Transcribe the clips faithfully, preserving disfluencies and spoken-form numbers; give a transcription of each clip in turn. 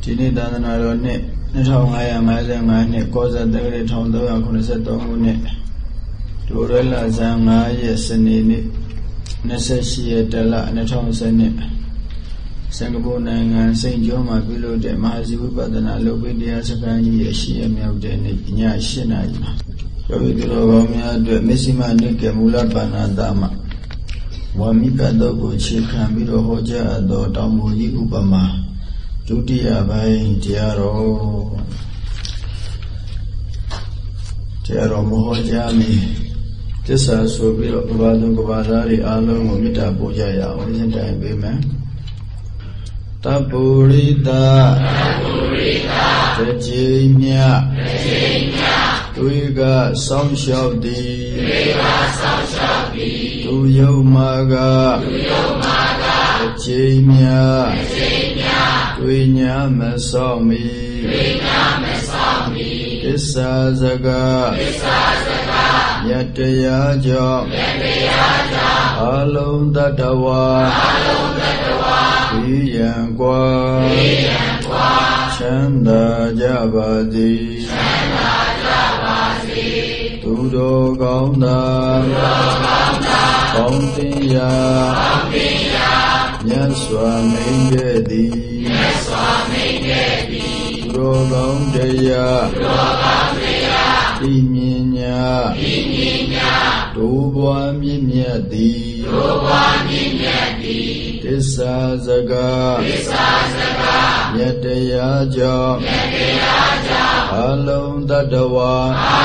ဒီနေ့သာသနာတော်နှစ်နှစ်ထောင်ငါးရာငါးဆယ်ငါးနှစ်ကောဇာတက္ကရာတစ်ထောင်သုံးရာခုနှစ်ဆယ်သုံးခုနှစ်ဒိုရဲလဇန်ငါးရက်စနေနေ့နှစ်ဆယ်ရှစ်ရက်တလနှစ်ထောင်ဆယ်နှစ်စင်ကာပူနိုင်ငံစိန့်ကျော်မှာပြုလုပ်တဲ့မဟာဇီဝိပဿနာလုပ်ပြီးတရားစခန်းကြီးရဲ့ရှစ်ရက်မြောက်တဲ့နေ့ည၈နာရီမှာယောဂီတော်ကောင်းများအတွက်မစ္စည်းမနိကေမူလပါဏာတမဝါမိကတောကိုခြေခံပြီးတော့ဟောကြားသောတောင်မူကြီးဥပမာဒုတိယပိုင်းတရားတော်တရားတော်မဟောကြားမီသစ္စာဆိုပြီးတော့ဘဝသူကဘာသာတွေအားလုံးကိုမေတ္တာပို့ကြရအောင်ရှင်းတိုင်ပေးမယ်တပုရိသတကြိမြတွေကစောင့်ရှောက်သည်သူယုံမာကတကြိမြတွေညာမဆောင်မီသစ္စာစကားယတ္တရားကြောင့်အလုံးတတဝါဒီယံကွာချမ်းသာကြပါစေသူတော်ကောင်းသာကောင်းတင်ရာမြတ်စွာမိန့်ခဲ့သည်သူတော်ကောင်းတရားဤမြင်ညာဒိုးဘွားမြင့်မြတ်သည်သစ္စာစကားမြတ်တရားကြောင့်အလုံးတတဝါ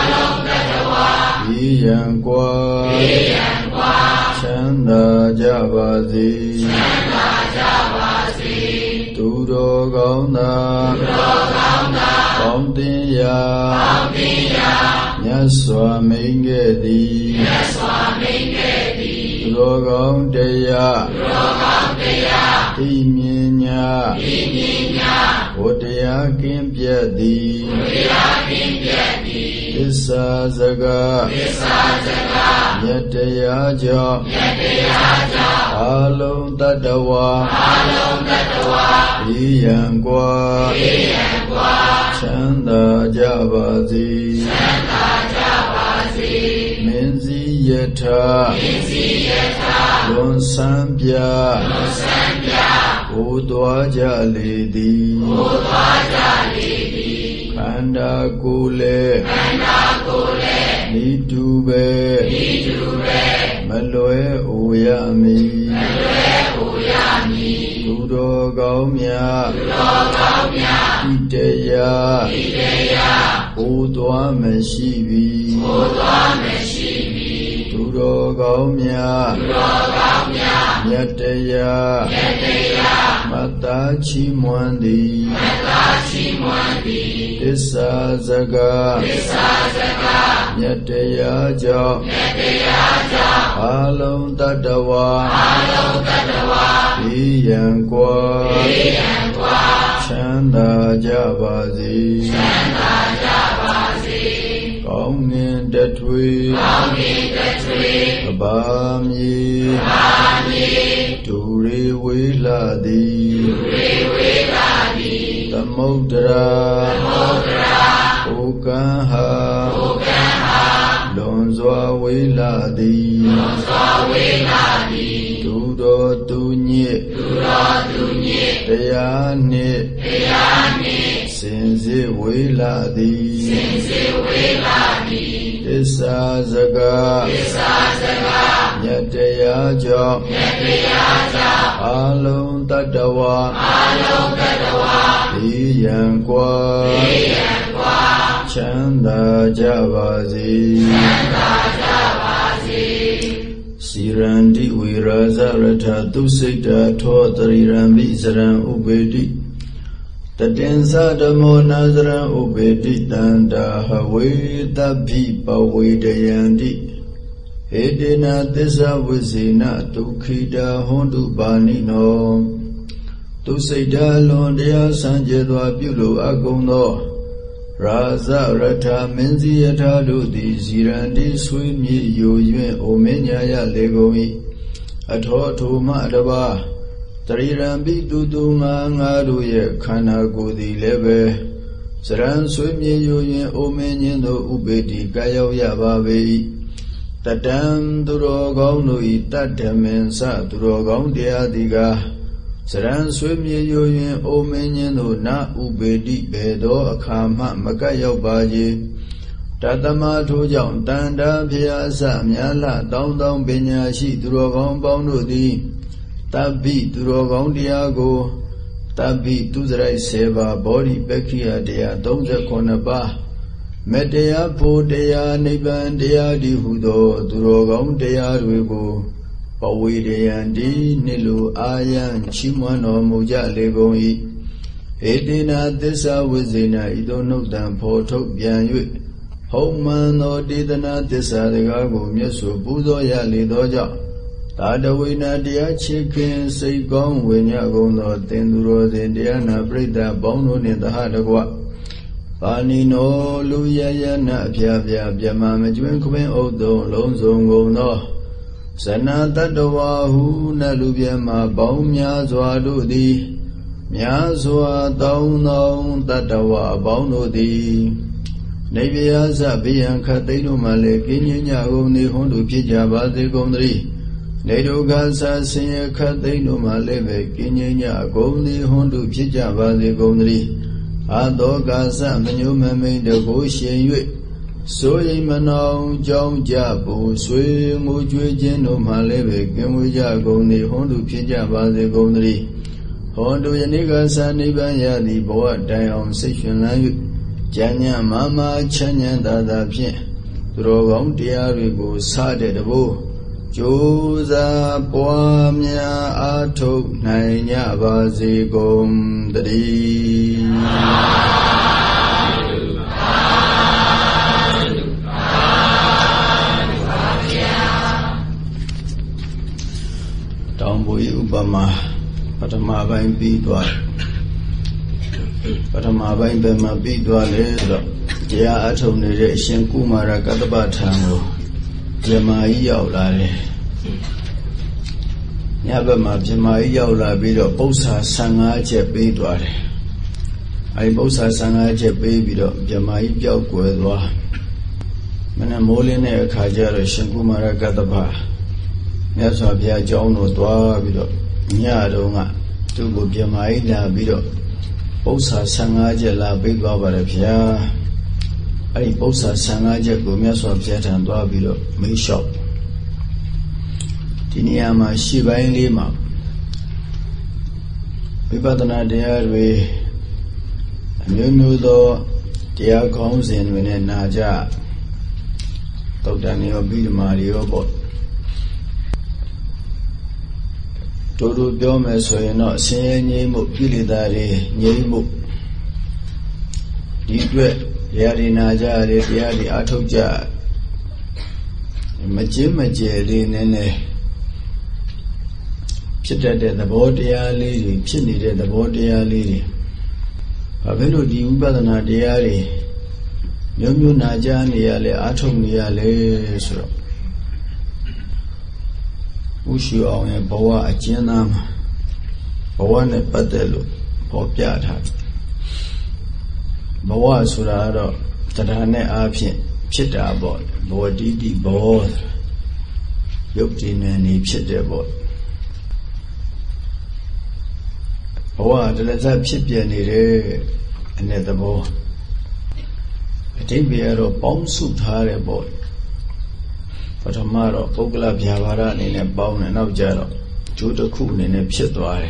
ဤယံကွာချမ်းသာကြပါစေသူတော်ကောင်းသာကောင်းတင်ရာမြတ်စွာမိန့်ခဲ့သည်သူတော်ကောင်းတရားဤမြင်ညာဝတ္တရားကင်းပြတ်သည်သစ္စာစကားမြတ်တရားကြောင့်အလုံးတတဝါဤယံကွာချမ်းသာကြပါစေမင်းစည်းယထာလွန်ဆန်းပြဘိုးသွားကြလေသည်ခန္ဓာကိုယ်လည်းဤတူပဲမလွယ်အိုရမည်သူတော်ကောင်းများဤတရားဘိုးသွားမရှိပြီသူတော်ကောင်းများမြတ်တရားမတ္တာချီးမွမ်းသည်သစ္စာစကားမြတ်တရားကြောင့်အလုံးတတဝါဤယံကွာချမ်းသာကြပါစေကောင်းငင်တထွေအပါမြေဒူရေဝေလာသည်သမုဒ္ဒရာဩကံဟာလွန်စွာဝေလာသည်ဒုတော်သူညစ်တရားနှင့်စင်စစ်ဝေလာသည်သစ္စာစကားမြတ်တရားကြောင့်အလုံးတတဝါဤယံကွာချမ်းသာကြပါစေစီရန္တိဝေရာဇရထသူစိတ်တာထောတရိရံပိစရံဥပေတိတတင်္စဓမ္မောနာဇရံဥပေတိတန္တာဟဝေတဗ္ဗိပဝေဒယန္တိဟေတေနသစ္စာဝိဇေနဒုက္ခိတာဟွန်တုပါဏိနောသူစိတ်တာလွန်တရားစံကြယ်စွာပြုလိုအပ်ကုန်သောရာဇရထမင်းစည်းယထာတို့သည်ဇီရန္တိဆွေးမြေ့ယိုယွင်းအိုမင်းညာရလေကုန်၏အထောထိုမှတပါ Tarirambi Dudu Nga Nga Ruye Khana Gudi Lebe Saran Swimye Yoyen Omenyendo Ubedi Gayao Yababe Tatam Durogong Nui Tatamen Sa Durogong Diadiga Saran Swimye Yoyen Omenyendo Na Ubedi Bedo Akama Makayao Baji Tatama Tujang Tanda Piasa Myala Dong Dong Benyashi Durogong Bonudi Tabi Durogong Diago Tabi Tuzrai Seva Body Bekia Dea Donja Konaba Medea Podea Niban Dea Di Hudo Durogong Dea Ruego Pawi Dea Di Nilu Ayan Chimano Muja Legoi Edina Desa Wizina Idonodan Poto Bianyu Homan no Didana Desa Legago Myesu Budo Ya Lidoja Tadawina Dia Chicken Say Gong Winyagon no Tenduro Diana Brida Bono in the Hadagua Bani no Luya Na Pia Pia Piama Majuan Kumen Odo Lonzongo no Sana Tadawa Hu Nalubiama Baumya Zwadu Di Myazwa Down no Tadawa Bono Di Navia Zabian Katino Male Kinya Oni Hondu Pija Bazi Gondri Nedo Gaza Senya Katino Maleve Kinya Goni Hondu Pija Bazi Gondri Ado Gaza Menyuma made the Goshen Yue Soy Manao Jong Jabu Sui Mujino Maleve Kimuja Goni Hondu Pija Bazi Gondri Hondu Yaniga Sanibaya the Boa Dion Section Language Janya Mama Chanya Dada Pien Drogong Diarigo Sade the Bo Josa Boamia Ato Nanya Bazi Gom Dadi Tambui Ubama Patama Bain Bidwa Patama Bain Bema Bidwa Ledo Jia Atom Nere Shen Kumara Katabatango Jamai Yaulare Yabama Jamai Yaula Bido Bosa Sanga Jet Bidware I Bosa Sanga Jet Babido Jamai Yauquedwa Mana Moline Kajara Shen Kumara Kataba Yasabia Jono Dwa Bido Nyadonga Tubu Jamai La Bido Bosa Sangaja La Big Baba Pia I Bosa Sangaja Gomias of Jatan Dwabilo, May Shop Tiniama Shiba in Lima Vipatana Diarwe Numudo Dia comes in when in Naja Doctor Bill Mario Bot Todo Biome so you're not saying Nimu Pilidari, Nimu Didwe, Yari Naja, Yari Atoja Majimaji, Nene Pitted the Bodia lady, Pitted the Bodia lady Pavelo di Ubadana Diari Yumu Najani Ale Atom Yale Sro Ushu on a boa a genam, Boane Padelu, Popiata Boa Surado, Tadane Apien, Pita board, Boadidi board, Yoptin and Pita board. Boa, the letter Pipianire, another board. A Tibiero bomb suit hare board. Patamaro, Pogla Piavara in a bound and Objaro, Judo Coon in a Pitware.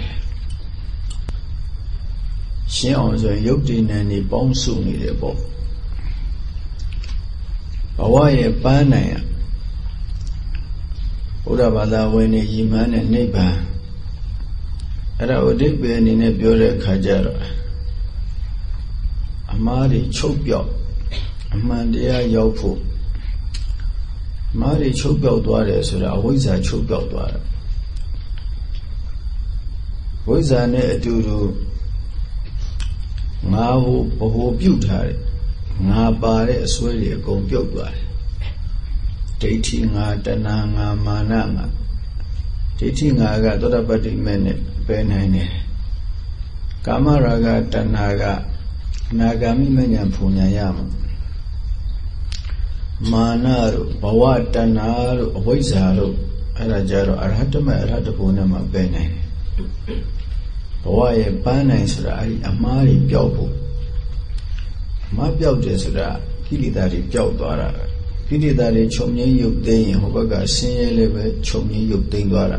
She owns a Yoptin and a bomb soon in a boat. Away Banaya Urabada when a Yiman and neighbor. Era Odibian in a Bure Kajara Amari Chopio Amandia Yopu Mari Chopio Dware, so that always I Chopio Dware. Was I near to Maho Boho Butare, Nabare, Swelly, Gompio Dware. Dating at Dananga Mananga. Diti Naga, Dodapati Mene, Benene, Kamaraga, Tanaga, Nagami Menya Punyayam, Manaru, Bawatanaru, Wizaro, Arajaro, Arhatama, Arhatapunama, Bene. Boy, Bana is Amari Piopo. My Piojessura, Kilidari Piodara, Kilidari Chomni Yuk Day, Hobaga, Sine Chomni Yuk Dingara.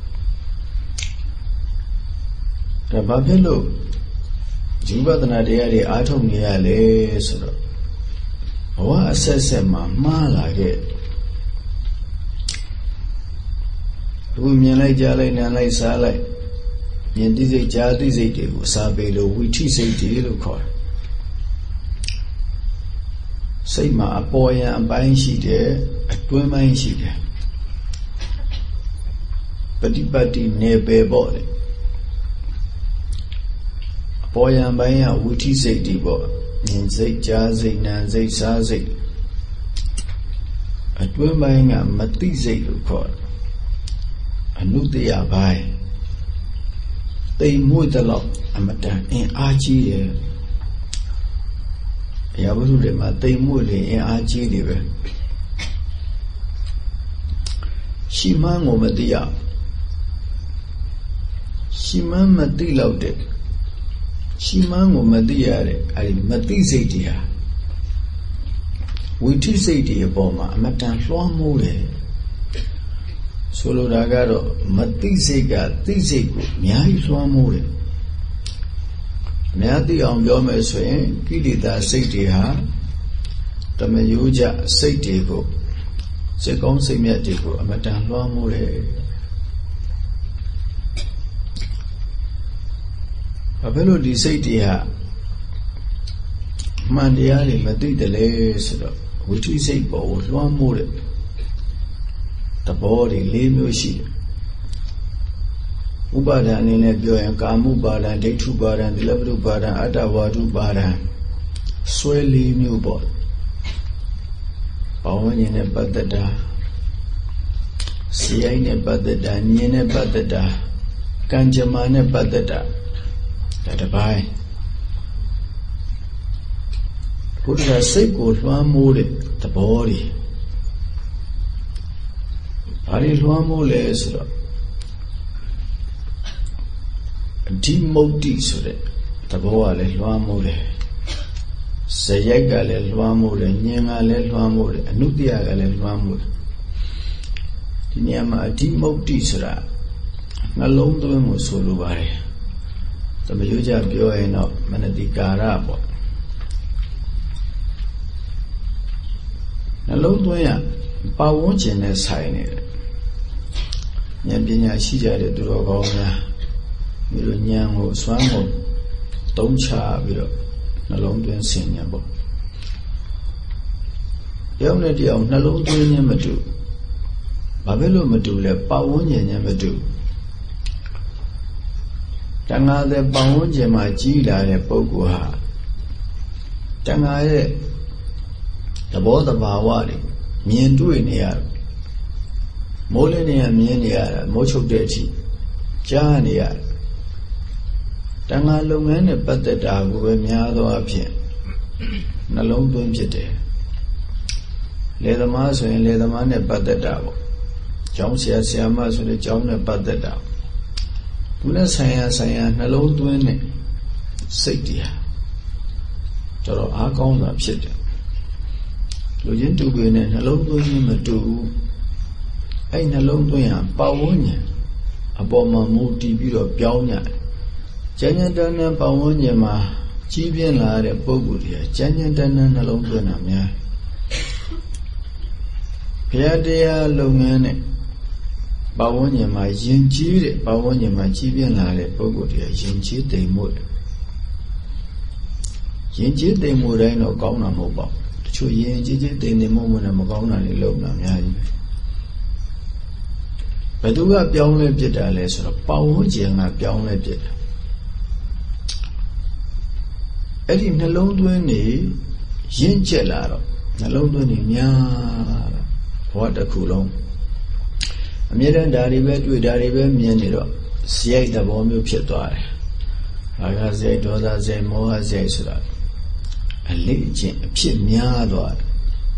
Rababelo, Jibadanadi Atom Niale Sura. What says a mamma get? Women Jale Nalai Salai. In this a child is a deal, Sabelo, which is a deal of course. Say my boy and buying sheet there, a twin mine sheet there. But it but in near bare body. A boy and buying a which is a deal, in say jazzy, nanzay, sazy. A twin buying a matize of course. A new they are by. They moved a lot, Amata, in Archie. Yaburima, they moved in Archie. Shiman Omadia. Shiman Mati loved it. Shiman Omadia, I Matizatia. We tea say dear Boma, Matan Flomode. Solo Ragaro, Matisega, Tisego, Miai Swamore. Nati on Yome Swain, Kilida Satiha, Tamayuja Satiko, Second Semiatico, Amatan Swamore. Pavelo di Satia Mandiali Matidale, which we say both Swamore. The body leave you she Ubadan in a joy and Kamu Badan, Day two Badan, the level Badan, Atawadu Badan, Swelly new boy. Pawan in a badada, Sia in a badada, Nina badada, Kanjamana badada, that a buy. Put a cycle one more the body. Ariluamo lesra. Dimoti sure. Taboa le luamore. Sayaga le luamore. Nyanga le luamore. Anudiaga le luamore. Tinyama dimoti sura. Nalong to mo solo bare. Tamayuja pio eno manadikara bo. Nalong to ya. Pawon in sign. Yambinya Shija de Duroga, Mirunyamo, Swamo, Doncha, Viro, Nalong to Ensignable. Yonadi of Nalong to Yamadu, Babelo Madule, Pawon Yamadu. Tanga de Pawon Jema Gila de Poguha. Tanga the board of Awadi, me and doing here. Molenia Mienia, Mocho Deti, Jania Tanga Lumene Pateta, Guemiado Apia Nalong Dunjete Leda Maso and Leda Mane Pateta John Sia Siamas with the John Pateta Puna Saya Saya Nalong Duene Satia Toro Akon of Shit Lujin to Gwyn and Nalong Duene to Ain't alone to him, Pawonia. Upon my moody bit of Pionia. Janya Dana Pawonia, ma, Chibian Lade, Bogudia, Janya Dana alone to him. Piadea Longane Pawonia, my Jinchi, Pawonia, my Chibian Lade, Bogudia, Jinchi de Mood. Jinchi de Murano Gona Mobile. Two years in the moment of Magona in Logna. But do a young lady a lesson of power, young a young lady. Eddie Nalondwini, Yin Gelaro, Nalondwini, what a coolon. အမြဲတမ်းဒါတွေပဲတွေ့ဒါတွေပဲမြင်နေတော့ဇယိုက်သဘောမျိုးဖြစ်သွားတယ်အာဃဇယိုက်ဒေါသဇယိုက်မောဟဇယိုက်ဆိုတာအလေးအကျင့်အဖြစ်များသွားတယ်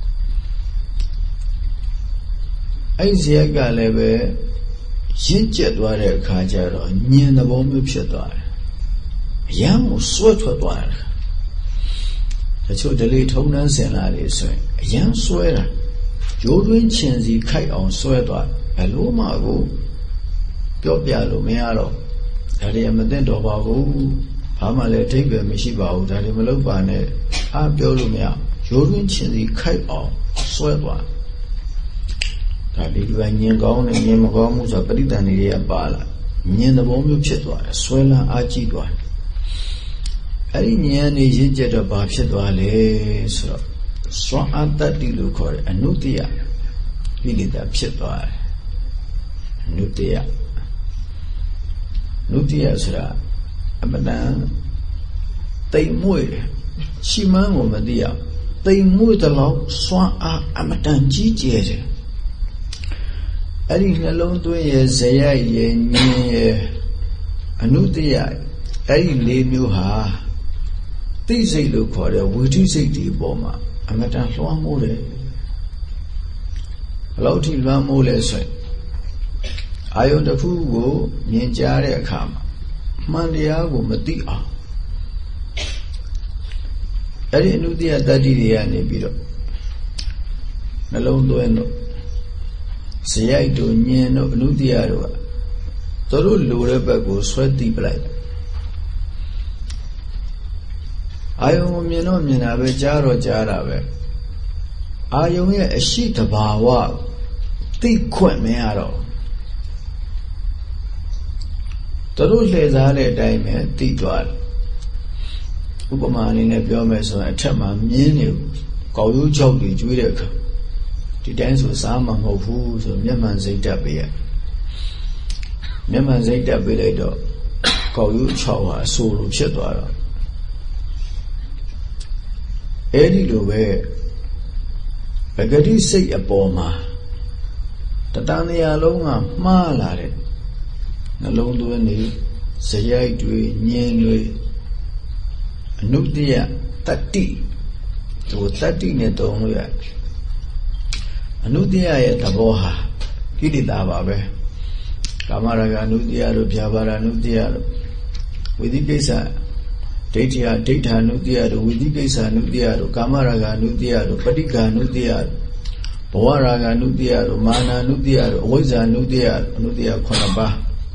အဲ့ဇယိုက်ကလည်းပဲရင့်ကျက်သွားတဲ့အခါကျတော့ညင်သဘောမျိုးဖြစ်သွားတယ်အယံကိုစွဲထွက်သွားတယ်တချို့ဒလိထုံနှန်းစင်လာလေဆိုရင်အယံစွဲတာရိုးတွင်းချင်စီခိုက်အောင်စွဲသွားဘယ်လိုမှကိုပြောပြလို့မရတော့ဒါတွေမသိတော့ပါဘူးဘာမှလည်းအဓိပ္ပာယ်မရှိပါဘူးဒါတွေမလုပ်ပါနဲ့အားပြောလို့မရရိုးတွင်းချင်စီခိုက်အောင်စွဲသွားဒါဒီလိုညင်ကောင်းနဲ့ညင်မကောင်းမှုဆိုပဋိသန္ဓေတွေကပါလာညင်သဘောမျိုးဖြစ်သွားတယ်ဆွဲလန်းအားကြီးသွားတယ်အဲ့ဒီညင်နေရင့်ကျက်တော့ဘာဖြစ်သွားလဲဆိုတော့စွမ်းအားတတ္တိလို့ခေါ်တဲ့အနုတ္တိယကိလေသာဖြစ်သွားတယ်အနုတ္တိယနုတ္တိယဆိုတာအမတန်တိမ်မွေ့ရှိမှန်းကိုမသိရတိမ်မွေ့တဲ့လောက်စွမ်းအားအမတန်ကြီးကျယ်တယ်အဲ့ဒီနှလုံးသွင်းရဲ့ဇယိုက်ရဲ့ညင်ရဲ့အနုတ္တိယအဲ့ဒီလေးမျိုးဟာသိစိတ်လို့ခေါ်တဲ့ဝိသုစိတ်ဒီပေါ်မှာအမတန်လွှမ်းမိုးတယ်ဘယ်လောက်ထိလွှမ်းမိုးလဲဆိုရင်အာယုန်တစ်ခုကိုမြင်ကြားတဲ့အခါမှာမှန်တရားကိုမသိအောင်အဲ့ဒီအနုတ္တိယတတ္တိတွေကနေပြီးတော့နှလုံးသွင်းတော့ဇယိုက်တို့ညင်တို့အနုတ္တိယတို့ကသူတို့လိုတဲ့ဘက်ကိုဆွဲတိပလိုက်အာယုံကိုမြင်တော့မြင်တာပဲကြားတော့ကြားတာပဲအာယုံရဲ့အရှိတဘာဝသိခွင့်မရတော့သူတို့လှည့်စားတဲ့အတိုင်းပဲသိသွားတယ်ဥပမာအနေနဲ့ပြောမယ်ဆိုရင်အထက်မှာမြင်းနေကောက်ရိုးချောက်တွေကျွေးတဲ့အခါဒီတိုင်းဆိုစားမှာမဟုတ်ဘူးဆိုမျက်မှန်စိတ်တက်ပေးရမျက်မှန်စိတ်တက်ပေးလိုက်တော့ကောက်ရိုးချောက်ဟာအဆိုးလိုဖြစ်သွားတော့အဲ့ဒီလိုပဲပဂတိစိတ်အပေါ်မှာတတန်တရားလုံးကမှားလာတဲ့နှလုံးသွင်းနေဇယိုက်တွေညင်တွေအနုတ္တိယတတ္တိသူတတ္တိနဲ့တုံးလို့ရအနုတ္တိယရဲ့သဘောဟာကိလေသာပါပဲကာမရာဂအနုတ္တိယတို့ဗျာပါဒအနုတ္တိယတို့ဝိသိကိစ္စဒိဋ္ဌိယဒိဋ္ဌာနုတ္တိယတို့ဝိသိကိစ္စအနုတ္တိယတို့ကာမရာဂအနုတ္တိယတို့ပဋိက္ခာနုတ္တိယဘဝရာဂအနုတ္တိယတို့မာနအနုတ္တိယတို့အဝိဇ္ဇာအနုတ္တိယအနုတ္တိယခုနှစ်ပါး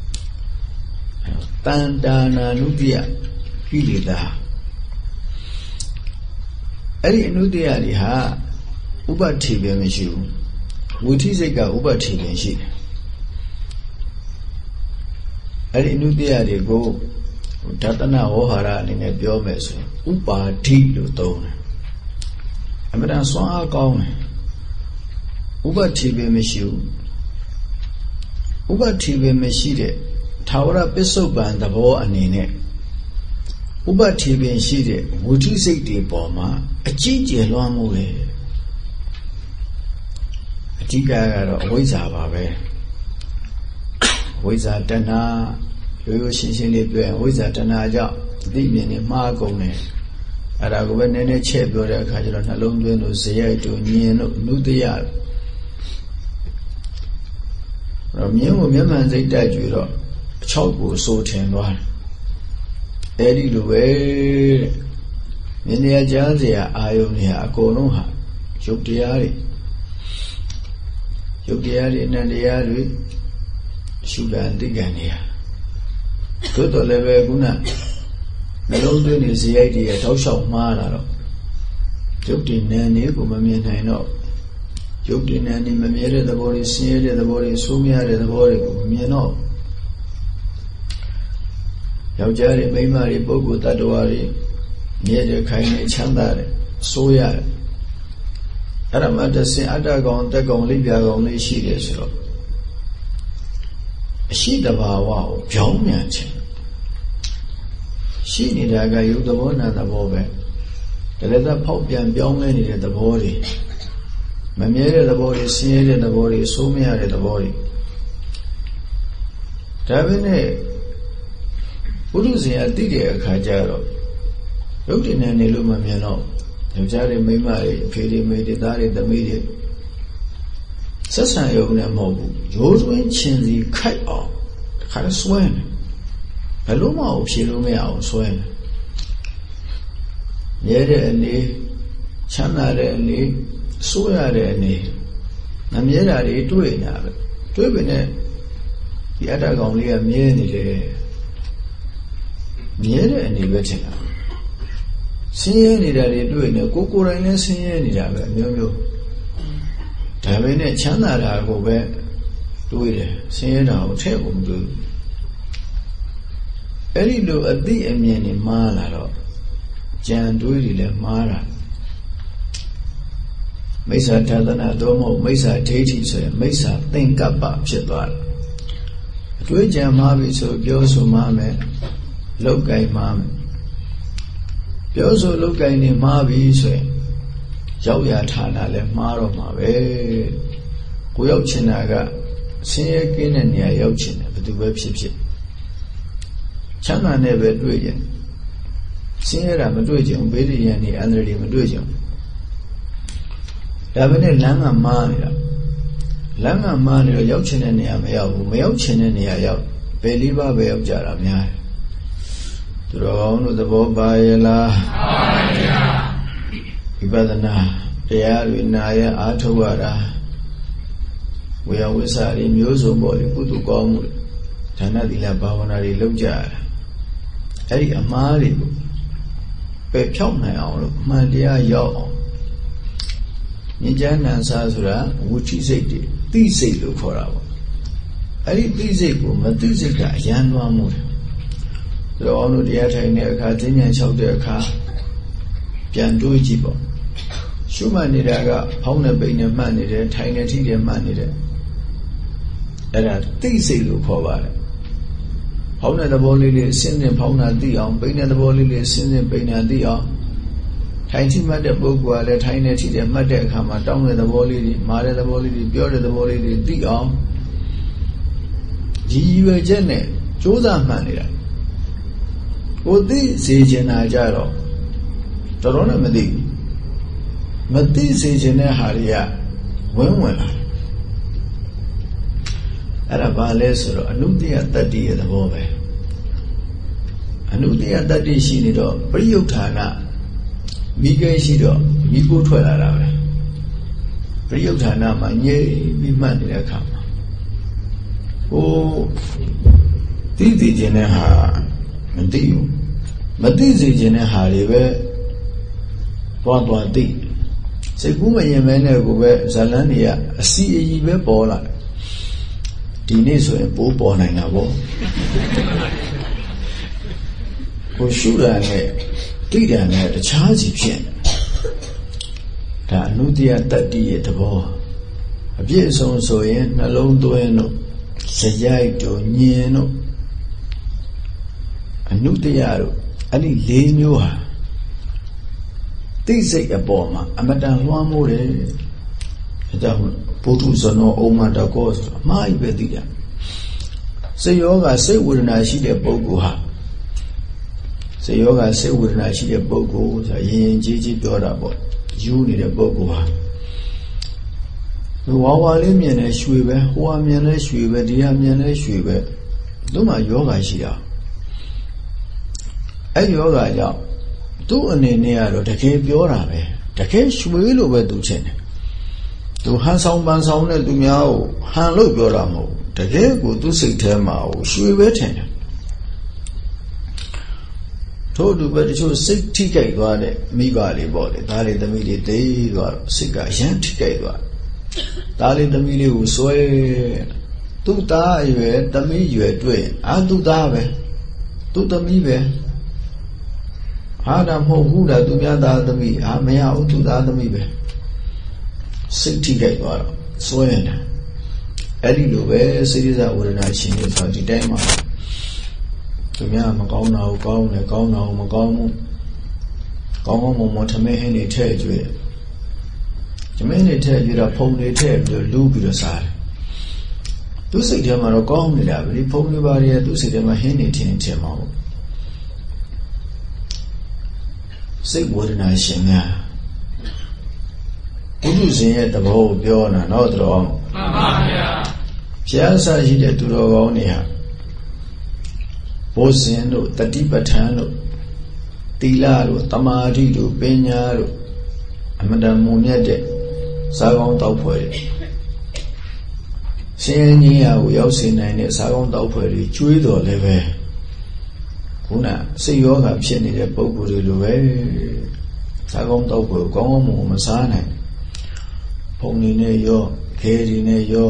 တန်တာနာနုတ္တိယကိလေသာအဲ့ဒီအနုတ္တိယတွေဟာဥပ္ပတ္ထိပဲမရှိဘူးဝိသိစိတ်ကဥပ္ပတ္ထိပဲရှိတယ်အဲ့ဒီအနုတ္တိယတွေကိုဓာတနာဝေါဟာရအနေနဲ့ပြောမယ်ဆိုရင်ဥပါဓိလို့သုံးတယ်အမှန်တန်စွမ်းအားကောင်းတယ်ဥပ္ပတ္ထိပဲမရှိဘူးဥပ္ပတ္ထိပဲမရှိတဲ့ထာဝရပစ္စုပန်သဘောအနေနဲ့ဥပ္ပတ္ထိပင်ရှိတဲ့ဝိသုစိတ်တွေပေါ်မှာအကြီးကျယ်လွှမ်းမိုးတယ်အဓိကကတော့အဝိဇ္ဇာပါပဲဝိဇ္ဇာတဏှာရိုးရိုးရှင်းရှင်းလေးပြောရင်ဝိဇ္ဇာတဏှာကြောင့်အသိဉာဏ်နဲ့မှားကုန်တယ်အဲ့ဒါကိုပဲနည်းနည်းချဲ့ပြောတဲ့အခါကျတော့နှလုံးသွင်းလို့ဇယိုက်တို့ညင်တို့အနုတ္တိယတော့မြင်းကိုမျက်မှန်စိတ်တက်ကြွတော့အချောက်ကိုစိုးထင်သွားတယ်အဲ့ဒီလိုပဲမြင်ရကြားစရာအာယုန်တွေဟာအကုန်လုံးဟာယုတ်တရားတွေယုတ်တရားတွေအနန္တရားတွေရှုတာသိက္ခာနေဟာသို့တော်လည်းပဲခုနနှလုံးသွင်းနေဇယိုက်တွေတောက်လျှောက်မှားလာတော့ယုတ်တည်နံနေကိုမမြင်နိုင်တော့ယုတ်တည်နံနေမမြဲတဲ့သဘောတွေဆင်းရဲတဲ့သဘောတွေဆိုးမရတဲ့သဘောတွေကိုမမြင်တော့ယောက်ျားတွေမိန်းမတွေပုဂ္ဂိုလ်တ attva တွေမြဲတဲ့ခိုင်နေချမ်းသာတယ်ဆိုးရတယ်အဲ့ဒါမှတဆင်အတ္တကောင်တက်ကောင်လိပ်ပြာကောင်လေးရှိတယ်ဆိုတော့အရှိတဘာဝကိုပြောင်းမြန်ခြင်းရှိနေတာကယုတ်သဘောနာသဘောပဲဒါလည်းသက်ဖောက်ပြန်ပြောင်းလဲနေတဲ့သဘောတွေမမြဲတဲ့သဘောတွေဆင်းရဲတဲ့သဘောတွေဆိုးမရတဲ့သဘောတွေဒါပဲနဲ့ဘုရုဇင်ကသိတဲ့အခါကျတော့ရုပ်တည်နေနေလို့မမြင်တော့ယောက်ျားတွေမိန်းမတွေအဖေတွေမိတွေသားတွေသမီးတွေဆက်ဆံရုံနဲ့မဟုတ်ဘူးရိုးသွင်းချင်းစီခိုက်အောင်တခါလဲဆွဲနေဘယ်လို့မှအောင်ဖြေလို့မရအောင်ဆွဲနေမြဲတဲ့အနေချမ်းသာတဲ့အနေဆိုးရတဲ့အနေမမြဲတာတွေတွေ့နေတာပဲတွေ့ပေနဲ့ဒီအတ္တကောင်လေးကမြဲနေတယ်မြဲတဲ့အနေပဲထင်တာဆင်းရဲနေတာတွေတွေ့နေကိုကိုယ်တိုင်လည်းဆင်းရဲနေတာပဲမျိုးမျိုးဒါပဲနဲ့ချမ်းသာတာကိုပဲတွေးတယ်ဆင်းရဲတာကိုထည့်ဖို့မတွေးဘူးအဲ့ဒီလိုအသိအမြင်နဲ့မှားလာတော့ကြံတွေးတွေလည်းမှားတာမိစ္ဆာထသနာသို့မဟုတ်မိစ္ဆာဒိဋ္ဌိဆိုရင်မိစ္ဆာသင်္ကပ္ပဖြစ်သွားတယ်အတွေးကြံမှားပြီဆိုပြောဆိုမှာမယ်လောက်ကင်မှာမယ်ပြောဆိုလောက်ကင်နေမှားပြီဆိုရင်ရောက်ရဌာနလည်းမှားတော့မှာပဲကိုရောက်ချင်တာကဆင်းရဲကင်းတဲ့နေရာရောက်ချင်တယ်ဘယ်သူပဲဖြစ်ဖြစ်ချမ်းသာနဲ့ပဲတွေ့ကြဆင်းရဲတာမတွေ့ကြဘူးဘေးရန်နေအန္တရာယ်တွေမတွေ့ကြဘူးဒါပဲနဲ့လမ်းကမှားနေတာလမ်းကမှားနေတော့ရောက်ချင်တဲ့နေရာမရောက်ဘူးမရောက်ချင်တဲ့နေရာရောက်ဘယ်လေးပါးပဲရောက်ကြတာများတယ်သူတော်ကောင်းတို့သဘောပါရဲ့လားပါပါဗျာဝိပဿနာတရားတွေနာရအားထုတ်ရတာဝေယဝိစာတွေမျိုးစုံပေါ်လေကုသိုလ်ကောင်းမှုဒါနသီလဘာဝနာတွေလုပ်ကြရတာအဲ့ဒီအမှားတွေကိုပယ်ဖြောက်နိုင်အောင်လို့အမှန်တရားရောက်အောင်ဉာဏ်ဉာဏ်နံစာဆိုတာဝိသိစိတ်တွေသိစိတ်လို့ခေါ်တာပေါ့အဲ့ဒီသိစိတ်ကိုမသိစိတ်ကအရန်သွားမှုတယ်သူတော်အောင်တို့တရားထိုင်တဲ့အခါသိဉာဏ်လျှောက်တဲ့အခါပြန်တွေးကြည့်ပေါ့ရှုမှတ်နေတာကဖောင်းတဲ့ပိန်နဲ့မှတ်နေတယ်ထိုင်နေထိတယ်မှတ်နေတယ်အဲ့ဒါသိစိတ်လို့ခေါ်ပါတယ်ဖောင်းတဲ့သဘောလေးလေးအစင်းစင်းဖောင်းတာသိအောင်ပိန်တဲ့သဘောလေးလေးအစင်းစင်းပိန်တာသိအောင်ထိုင်ထိမှတ်တဲ့ပုဂ္ဂိုလ်ကလည်းထိုင်နေထိတယ်မှတ်တဲ့အခါမှာတောင်းတဲ့သဘောလေးတွေမာတဲ့သဘောလေးတွေပြောတဲ့သဘောလေးတွေသိအောင်ဒီရွယ်ချက်နဲ့ကြိုးစားမှတ်နေတာကိုသိစေချင်တာကြတော့တော်တော်နဲ့မသိဘူးမသိစေချင်တဲ့ဟာတွေကဝင်းဝင်လာအဲ့ဒါဘာလဲဆိုတော့အနုတ္တိယတတ္တိရဲ့သဘောပဲအနုတ္တိယတတ္တိရှိနေတော့ပရိယုဌာဏမိကိရှိတော့မိကိုထွက်လာတာပဲပရိယုဌာဏမှာငြိပြီးမှတ်နေတဲ့အခါမှာဟိုသိသိခြင်းတဲ့ဟာမသိဘူးမသိစေခြင်းတဲ့ဟာတွေပဲသွားသွားသိစိတ်ကူးမရင်မဲနဲ့ကိုပဲဇလန်းတွေကအစီအီပဲပေါ်လာဒီနေ့ဆိုရင်ပိုးပေါ်နိုင်တာပေါ့ကိုရှုတာနဲ့တိတာနဲ့တခြားစီဖြစ်ဒါအနုတ္တိယတတ္တိရဲ့သဘောအပြည့်အစုံဆိုရင်နှလုံးသွင်းတို့ဇယိုက်တို့ညင်တို့အနုတ္တိယတို့အဲ့ဒီလေးမျိုးဟာသိစိတ်အပေါ်မှာအမတန်လွှမ်းမိုးတယ်အဲကြောင့်ဘုသူဇနောဩမတကောဆိုအမှားကြီးပဲသိတာစိတ်ယောဂစိတ်ဝေဒနာရှိတဲ့ပုဂ္ဂိုလ်ဟာစိတ်ယောဂစိတ်ဝေဒနာရှိတဲ့ပုဂ္ဂိုလ်ဆိုရင်ရင်ကြီးကြီးပြောတာပေါ့ယူနေတဲ့ပုဂ္ဂိုလ်ဟာဝါဝါလေးမြင်နေရွှေပဲဟိုဟာမြင်နေရွှေပဲဒီဟာမြင်နေရွှေပဲသူ့မှာယောဂရှိတာအဲ့ယောဂကြောင့်သူ့အနေနဲ့ကတော့တကယ်ပြောတာပဲတကယ်ရွှေလို့ပဲသူထင်တယ်သူဟန်ဆောင်ပန်းဆောင်တဲ့သူများကိုဟန်လို့ပြောတာမဟုတ်တကယ်ကိုသူ့စိတ်ထဲမှာရွှေပဲထင်တယ်ထို့သူပဲတချို့စိတ်ထိကြိုက်သွားတဲ့မိဘလေးပေါ့လေဒါလေးသမီးလေးတေးသွားတော့စိတ်ကအရန်ထိကြိုက်သွားဒါလေးသမီးလေးကိုဆွဲသူ့သားအရွယ်သမီးရွယ်တွေ့အာသူ့သားပဲသူ့သမီးပဲဟာဒါမဟုတ်ဘူးလားသူများသားသမီးဟာမရဘူးသူသားသမီးပဲစိတ်ထိကြိုက်သွားတော့ဆွဲနေတာအဲ့ဒီလိုပဲစိရိဇဝေဒနာရှင်တွေဆိုဒီတိုင်းမှာသူများမကောင်းတာကိုကောင်းတယ်ကောင်းတာကိုမကောင်းဘူးကောင်းကောင်းမွန်မွန်ထမင်းဟင်းတွေထည့်ကြွေးထမင်းတွေထည့်ကြွေးတော့ဖုံတွေထည့်ပြီးတော့လူးပြီးတော့စားတယ်သူသူစိတ်ထဲမှာတော့ကောင်းနေတာပဲဒီဖုန်းလေးပါတွေကသူစိတ်ထဲမှာဟင်းနေထင်းထင်မှာပေါ့စိတ်ဝေဒနာရှင်များဘုရုရှင်ရဲ့သဘောကိုပြောတာနော်တော်မှန်ပါဗျာဘုရားဆရာရှိတဲ့သူတော်ကောင်းတွေဟာဘုဇင်တို့တတိပဋ္ဌာန်တို့သီလတို့တမာတိတို့ပညာတို့အမတန်မုံမြတ်တဲ့စားကောင်းတောက်ဖွဲ့တွေရှင်ရင်ကြီးရာကိုရောက်စေနိုင်တဲ့စားကောင်းတောက်ဖွဲ့တွေကျွေးတော်လည်းပဲခုနစိတ်ယောဂဖြစ်နေတဲ့ပုဂ္ဂိုလ်တွေလိုပဲစားကောင်းတောက်ဖွဲ့ကောင်းကောင်းမွန်မစားနိုင်ဖုန်နေနဲ့ရောခဲတွေနဲ့ရော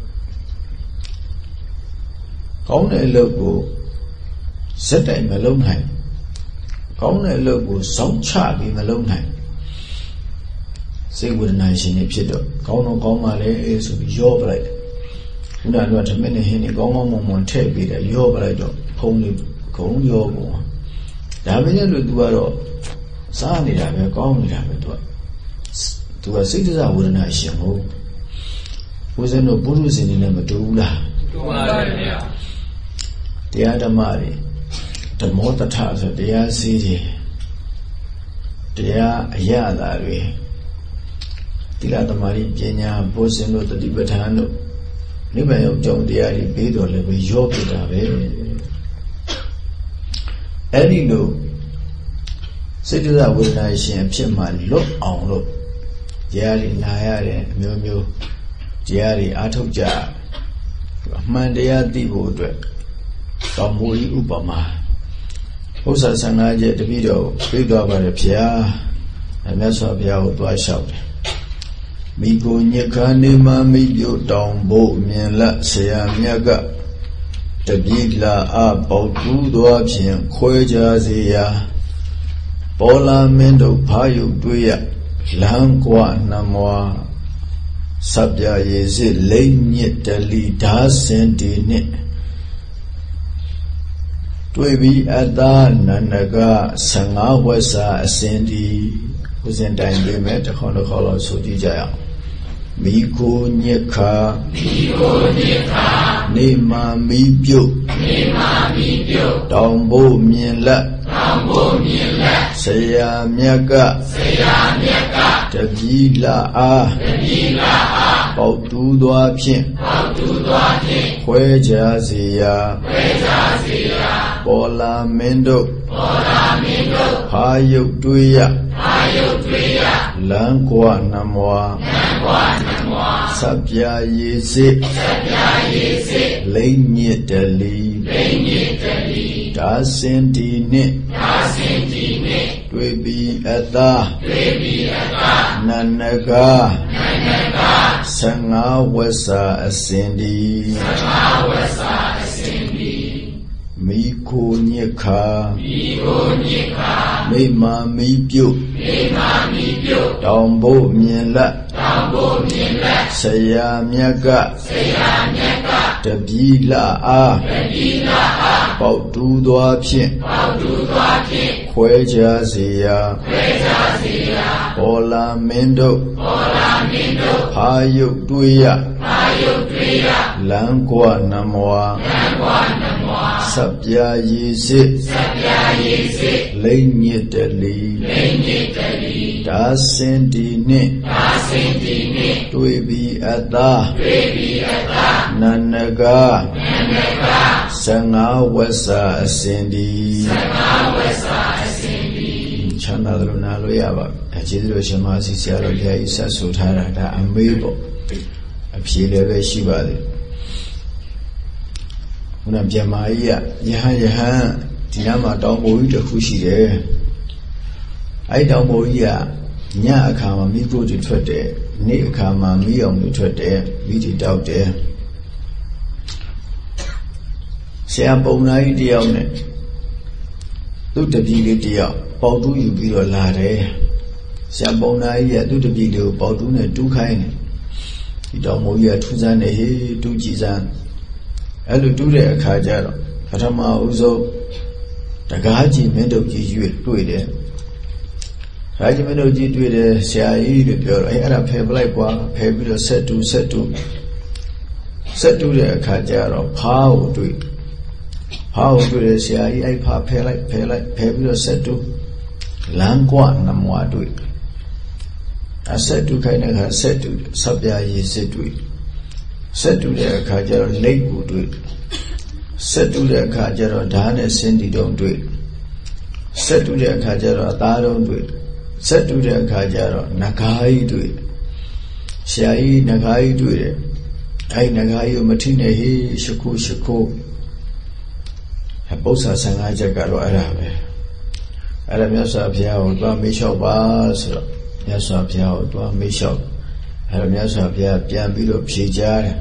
ကောင်းတဲ့အလုပ်ကိုစက်တိုင်မလုံးနိုင်ကောင်းတဲ့အလုပ်ကိုစောင့်ချပြီးမလုံးနိုင်စိတ်ဝေဒနာရှင်နေဖြစ်တော့ကောင်းတော့ကောင်းပါလေဆိုပြီးရောပလိုက်ခုနကဓမ္မနဲ့ဟင်းနေကောင်းကောင်းမွန်မွန်ထည့်ပြီးတယ်ရောပလိုက်တော့ဖုံးနေခုံရောပုံဒါပဲလေလို့ तू ကတော့စားနေတာပဲကောင်းနေတာပဲ तू က तू ကစိတ်တဝေဒနာရှင်ဟုတ်ဦးဇင်းတို့ပုရုဇဉ်တွေနဲ့မတူဘူးလားတူပါပါဗျာတရားဓမ္မတွေဓမ္မောတထဆိုတရားစီးတွေတရားအရသာတွေသီလသမာဓိပညာဘုဇင်တို့တတိပဋ္ဌာန်တို့နိဗ္ဗာန်ရောက်ကြောင်းတရားတွေပြီးတော့လည်းပဲရောပြတာပဲအဲ့ဒီလိုစိတ်တဝေဒနာရှင်ဖြစ်မှလွတ်အောင်လို့တရားတွေနာရတယ်အမျိုးမျိုးတရားတွေအားထုတ်ကြအမှန်တရားသိဖို့အတွက်တော်မူဤဥပမာဥစ္စာဆန္ဒကျတပိတော့ပြေးသွားပါတယ်ဗျာမြတ်စွာဘုရားကိုသွားလျှောက်တယ်မိကိုညက်ခါနေမှမိပြုတ်တောင်ဖို့မြင်လက်ဆရာမြတ်ကတပိလာအပေါတူးသွားဖြင့်ခွဲကြစေရာပေါ်လာမင်းတို့ဖားယုတ်တွေ့ရလမ်းကွာနှမွာစပြရေစစ်လိမ့်ညစ်တလီဓာစင်တီနှင့်တွေ့ပြီးအတ္တနန္ဒကဆယ်ငါးဝက်စာအစဉ်ဒီဥစဉ်တိုင်ပေးမယ်တစ်ခေါက်တစ်ခေါက်လောက်ဆိုကြည့်ကြရအောင်မိကိုညက်ခါမိကိုညက်ခါနေမာမိပြုတ်နေမာမိပြုတ်တောင်ဖို့မြင်လက်တောင်ဖို့မြင်လက်ဆရာမြတ်ကဆရာမြတ်ကတပိလာအားတပိလာအားပေါတူးသွားဖြင့်ပေါတူးသွားဖြင့်ခွဲကြစေရာခွဲကြစေရာပေါ်လာမင်းတို့ပေါ်လာမင်းတို့ဖာယုတ်တွေ့ရဖာယုတ်တွေ့ရလမ်းကွာနှမွာလမ်းကွာနှမွာစပြရေစစ်စပြရေစစ်လိမ့်ညစ်တလီလိမ့်ညစ်တလီဒါစင်တီနှင့်ဒါစင်တီနှင့်တွေ့ပြီးအတ္တတွေ့ပြီးအတ္တနန္နကနန္နကဆယ်ငါးဝက်စာအစဉ်ဒီဆယ်ငါးဝက်စာအစဉ်ဒီမိကိုညက်ခါမိကိုညက်ခါမိမာမိပြုတ်မိမာမိပြုတ်တောင်ဖို့မြင်လက်တောင်ဖို့မြင်လက်ဆရာမြတ်ကဆရာမြတ်ကတပိလာအားတပိလာအားပေါတူးသွားဖြင့်ပေါတူးသွားဖြင့်ခွဲကြစေရာခွဲကြစေရာပေါ်လာမင်းတို့ပေါ်လာမင်းတို့ဖာယုတ်တွေ့ရဖာယုတ်တွေ့ရလမ်းကွာနှမွာလမ်းကွာနှမွာစပြရေစစ်စပြရေစစ်လိမ့်ညစ်တလီလိမ့်ညစ်တလီဒါစင်တီနှင့်ဒါစင်တီနှင့်တွေ့ပြီးအတ္တတွေ့ပြီးအတ္တနန္နကနန္နကဆယ်ငါးဝက်စာအစဉ်ဒီဆယ်ငါးဝက်စာအစဉ်ဒီချမ်းသာလို့နာလို့ရပါအကျေးဇူးတော်ရှင်မဆီဆရာတော်ဘုရားကြီးဆက်ဆိုထားတာဒါအမေးပေါ့အဖြေလည်းပဲရှိပါသေးခုနမြမကြီးကယဟန်ယဟန်ဒီနားမှာတောင်ပေါ်ကြီးတစ်ခုရှိတယ်အဲ့တောင်ပေါ်ကြီးကညအခါမှာမိဖို့တွေထွက်တယ်နေ့အခါမှာမိအောင်တွေထွက်တယ်မိတွေတောက်တယ်ဆရာပုံနာကြီးတယောက်နဲ့သူ့တပည့်လေးတယောက်ပေါတူးယူပြီးတော့လာတယ်ဆရာပုံနာကြီးကသူ့တပည့်လေးကိုပေါတူးနဲ့တူးခိုင်းတယ်ဒီတောင်ပေါ်ကြီးကထူးဆန်းနေဟေးတူးကြည်စမ်းအဲ့လိုတူးတဲ့အခါကျတော့ပထမဦးဆုံးတကားကြီးမင်းတို့ကြီးရွေ့တွေ့တယ်။ဒါကြီးမင်းတို့ကြီးတွေ့တယ်ဆရာကြီးလို့ပြောတော့အဲ့အဲ့ဒါဖယ်ပလိုက်ကွာဖယ်ပြီးတော့ဆက်တူဆက်တူဆဆက်တူတဲ့အခါကျတော့ဖားကိုတွေ့ဖားကိုတွေ့တဲ့ဆရာကြီးအဲ့ဖားဖယ်လိုက်ဖယ်လိုက်ဖယ်ပြီးတော့ဆက်တူလမ်းကွနမွားတွေ့အဆက်တူခိုင်းတဲ့အခါဆက်တူဆက်ပြာရည်စစ်တွေ့ဆက်တူတဲ့အခါကျတော့လိတ်ကိုတွေ့ဆက်တူတဲ့အခါကျတော့ဓာတ်နဲ့စင်းတီတုံတွေ့ဆက်တူတဲ့အခါကျတော့အသားတုံတွေ့ဆက်တူတဲ့အခါကျတော့နဂါးကြီးတွေ့ဆရာကြီးနဂါးကြီးတွေ့တယ်အဲ့နဂါးကြီးကိုမထိနဲ့ဟေးရှခုရှခုပု္ပ္ပာဆံဃာချက်ကတော့အဲ့ဒါပဲအဲ့ဒါမြတ်စွာဘုရားကိုသွားမေးလျှောက်ပါဆိုတော့မြတ်စွာဘုရားကိုသွားမေးလျှောက်အဲ့ဒါမြတ်စွာဘုရားပြန်ပြီးတော့ဖြေကြားတယ်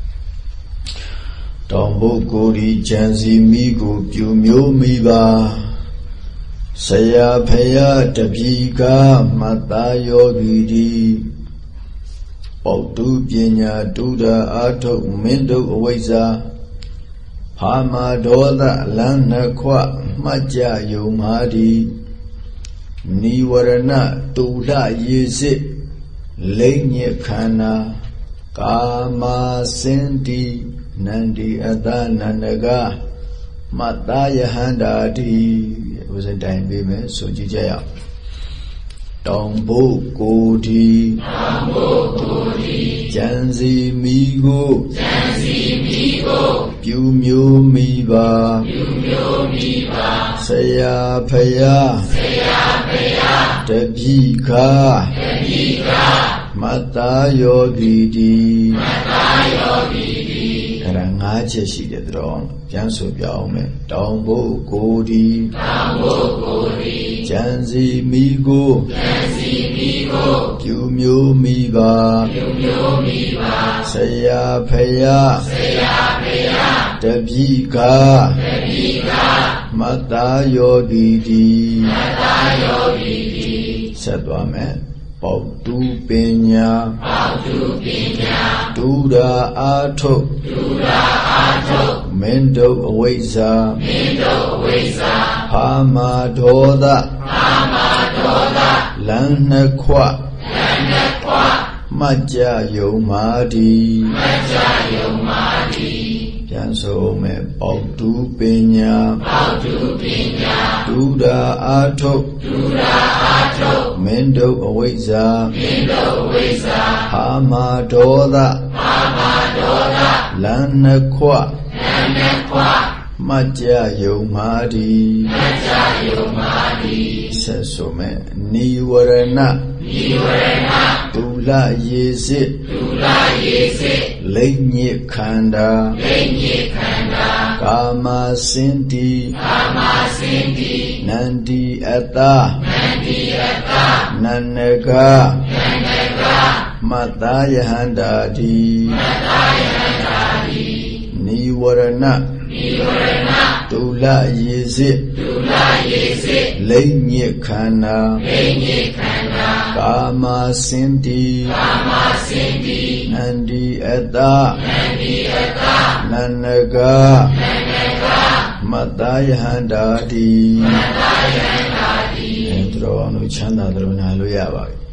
တောင်ဘုကိုဒီကြံစီမိကိုပြူမျိုးမိပါဆရာဖယားတပြီကမတ္တယောဂီဒီပေါတုပညာဒုဒအာထုတ်မင်းတို့အဝိဇ္ဇာဖာမဒေါသလမ်းနှခွမှတ်ကြယုံမာဒီနိဝရဏတူလရေစစ်လိမ့်ညက်ခန္ဓာကာမစင်တိနန္ဒီအတနန္ဒကမတ္တယဟန္တာတိဥစ္စတိုင်ပေးမယ်ဆိုကြည့်ကြရအောင်တောင်ဘုကိုဒီတောင်ဘုကိုဒီကြံစီမိကိုကြံစီမိကိုပြူမျိုးမိပါပြူမျိုးမိပါဆရာဖယားဆရာဖယားတပိခာတပိခာမတ္တယောဂီတိမတ္တယောဂီတိအဲ့ဒါငါးချက်ရှိတယ်တော်ပြန်ဆိုပြအောင်မယ်တောင်ဘုကိုဒီတောင်ဘုကိုဒီကြံစီမိကိုကြံစီမိကိုပြူမျိုးမိပါပြူမျိုးမိပါဆရာဖယားဆရာဖယားတပိခာတပိခာမတ္တယောဂီတိမတ္တယောဂီတိဆက်သွားမယ်ပေါတုပညာပေါတုပညာဒုရာအာထုတ်ဒုရာအာထုတ်မင်းတို့အဝိဇ္ဇာမင်းတို့အဝိဇ္ဇာဖာမဒေါသဖာမဒေါသလမ်းနှခွလမ်းနှခွမှတ်ကြယုံမာဒီမှတ်ကြယုံမာဒီပြန်ဆိုမယ်ပေါတုပညာပေါတုပညာဒုရာအာထုတ်ဒုရာအာထုတ်မင်းတို့အဝိဇ္ဇာမင်းတို့အဝိဇ္ဇာဖာမဒေါသဖာမဒေါသလမ်းနှခွလမ်းနှခွမှတ်ကြယုံမာဒီမှတ်ကြယုံမာဒီဆက်ဆိုမယ်နိဝရဏနိဝရဏဒုလရေစစ်ဒုလရေစစ်လိမ့်ညစ်ခန္ဓာလိမ့်ညစ်ခန္ဓာကာမစင်တိကာမစင်တိနန္ဒီအတ္တနန္ဒီအတ္တနန္နကနန္နကမတ္တယဟန္တာတိမတ္တယဟန္တာတိနိဝရဏနိဝရဏဒုလရေစစ်ဒုလရေစစ်လိမ့်ညစ်ခန္ဓာလိမ့်ညစ်ခန္ဓာကာမစင်တိကာမစင်တိနန္ဒီအတ္တနန္ဒီအတ္တနန္နကနန္နကမတ္တယဟန္တာတိမတ္တယဟန္တာတိအဲတို့အောင်လို့ချမ်းသာတယ်လို့နားလို့ရပါပြီ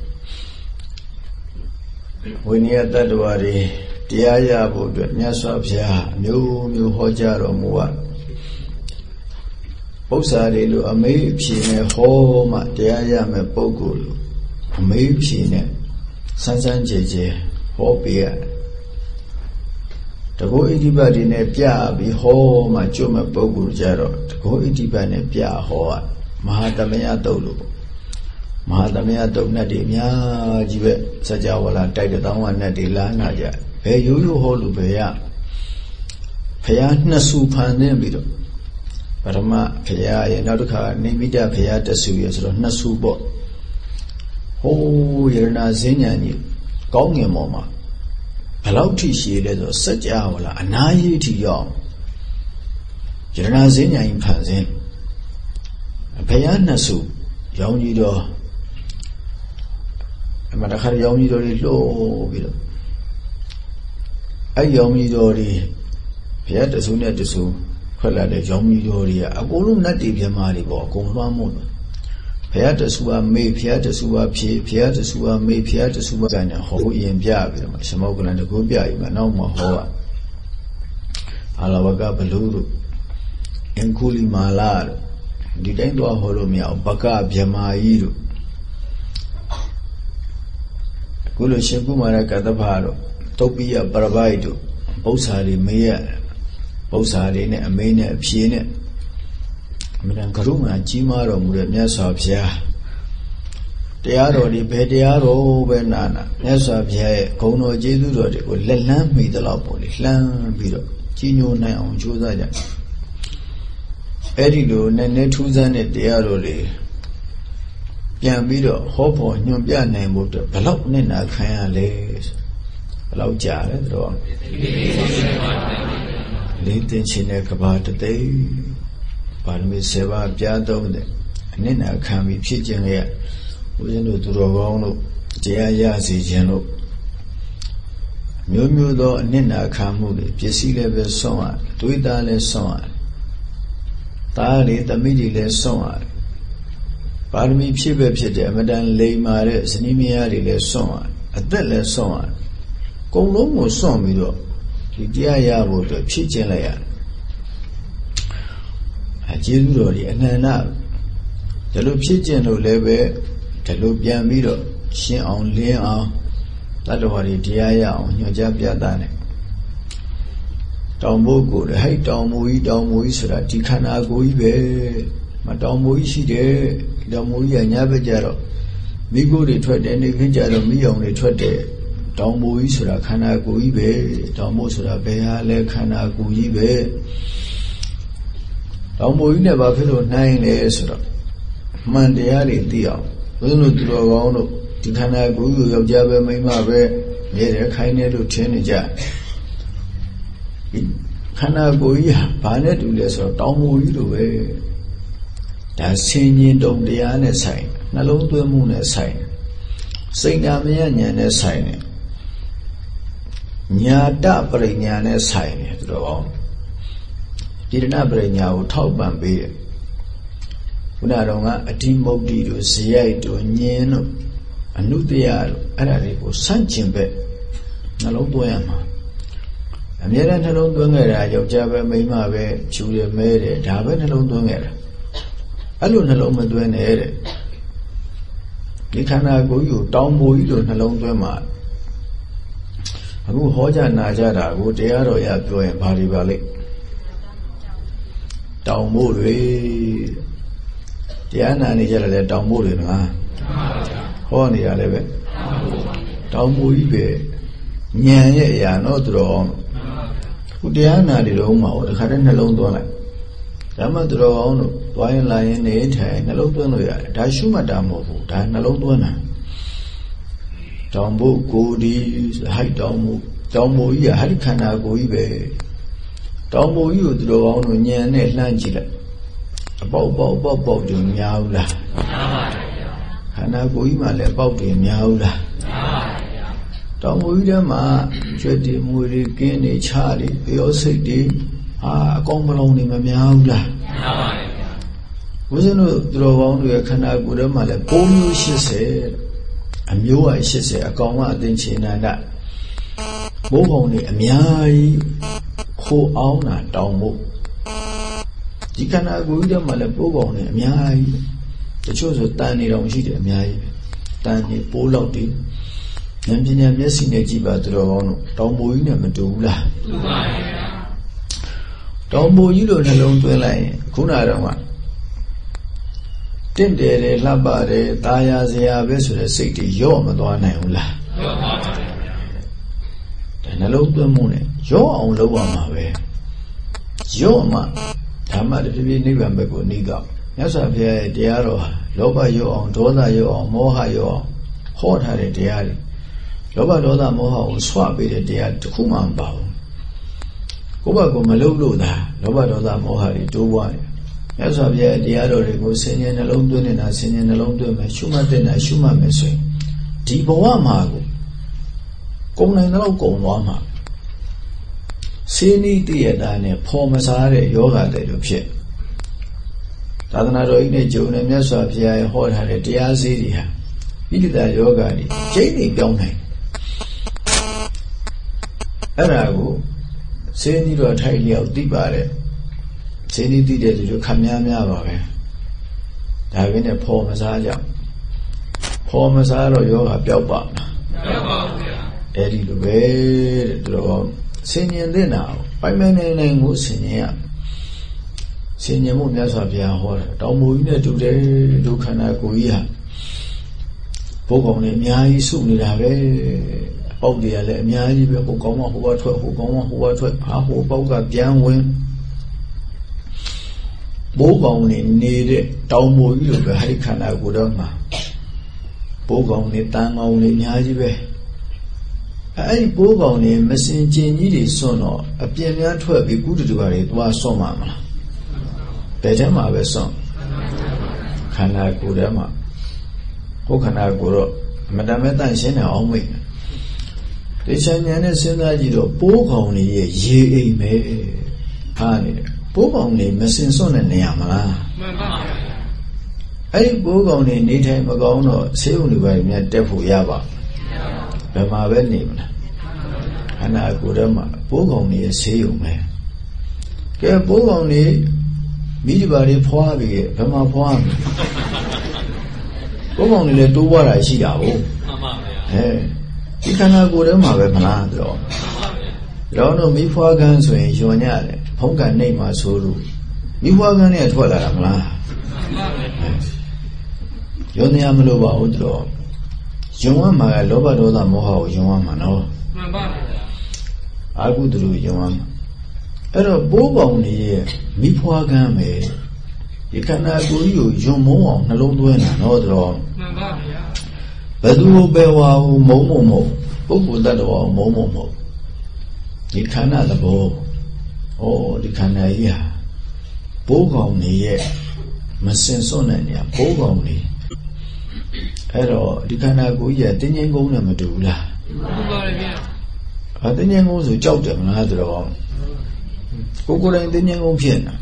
ဝိနည်းတတ္တဝါတွေတရားရဖို့အတွက်မြတ်စွာဘုရားအမျိုးမျိုးဟောကြားတော်မူပါပု္ပ္ပာတွေလိုအမေးအဖြေနဲ့ဟောမှတရားရမယ်ပုဂ္ဂိုလ်လိုအမေးအဖြေနဲ့စမ်းစမ်းကြည်ကြည်ဟောပေးရတယ်တကောဣတိပတ်တွေနဲ့ပြပြီးဟောမှကျွတ်မဲ့ပုဂ္ဂိုလ်ကြတော့တကောဣတိပတ်နဲ့ပြဟောရမဟာတမယတုတ်လို့မဟာတမယတုတ်နဲ့တွေအများကြီးပဲစัจ java လာတိုက်တဲ့တောင်းဝနဲ့တွေလာနာကြဘယ်ရိုးရိုးဟောလို့ပဲရဖះနှစ်စုဖန်သင်းပြီးတော့ပရမဖះရဲ့နောက်တစ်ခါနေမိတဖះတဆူရဲ့ဆိုတော့နှစ်စုပေါ့ဟိုးယရနာစဉ္ညာကြီးကောင်းငင်ပေါ်မှာဘယ်လောက်ထိရှည်လဲဆိုစัจ java လာအနာရေးထိရောက်ယရနာစဉ္ညာကြီးဖန်သင်းဖះနှစ်စုရောင်ကြီးတော့အမှန်တခါရောင်ကြီးတော်လေးလှိုးပြီးတော့အဲ့ရောင်ကြီးတော်လေးဘုရားတဆူနဲ့တဆူခွက်လာတဲ့ရောင်ကြီးတော်တွေကအကုန်လုံးနတ်တွေပြမာတွေပေါ့အကုန်လွှမ်းမို့လို့ဘုရားတဆူကမေ့ဘုရားတဆူကဖြေဘုရားတဆူကမေ့ဘုရားတဆူကကနေဟောရင်ပြပြီးတော့ရှမောကလန်တကူပြပြီးမှနောက်မှဟောက Alawaka Baluru, Enkuli Malar, Didendo Holomia, Baka Biamairu, Gulu Shingumara Kadaparo, Topia Barabaido, Bosari Maya, Bosari, Amena, Piene, Medankaruma, Jimaro, Muremia, Tearo di Pediaro Benana, Nessa Pia, Kono Jedu, would let lamp me the lopoli, lamp beetle, Gino now, Josaya. Edido, Nene Tuzan at Dearoli. Piambido, Hopo, Nubia name of the Palop Nina Kaya lays. Allow Jared or Little Chinek about the day. Palmi Seva Piado, Nina can be pitching here. Within the Rogono, Jaya Zeno Mumu Nina Kamudi, Pisile Song, Tuidale Song, Tali the Midile Song, Palmi Pibe Pide, Madame Lay Mare, Sinimiari Song, Adele Song, Golongo Song Mido, Jaya would the Pigeon Layer. A Jiluri and Nana, the Lupigeon Lebe. The Lupian Mido, she on Leon, that was the Dia on your Japiadane. Tombo good, hey, Tomui, Domui, so that Ticana go ibe, Madame she de, Domui and Yabajaro. We go to trade any Vijaro, me only trade. Tomui, so that Cana go ibe, Tomo so that Beale Cana go ibe. Tomui never fell nine years. Mandiali Dio. Within the Rogono, Ticana Guru of Java Maimabe, made a kind of Chenija. Cana Goya, Panet, less or Tomo Udo. That's changing of the Anna sign, Nalon to the moon sign. Saint Amian sign. Nyada Brigana sign, Rogon. Did not bring out top and beer. Unadonga, a team of Dido, Sia to Nieno, a Nudiaro, and a Rico Sanchimbe, Nalodoyama. A Miran Halondongera, your Java Maimabe, Julia Mere, Tavan Halondongera. Alone Haloma Duenere. You cannot go you, Tombo, you don't Halondoma. A good Hoja Najara, go Dearo Yato and Pari Valley. Tombo, Diana Nigella Tombo, Honey, I live it. Tombo, Nya, no drawn. Diana di Roma or the current alone donor. Dama drawn, wine lion, eight, and a low donor, Dashuma Damo, Dan alone donor. Tombo, goodies, high Tombo, Tombo, ya, Harikana, go ibe. Tombo, you draw on Nya, Langilla. About Bob Bob Bob, Yaula. Hanagoima, about him, Yaula. Tomuyama, Jetty Muri, Guinea, Charlie, Biosity, ah, Gombaloni, Miaula. Wasn't no draw on to a Kanagudama, a Bomu, she said, a Mua, she said, a Goma, then she and that. Boboni, a Miai, who own Tombo. You cannot go with them, a Boboni, a Miai. The chose of Tiny don't see a Miai, Tiny, Poloti. Engineer Messing a Jiba Drono, Tombo in a Medula. Tombo, you don't alone to a line, Kunarawan. Tende, Labare, Taya, Zia, Vesura, City, Yo Madonna. Then alone to the moon, Yo on the one way. Yo ma, Tama to be November go Niga. Yes, I've here, Diaro, Loba yo on, Dola yo on, Moha yo, Hot had a diary. Loba Dola Moha will swap it a dear to Kuman Bow. Gobago Maluluda, Loba Dola Moha, do one. Yes, I've here, Diaro, go singing alone doing and I singing alone doing my Shuma then I Shuma messing. Tiboa Mago. Gona no go Wama. Sini Diadane, Pomasare, Yoga, they do shit. Tadanaro in a June and yes, I've here, Hot had a dear Zidia. He did that yoga, Janie Donne. Arago, Say you are tightly out deep at it. Say you did it to come near having a poor massage. Poor massage or you have your bum. Eddie the way draw. Singing there now. By many name was singing. Senior Munas of Yahoo, don't move today, do can I go here? Pogoni, Mia soon have a oh dear, Mia, who come who what who come who what who boga young win. Bogoni needed, don't move you, the high can I go down. Bogoni, tang only Yajibe. I Bogoni, missing Jenny son or a piano twelve be good to it was so mamma. Better my song. Can I go them? Who can I go? Madame Dancing on me. The Chinese said that you book only ye may. Honey, book only missing son and Yamala. I book only need him ago, no, say only by me at Defu Yaba. The Marvel name. And I go them, book only a say you may. Get book only. Midbody poor be Pema Poam. Go only let do what I see. Eh, you cannot go to my Malando. Don't know me for guns when you are near Ponga name my soul. You were going at what I'm la. Yoni Amloba Udro. You want my loba dola moho, you want mano. I would do you want. Ero boba only mi poa game. You cannot go you, you more, no doing another on. But do bewa momo mo, boku that or momo mo. You cannot the bow. Oh, the canaya. Boga only ye. Masin sonania, boga only. Ero, the canago yet, didn't go to Madula. I didn't go to joke them another on. Go and then you piano.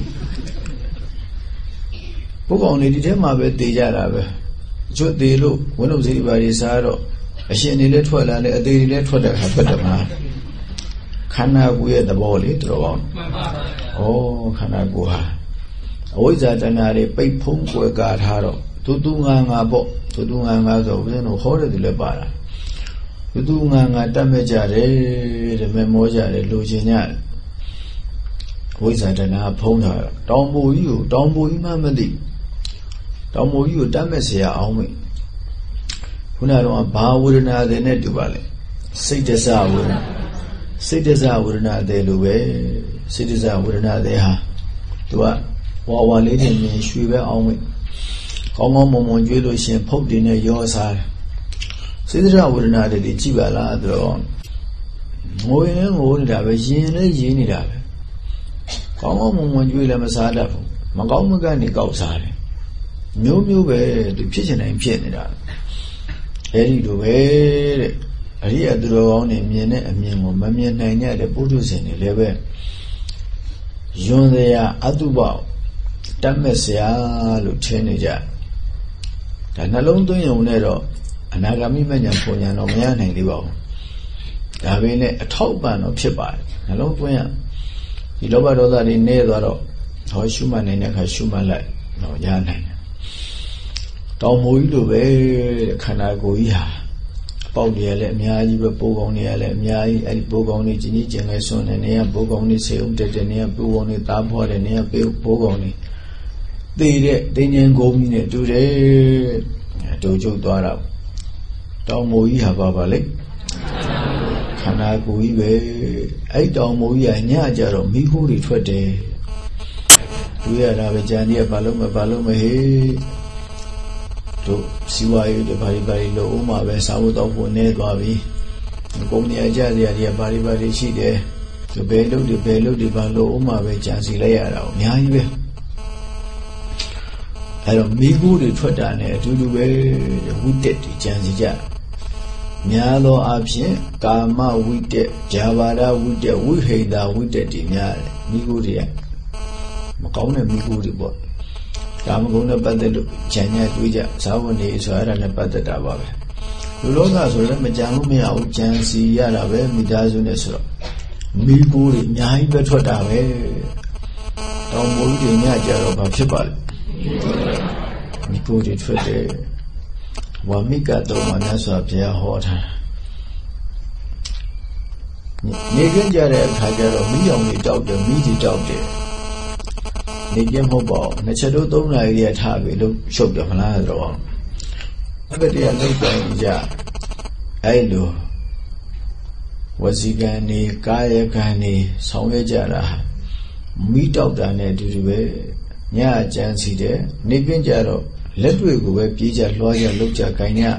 Book only did him up at the Jarabe. So they look, one of the body's arrow. A shiny little and a daily little that happened. Can I wear the ball later on? Oh, can I go her? Always at an alley, pay punk for a guard harrow. To do a book, to do a matter of no horror de la bara. To do a damage at the memoria de Lucian. Always at an opponent. Don't move you, don't move mammy. Don't move you, damage here on me. When I don't bow with another net to valley. Say this hour. Say this hour not there, Louis. Say this hour not there. To what? While leading me, she were on me. Come on, Momon, you do she poked in your side. Say this hour not the Chibala drawn. Moving and moving up a yin and yin it up. Come on, Momon, you let me side up. Magomagani goes out. No new way, the pigeon and piano it up. Eddie do it. I hear the wrong in Miene and Mimo, Mammy and Nanya, the Buddhas in the level. Yon they are Aduba, Tamesia, Lieutenant Jack. And alone doing your nero, and Agami Manaponia, no man and Livo. Having a top band of Chibai, alone doing. You know about all that in Nedoro, how Schumann and a Schumann like, no Yan. Don't move away, can I go here? Paulia let me I give a Bogonia let me I Bogoni, Ginny Jengason, and near Bogoni, say, near Bogoni, Tapo, and near Bogoni. They didn't go in to the Dojo Dora. Don't move have a valley. Can I go away? I don't move ya near Jaro, me who retreat. We are a Jania Paloma Paloma he. To see why the body body low, my best out of one net bobby. And go near Jalia, body body she there. To bellow the bellow the ballow, my way chancy lay out. Yah, I don't be good at what I need to do with it, chancy jar. Nyalo option, Kama with it, Javada with it, we hate that with it in Yard, Miguria. Macona Miguri. I'm going to put the China Twitter, Savoni, so I ran a patta tabak. Luloga, so let me jam me out, chancy, Yarabe, Midazunesro. မိဘူးတွေအများကြီးပဲထွက်တာပဲတောင်မိုးတွေညကြတော့ဘာဖြစ်ပါလဲမိဘူးတွေထွက်တယ်ဝါမိကတော့မှမြတ်စွာဘုရားဟောထားနေကင်းကြတဲ့အခါကျတော့မိအောင်တွေတောက်တယ်မိတွေတောက်တယ်နေကင်းမဟုတ်ပါဘူးနှစ်ချက်တို့သုံးနာရီရထားပြီလို့ရှုပ်တယ်မလားတော့အဲ့ဒါတရားလုံးတိုင်းကြအဲ့လိုဝစီကံနေကာယကံနေဆောင်ရွက်ကြတာမိတောက်တာနဲ့အတူတူပဲညအကျန်းစီတယ်နေကင်းကြတော့လက်တွေကိုပဲပြေးကြလွှားကြလှုပ်ကြခိုင်းကြ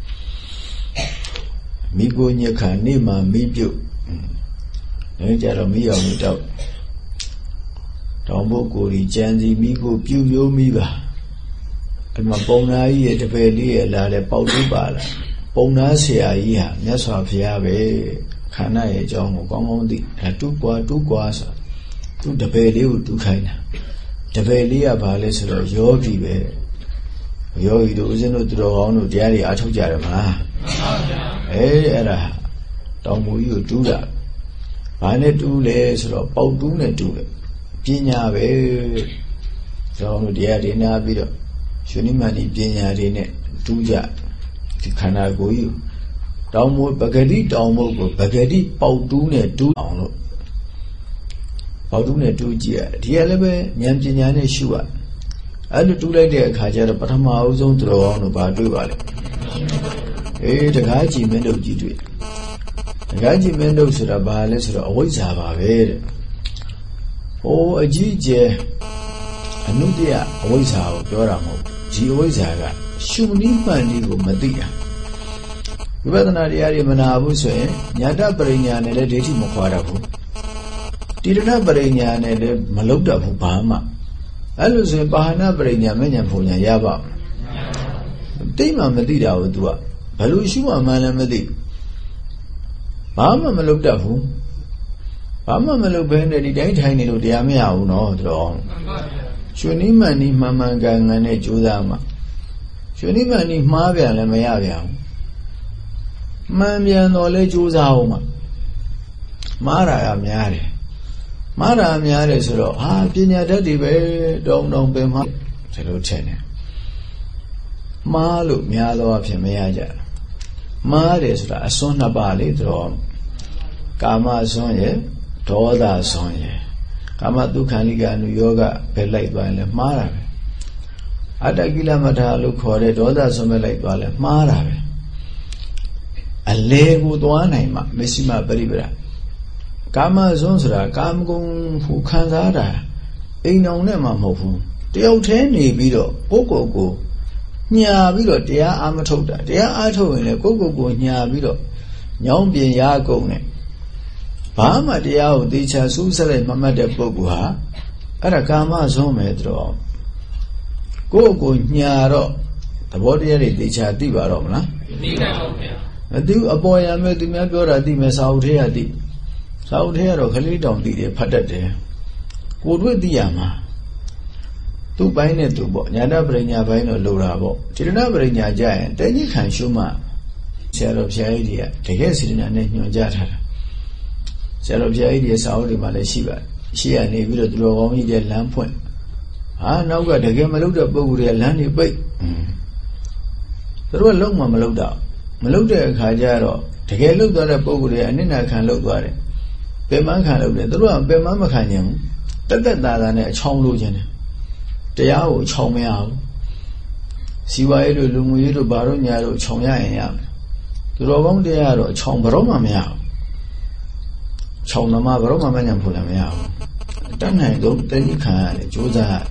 မိကိုညခါနေမှာမိပြုတ်နေကြတော့မိအောင်မိတောက်တောင်ပုတ်ကိုကြီးကျန်းစီမိကိုပြုတ်မျိုးမိပါအမပုံနာကြီးရဲ့တပည့်လေးရဲ့လာတဲ့ပေါက်တူပါလာပုံနာဆရာကြီးဟာမြတ်စွာဘုရားပဲခန္ဓာရဲ့အကြောင်းကိုကောင်းကောင်းသိအဲတူကွာတူကွာဆိုသူတပည့်လေးကိုတူခိုင်းတာတပည့်လေးကဘာလဲဆိုတော့ယောဂီပဲယောဂီတို့ဦးဇင်းတို့သူတော်ကောင်းတို့တရားတွေအားထုတ်ကြတယ်မလားမှန်ပါဗျာအဲအဲ့ဒါတောင်မူကြီးကိုတူးတာဘာနဲ့တူးလဲဆိုတော့ပေါက်တူးနဲ့တူးတယ်ပညာပဲကျောင်းတို့တရားတွေနာပြီးတော့ရှင်နိမဏိပညာတွေနဲ့တူးကြဒီခန္ဓာကိုယ်ကြီးတောင်မူပဂတိတောင်မုတ်ကိုပဂတိပေါက်တူးနဲ့တူးအောင်လို့ပေါက်တူးနဲ့တူးကြည့်ရဒီကလည်းပဲဉာဏ်ပညာနဲ့ရှုရအဲ့လိုတူးလိုက်တဲ့အခါကျတော့ပထမအဆုံးသူတော်ကောင်းတို့ဘာတွေ့ပါလဲအေးတကားကြည်မင်းတို့ကြည့်တွေ့တကားကြည်မင်းတို့ဆိုတာဘာလဲဆိုတော့အဝိဇ္ဇာပါပဲတဲ့ဟိုအကြီးကျယ်အနုတ္တယအဝိဇ္ဇာကိုပြောတာမဟုတ်ဒီအဝိဇ္ဇာကရှုနိမှန်ဒီကိုမသိတာဝိပဿနာတရားတွေမနာဘူးဆိုရင်ညာတပရိညာနဲ့လည်းဒိဋ္ဌိမခွာတတ်ဘူးတိရဏပရိညာနဲ့လည်းမလုတ်တတ်ဘူးဘာမှအဲ့လိုဆိုရင်ပါဟနာပရိညာမဉ္ဇဉ်ပုံညာရပါ့မလားတိတ်မှမသိတာဘူး तू ကဘယ်လိုရှုမှမှန်းလည်းမသိဘာမှမလုတ်တတ်ဘူးဘာမှမလုတ်ဘဲနဲ့ဒီတိုင်းထိုင်နေလို့တရားမရဘူးနော်တော်ရှင်နိမန်နီမှန်မှန်ကန်ကန်နဲ့ကြိုးစားမှရှင်နိမန်နီမှားပြန်လည်းမရပြန်ဘူးမှန်ပြန်တော့လဲကြိုးစားအောင်မှမှားတာကများတယ်မှားတာများတယ်ဆိုတော့ဟာပညာတတ်တွေပဲတောင်းတောင်းပင်မှာဒီလိုထင်တယ်မှားလို့များသောအဖြစ်မရကြမှားတယ်ဆိုတာအစွန်းနှစ်ပါးလေတော့ကာမအစွန်းရဲ့ဒေါသအစွန်းရဲ့ကာမဒုက္ခဏိကအနုယောဂပဲလိုက်သွားရင်လည်းမှားတာပဲအတ္တကိလမထာလို့ခေါ်တဲ့ဒေါသအစွန်းပဲလိုက်သွားလဲမှားတာပဲအလေကိုသွားနိုင်မှမစ္စည်းမပရိပဒကာမအစွန်းဆိုတာကာမဂုဏ်ဖူခံစားတာအိမ်အောင်နဲ့မှမဟုတ်ဘူးတယောက်တည်းနေပြီးတော့ကိုယ့်ကိုယ်ကိုညာပြီးတော့တရားအာမထုတ်တာတရားအားထုတ်ရင်လည်းကိုယ့်ကိုယ်ကိုညာပြီးတော့ညောင်းပြင်ရကုန်နဲ့ဘာမှတရားကိုသေချာစူးစက်လိုက်မမှတ်တဲ့ပုဂ္ဂိုလ်ဟာအဲ့ဒါကာမဇွန်းပဲတော့ကိုယ့်ကိုညာတော့သဘောတရားတွေသေချာသိပါတော့မလားမသိပါဘူးဗျာမသိဘူးအပေါ်ရမယ်သူများပြောတာသိမယ်စာအုပ်ထဲကသိစာအုပ်ထဲကတော့ခလေးတောင်သိတယ်ဖတ်တတ်တယ်ကိုယ်တွေ့သိရမှာသူ့ပိုင်းနဲ့သူပေါ့ညာတပရိညာပိုင်းတော့လိုတာပေါ့တိရဏပရိညာကြရင်တဏှိခံရှုမှဆရာတော်ဘုရားကြီးတွေကတကယ်စေတနာနဲ့ညွှန်ကြားထားတာဆရာတော်ဘုရားကြီးတွေစာအုပ်တွေမှာလည်းရှိပါတယ်ရှိရနေပြီးတော့သူတော်ကောင်းကြီးတွေလမ်းဖွင့်ဟာနောက်ကတကယ်မလုပ်တဲ့ပုဂ္ဂိုလ်တွေကလမ်းတွေပိတ်သူတို့ကလုံးမမလုပ်တော့မလုပ်တဲ့အခါကျတော့တကယ်လုပ်သွားတဲ့ပုဂ္ဂိုလ်တွေအနစ်နာခံလုပ်သွားတယ်ပင်မခံလုပ်တယ်သူတို့ကပင်မမခံခြင်းဘူးတက်တက်သားသားနဲ့အချောင်းလို့ခြင်းတယ်တရားကိုခြောင်မရဘူးစီဝါရေးတို့လူမှုရေးတို့ဘာတို့ညာတို့ခြောင်ရရင်ရမယ်သူတော်ကောင်းတရားတော့ခြောင်ဘရောမှမရဘူးခြောင်သမားဘရောမှမညံဖို့လည်းမရဘူးတတ်နိုင်တော့တဏှိခံရတယ်ကြိုးစားရတယ်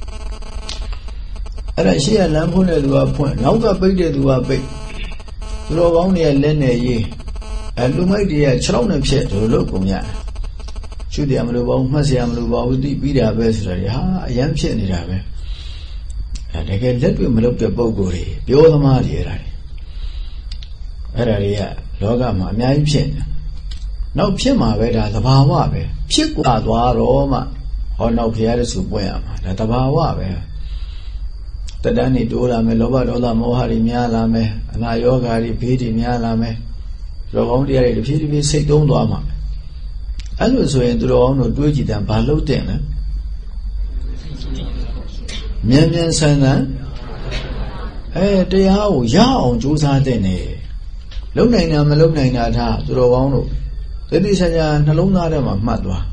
အဲ့ဒါရှိရလမ်းဖွင့်တဲ့သူကဖွင့်နောက်ကပိတ်တဲ့သူကပိတ်သူတော်ကောင်းတွေကလက်နဲ့ရေးအဲလူမိုက်တွေကခြေထောက်နဲ့ဖြက်တို့လို့ကုန်ရတယ်ရှုတရားမလို့ပါဘူးမှတ်စရာမလို့ပါဘူးသိပြီးတာပဲဆိုတာတွေဟာအယမ်းဖြစ်နေတာပဲအဲတကယ်လက်တွေ့မလုပ်တဲ့ပုံကိုယ်တွေပြောသမားတွေအဲ့ဒါတွေအဲ့ဒါတွေကလောကမှာအများကြီးဖြစ်နေနောက်ဖြစ်မှာပဲဒါသဘာဝပဲဖြစ်กว่าသွားတော့မှဟောနောက်ဖျားတဲ့စုပွင့်ရမှာဒါသဘာဝပဲတတန်းနေတိုးလာမယ်လောဘဒေါသမောဟတွေများလာမယ်အနာယောဂါတွေဘေးတွေများလာမယ်လောကောင်းတရားတွေတစ်ဖြည်းဖြည်းစိတ်သုံးသွားမှာအဲ့လိုဆိုရင်သူတော်ကောင်းတို့တွေးကြည့်တယ်ဘာလို့တင်လဲမြန်မြန်ဆန်ဆန်အဲတရားကိုရအောင်ကြိုးစားတဲ့နေလုံနိုင်တာမလုံနိုင်တာထားသူတော်ကောင်းတို့တတိဆရာနှလုံးသားထဲမှာမှတ်သွား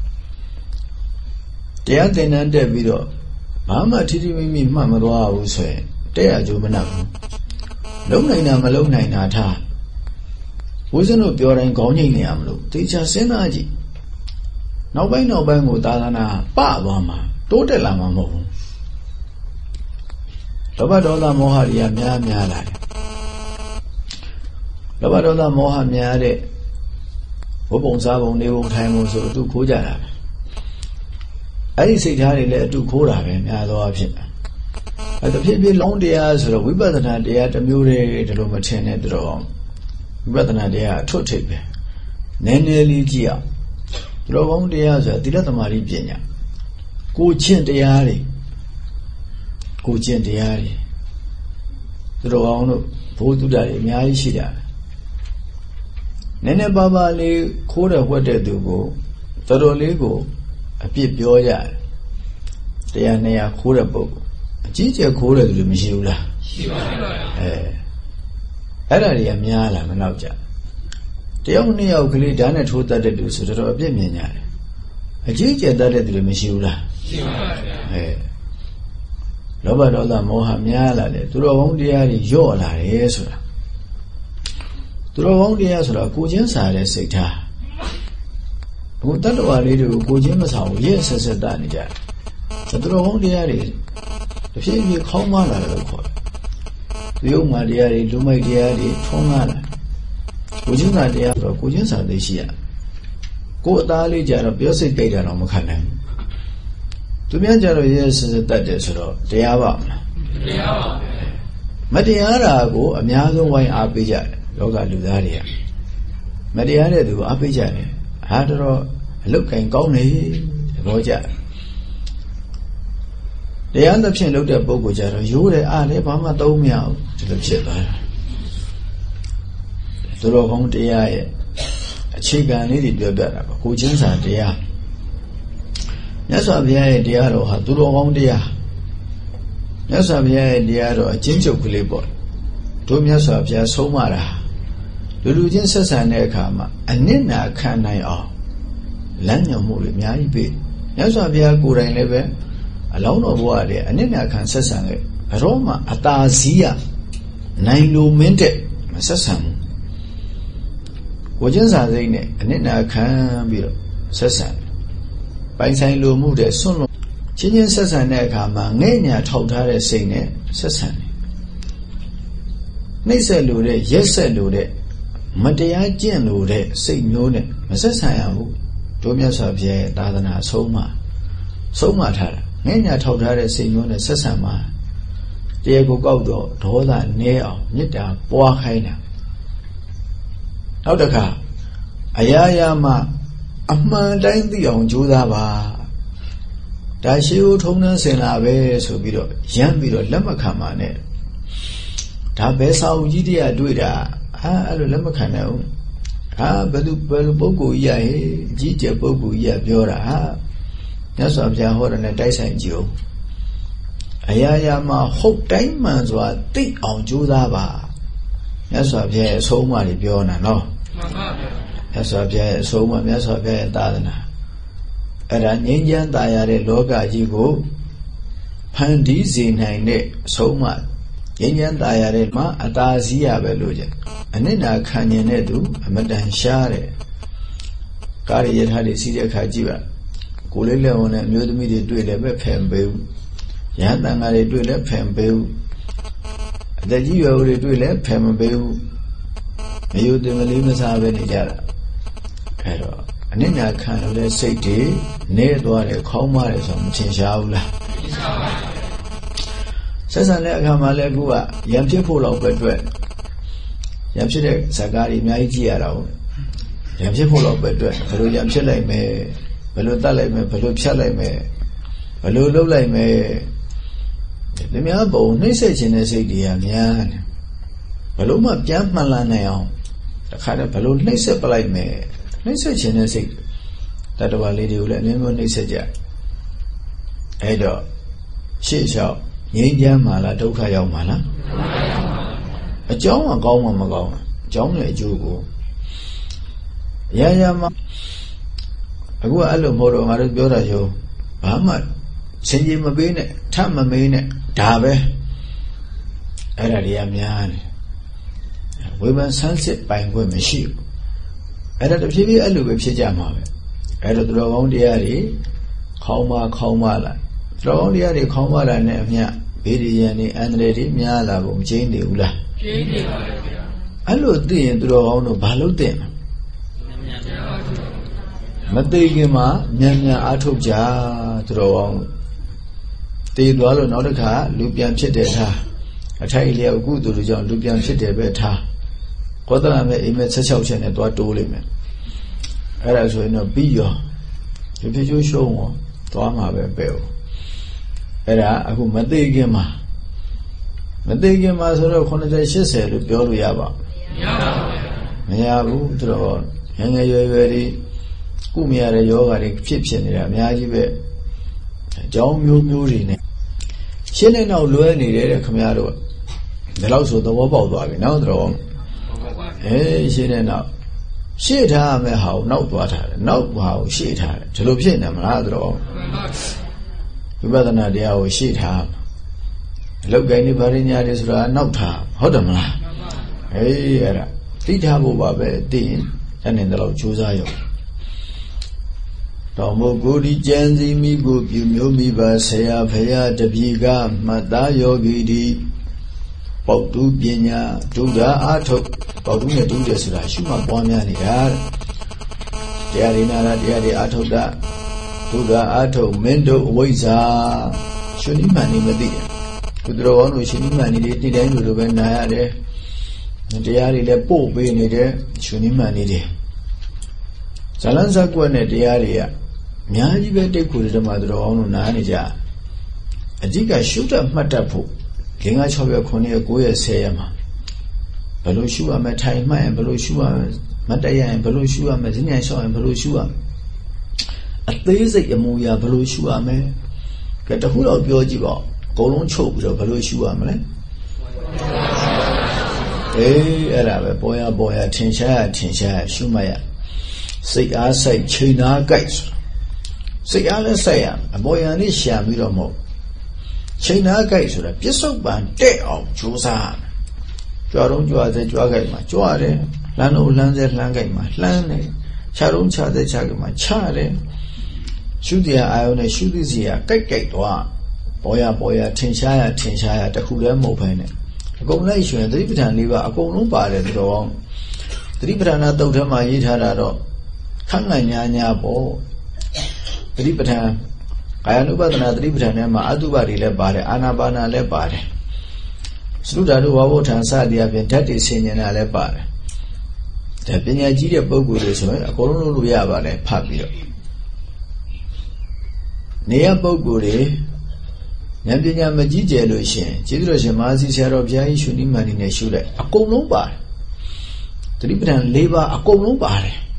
တရားသင်တန်းတက်ပြီးတော့ဘာမှထိထိမိမိမှတ်မသွားဘူးဆိုရင်တဲ့ရကြိုးမနှက်ဘူးလုံနိုင်တာမလုံနိုင်တာထားဝိဇ္ဇနုပြောတိုင်းခေါင်းငိမ့်နေရမလို့တေချာစဉ်းစားကြည့်နောက်ပိုင်းနောက်ပိုင်းကိုသာသနာပသွားမှာတိုးတက်လာမှာမဟုတ်ဘူးလောဘဒေါသမောဟတွေကများများလာတယ်လောဘဒေါသမောဟများတဲ့ဘုပုံစားပုံနေပုံထိုင်ပုံဆိုအတူခိုးကြတာပဲအဲ့ဒီစိတ်ထားတွေလည်းအတူခိုးတာပဲများသောအားဖြင့်အဲ့တဖြည်းဖြည်းလုံးတရားဆိုတော့ဝိပဿနာတရားတစ်မျိုးတည်းဒီလိုမထင်နဲ့တော့ဝိပဿနာတရားအထွတ်ထိပ်ပဲနည်းနည်းလေးကြည့်အောင်ဒီလိုကောင်းတရားဆိုတာသီလသမာဓိပညာကိုကျင့်တရားတွေကိုကျင့်တရားတွေဒီလိုကောင်းတို့ဘုသူတ္တတွေအများကြီးရှိတာနည်းနည်းပါးပါးလေးခိုးတဲ့ဝှက်တဲ့သူကိုတော်တော်လေးကိုအပြစ်ပြောရတယ်တရားနေရာခိုးတဲ့ပုဂ္ဂိုလ်အကြီးကျယ်ခိုးတဲ့သူမရှိဘူးလားရှိပါပါအဲအဲ့ဒါတွေကများလာမနောက်ကြတယောက်နှစ်ယောက်ကလေးဓာတ်နဲ့ထိုးတတ်တဲ့သူဆိုတော့အပြစ်မြင်ကြတယ်အကြီးကျယ်တတ်တဲ့သူမရှိဘူးလားရှိပါပါအဲလောဘဒေါသမောဟများလာတယ်သူတော်ကောင်းတရားတွေညော့လာတယ်ဆိုတာသူတော်ကောင်းတရားဆိုတာကိုချင်းစားတဲ့စိတ်ထားအခုတတ္တဝါလေးတွေကိုကိုချင်းမစားဘူးရဲ့ဆက်ဆက်တတ်နေကြတယ်သူတော်ကောင်းတရားတွေတစ်ဖြည်းဖြည်းခေါင်းမလာတယ်လို့ခေါ်တယ်သူယုံမှတရားတွေလူမိုက်တရားတွေထုံးလာတယ်ကိုချင်းစားတရားဆိုတော့ကိုချင်းစားသိရှိရကိုအသားလေးကြတော့ပြောစိတ်ကြိုက်တာတော့မခံနိုင်ဘူးသူများကြတော့ရဲ့ဆက်ဆက်တတ်တယ်ဆိုတော့တရားပါမလားတရားပါမတရားတာကိုအများဆုံးဝိုင်းအားပေးကြတယ်လောကလူသားတွေကမတရားတဲ့သူကိုအားပေးကြတယ်ဟာတော့အလုတ်ကင်ကောင်းနေသဘောကျတရားသဖြင့်လုပ်တဲ့ပုဂ္ဂိုလ်ကြတော့ရိုးတယ်အားလည်းဘာမှသုံးမရဘူးဒီလိုဖြစ်သွားတာသူတော်ကောင်းတရားရဲ့အခြေခံလေးတွေပြောပြတာပါကိုချင်းစာတရားမြတ်စွာဘုရားရဲ့တရားတော်ဟာသူတော်ကောင်းတရားမြတ်စွာဘုရားရဲ့တရားတော်အချင်းချုပ်ကလေးပေါ့တို့မြတ်စွာဘုရားဆုံးမတာလူလူချင်းဆက်ဆံတဲ့အခါမှာအနစ်နာခံနိုင်အောင်လမ်းညွှန်မှုတွေအများကြီးပေးမြတ်စွာဘုရားကိုယ်တိုင်လည်းပဲအလောင်းတော်ဘုရားတဲ့အနစ်နာခံဆက်ဆံခဲ့ဘရောမှအတားစီးရနိုင်လိုမင်းတဲ့မဆက်ဆံဘူးကိုချင်းစာစိတ်နဲ့အနစ်နာခံပြီးတော့ဆက်ဆံပိုင်ဆိုင်လိုမှုတဲ့စွန့်လို့ချင်းချင်းဆက်ဆံတဲ့အခါမှာငဲ့ညာထောက်ထားတဲ့စိတ်နဲ့ဆက်ဆံတယ်နှိမ့်ဆက်လို့တဲ့ရက်ဆက်လို့တဲ့မတရားကျင့်လို့တဲ့စိတ်မျိုးနဲ့မဆက်ဆံရဘူးတို့မြတ်စွာဘုရားရဲ့သာသနာဆုံးမဆုံးမထားတာငဲ့ညာထောက်ထားတဲ့စိတ်မျိုးနဲ့ဆက်ဆံမှာတရားကိုကောက်တော့ဒေါသနည်းအောင်မေတ္တာပွားခိုင်းတာနောက်တစ်ခါအရာရာမှာအမှန်တိုင်းသိအောင်ကြိုးစားပါဒါရှိဦးထုံးနှန်းစင်လာပဲဆိုပြီးတော့ရမ်းပြီးတော့လက်မခံပါနဲ့ဒါဘယ်စာအုပ်ကြီးတရားတွေ့တာဟာအဲ့လိုလက်မခံနိုင်ဘူးဟာဘယ်သူဘယ်လိုပုဂ္ဂိုလ်ကြီးရဟဲ့ကြီးကျယ်ပုဂ္ဂိုလ်ကြီးကပြောတာဟာမြတ်စွာဘုရားဟောတယ်နဲ့တိုက်ဆိုင်ကြည့်အောင်အရာရာမှာဟုတ်တိုင်းမှန်စွာသိအောင်ကြိုးစားပါမြတ်စွာဘုရားရဲ့အဆုံးအမတွေပြောနေတာနော်မှန်ပါဗျာမြတ်စွာဘုရားရဲ့အဆုံးအမမြတ်စွာဘုရားရဲ့သာသနာအဲ့ဒါငြိမ်းချမ်းသာရတဲ့လောကကြီးကိုဖန်တီးစေနိုင်တဲ့အဆုံးအမငြိမ်းချမ်းသာရတဲ့မှာအတားစီးရပဲလို့ကျအနစ်နာခံကျင်တဲ့သူအမတန်ရှားတယ်ကာရယထာတွေစီးတဲ့အခါကြည့်ပါကိုလေးလက်ဝင်နဲ့အမျိုးသမီးတွေတွေ့လည်းပဲဖယ်မပေးဘူးရဟန်းတန်ဃာတွေတွေ့လည်းဖယ်မပေးဘူးအသက်ကြီးရွယ်တွေတွေ့လည်းဖယ်မပေးဘူးမယုံတယ်မလေးမစားပဲနေကြတာအဲ့တော့အနစ်နာခံလို့တဲ့စိတ်တွေနေသွားတယ်ခေါင်းမတယ်ဆိုမထင်ရှားဘူးလားထင်ရှားပါဘူးဆက်ဆံတဲ့အခါမှာလည်းအခုကရံဖြစ်ဖို့တော့ပဲတွေ့ရံဖြစ်တဲ့ဇာကားတွေအများကြီးကြည့်ရတာဟုတ်ရံဖြစ်ဖို့တော့ပဲတွေ့ဘယ်လိုရံဖြစ်လိုက်မယ်ဘယ်လိုတတ်လိုက်မယ်ဘယ်လိုဖြတ်လိုက်မယ်ဘယ်လိုလုပ်လိုက်မယ်ဒီများပုံနှိမ့်ဆက်ခြင်းတဲ့စိတ်တွေကများတယ်ဘယ်လိုမှပြန်မှန်လာနိုင်အောင်တခါတည်းဘယ်လိုနှိမ့်ဆက်ပလိုက်မယ်နှိမ့်ဆက်ခြင်းတဲ့စိတ် Tatawa lady will let him only say, Edo, she shall, Yin Mala, Doka Yamala. A John and Goma Magoma, John a Jugo. Yayama. I go a little more on a Gorajo. Bahamat. Send him a bene, Tam a mene, Dabe. Eradiamian. Women sunset by women sheep. At the P V, I look at Pijama. At the Drawon Diari, Koma Komala. Drawon Diari Komala Nemia, Bidiani, and Lady Miala, Jane de Ula. I look the Drawon of Baludin. Matigima, Nyanya Atuja, Drawon. The Dwallo Nordica, Lupian Chiteta. A tiny of good to John Lupian Chiteta. Quadra may emit such ocean at what to limit. As we know, be your. If you show one, Toma Bell. Era, I could Madigima. Madigima, sort of connotation said, Yaba. Mayabu, Tron, Hang a very Kumia yoga, chips in the Miajibe. John Murin. She didn't know Luani, Camaro. The house of the Wobble, now drawn. Eh, she didn't know. She had a how, no water, no how she had. To look in them, I draw. You better not the hour she had. Look, anybody in this run, no time. Hold on. Eh, did have over Dean, and in the Lord Chusayo. Tomo Gudi Janzi mi book, you know me by Saya Paya, the Biga, Madayo Gidi. Pautu Bienya, Duda Ato, Pautunia Dudas, Shuma Bonia, Diarina, Diari Atoda, Duda Ato, Mendo, Wiza, Shunimani Madia. To draw on with Shunimani, did end with the Nayade, Diari le Po Benede, Shunimani. Salanza Guane Diaria, Miaji Bete Kurida Madron, Nanija. A diga shoot up Matapu. King I shall be a cornea go say, Below Shua, my time, and below Shua, Mataya, and below Shua, Mazina, saw and below Shua. At least a Yamuya, below Shua, me. Get a whole of your jiba, go on choke with a below Shua, man. Eh, Arab, boy, a boy, a tinsha, tinsha, Shumaya. Say, I say, China guys. Say, I say, a boy, and is sham, we don't know. China guys would have just so bad, day of Josa. Joron Joa the Joagama, Joare, Lano Lanza Langama, Lane, Charon Cha the Chagama, Chare, Shudia Ione, Shudizia, Kakatwa, Boya Boya, Tinshaya, Tinshaya, the Hula Mopene. A combination of the Ripitan liver, a cono bar at the wrong. The Ripitana Dotama Yitarado, Kanganya Bo, the Ripitan. I know about another Ripitana, Adubari le bare, Anabana le bare. Sludadu Wawot and Sadia Ventati Senior le bare. The Pinagia Bogu is a Corono Yabale, Papio. Nea Boguri, Nambina Majija Lucian, Chidros and Mazi Sarobia, Shuniman in a shule, a cono bar. The Ripitan labor, a cono bar.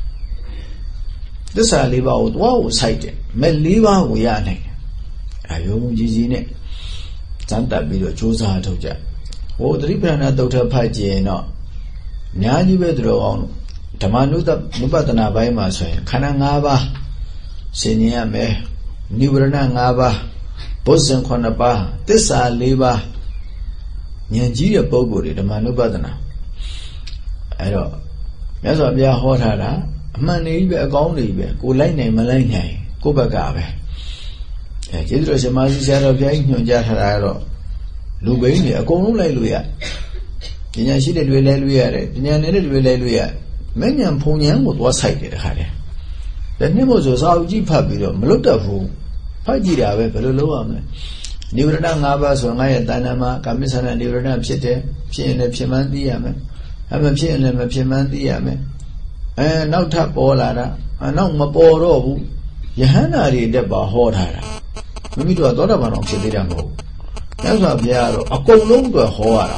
This I live out wow sighted. Meliva we are ne. I own Gizine. Santa Bido Chosa Toja. Oh, the Ribrana Doctor Paji no. Nyaji Bedro on Tamanuta Nubatana Baima say, Kanangaba, Senia me, Nibrana Ngaba, Bosan Konaba, this I live. Nyanjia Boguri, the Manubatana. I don't. Yes, I'll be a hot hada. Money be a gongly be, go lane a Malay, go bagave. A Jidros a Mazis of Yang Jaharo. Lubini, a gong Luia. Dinan she did with Luia, Dinan did with Luia. Many and Ponian was sighted, Harry. The name was Auji Pabilo, Malota who Pajira, Pelolo. Nurana Navas on Maya Dynama, Camisana, Nurana Pite, Pien and Pimandiame. I'm a Pien and a Pimandiame. And now tap all ara, and now my poor row. Yahana read about Horara. Maybe to a daughter of Chidamo. That's what they are a cold longer Hora.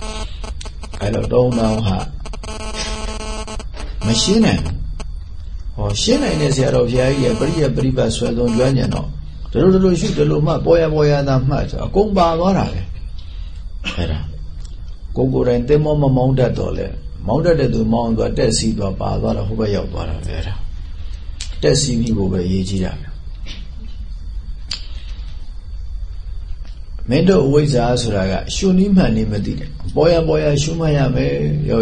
I don't know how. Machine. ဟောရှင်းနိုင်တဲ့ဆရာတော်ဘုရားကြီးရဲ့ပရိယပရိပတ်ဆွဲဆုံးကျွမ်းကျင်တော့ဒီလိုဒီလိုရှိဒီလိုမှပေါ်ရပေါ်ရသာမှတ်ဆိုအကုန်ပါသွားတာလေအဲ့ဒါကိုကိုယ်တိုင်သင်္ဘောမမောင်းတတ်တော့လေမောင်းတတ်တဲ့သူမောင်းသွားတက်စီးသွားပါသွားတော့ဟိုဘက်ရောက်သွားတာပဲအဲ့ဒါတက်စီးပြီးကိုပဲရေးကြည့်တာမင်းတို့အဝိဇ္ဇာဆိုတာကရှုနည်းမှန်နေမသိတယ်ပေါ်ရပေါ်ရရှုမှတ်ရမယ်ရော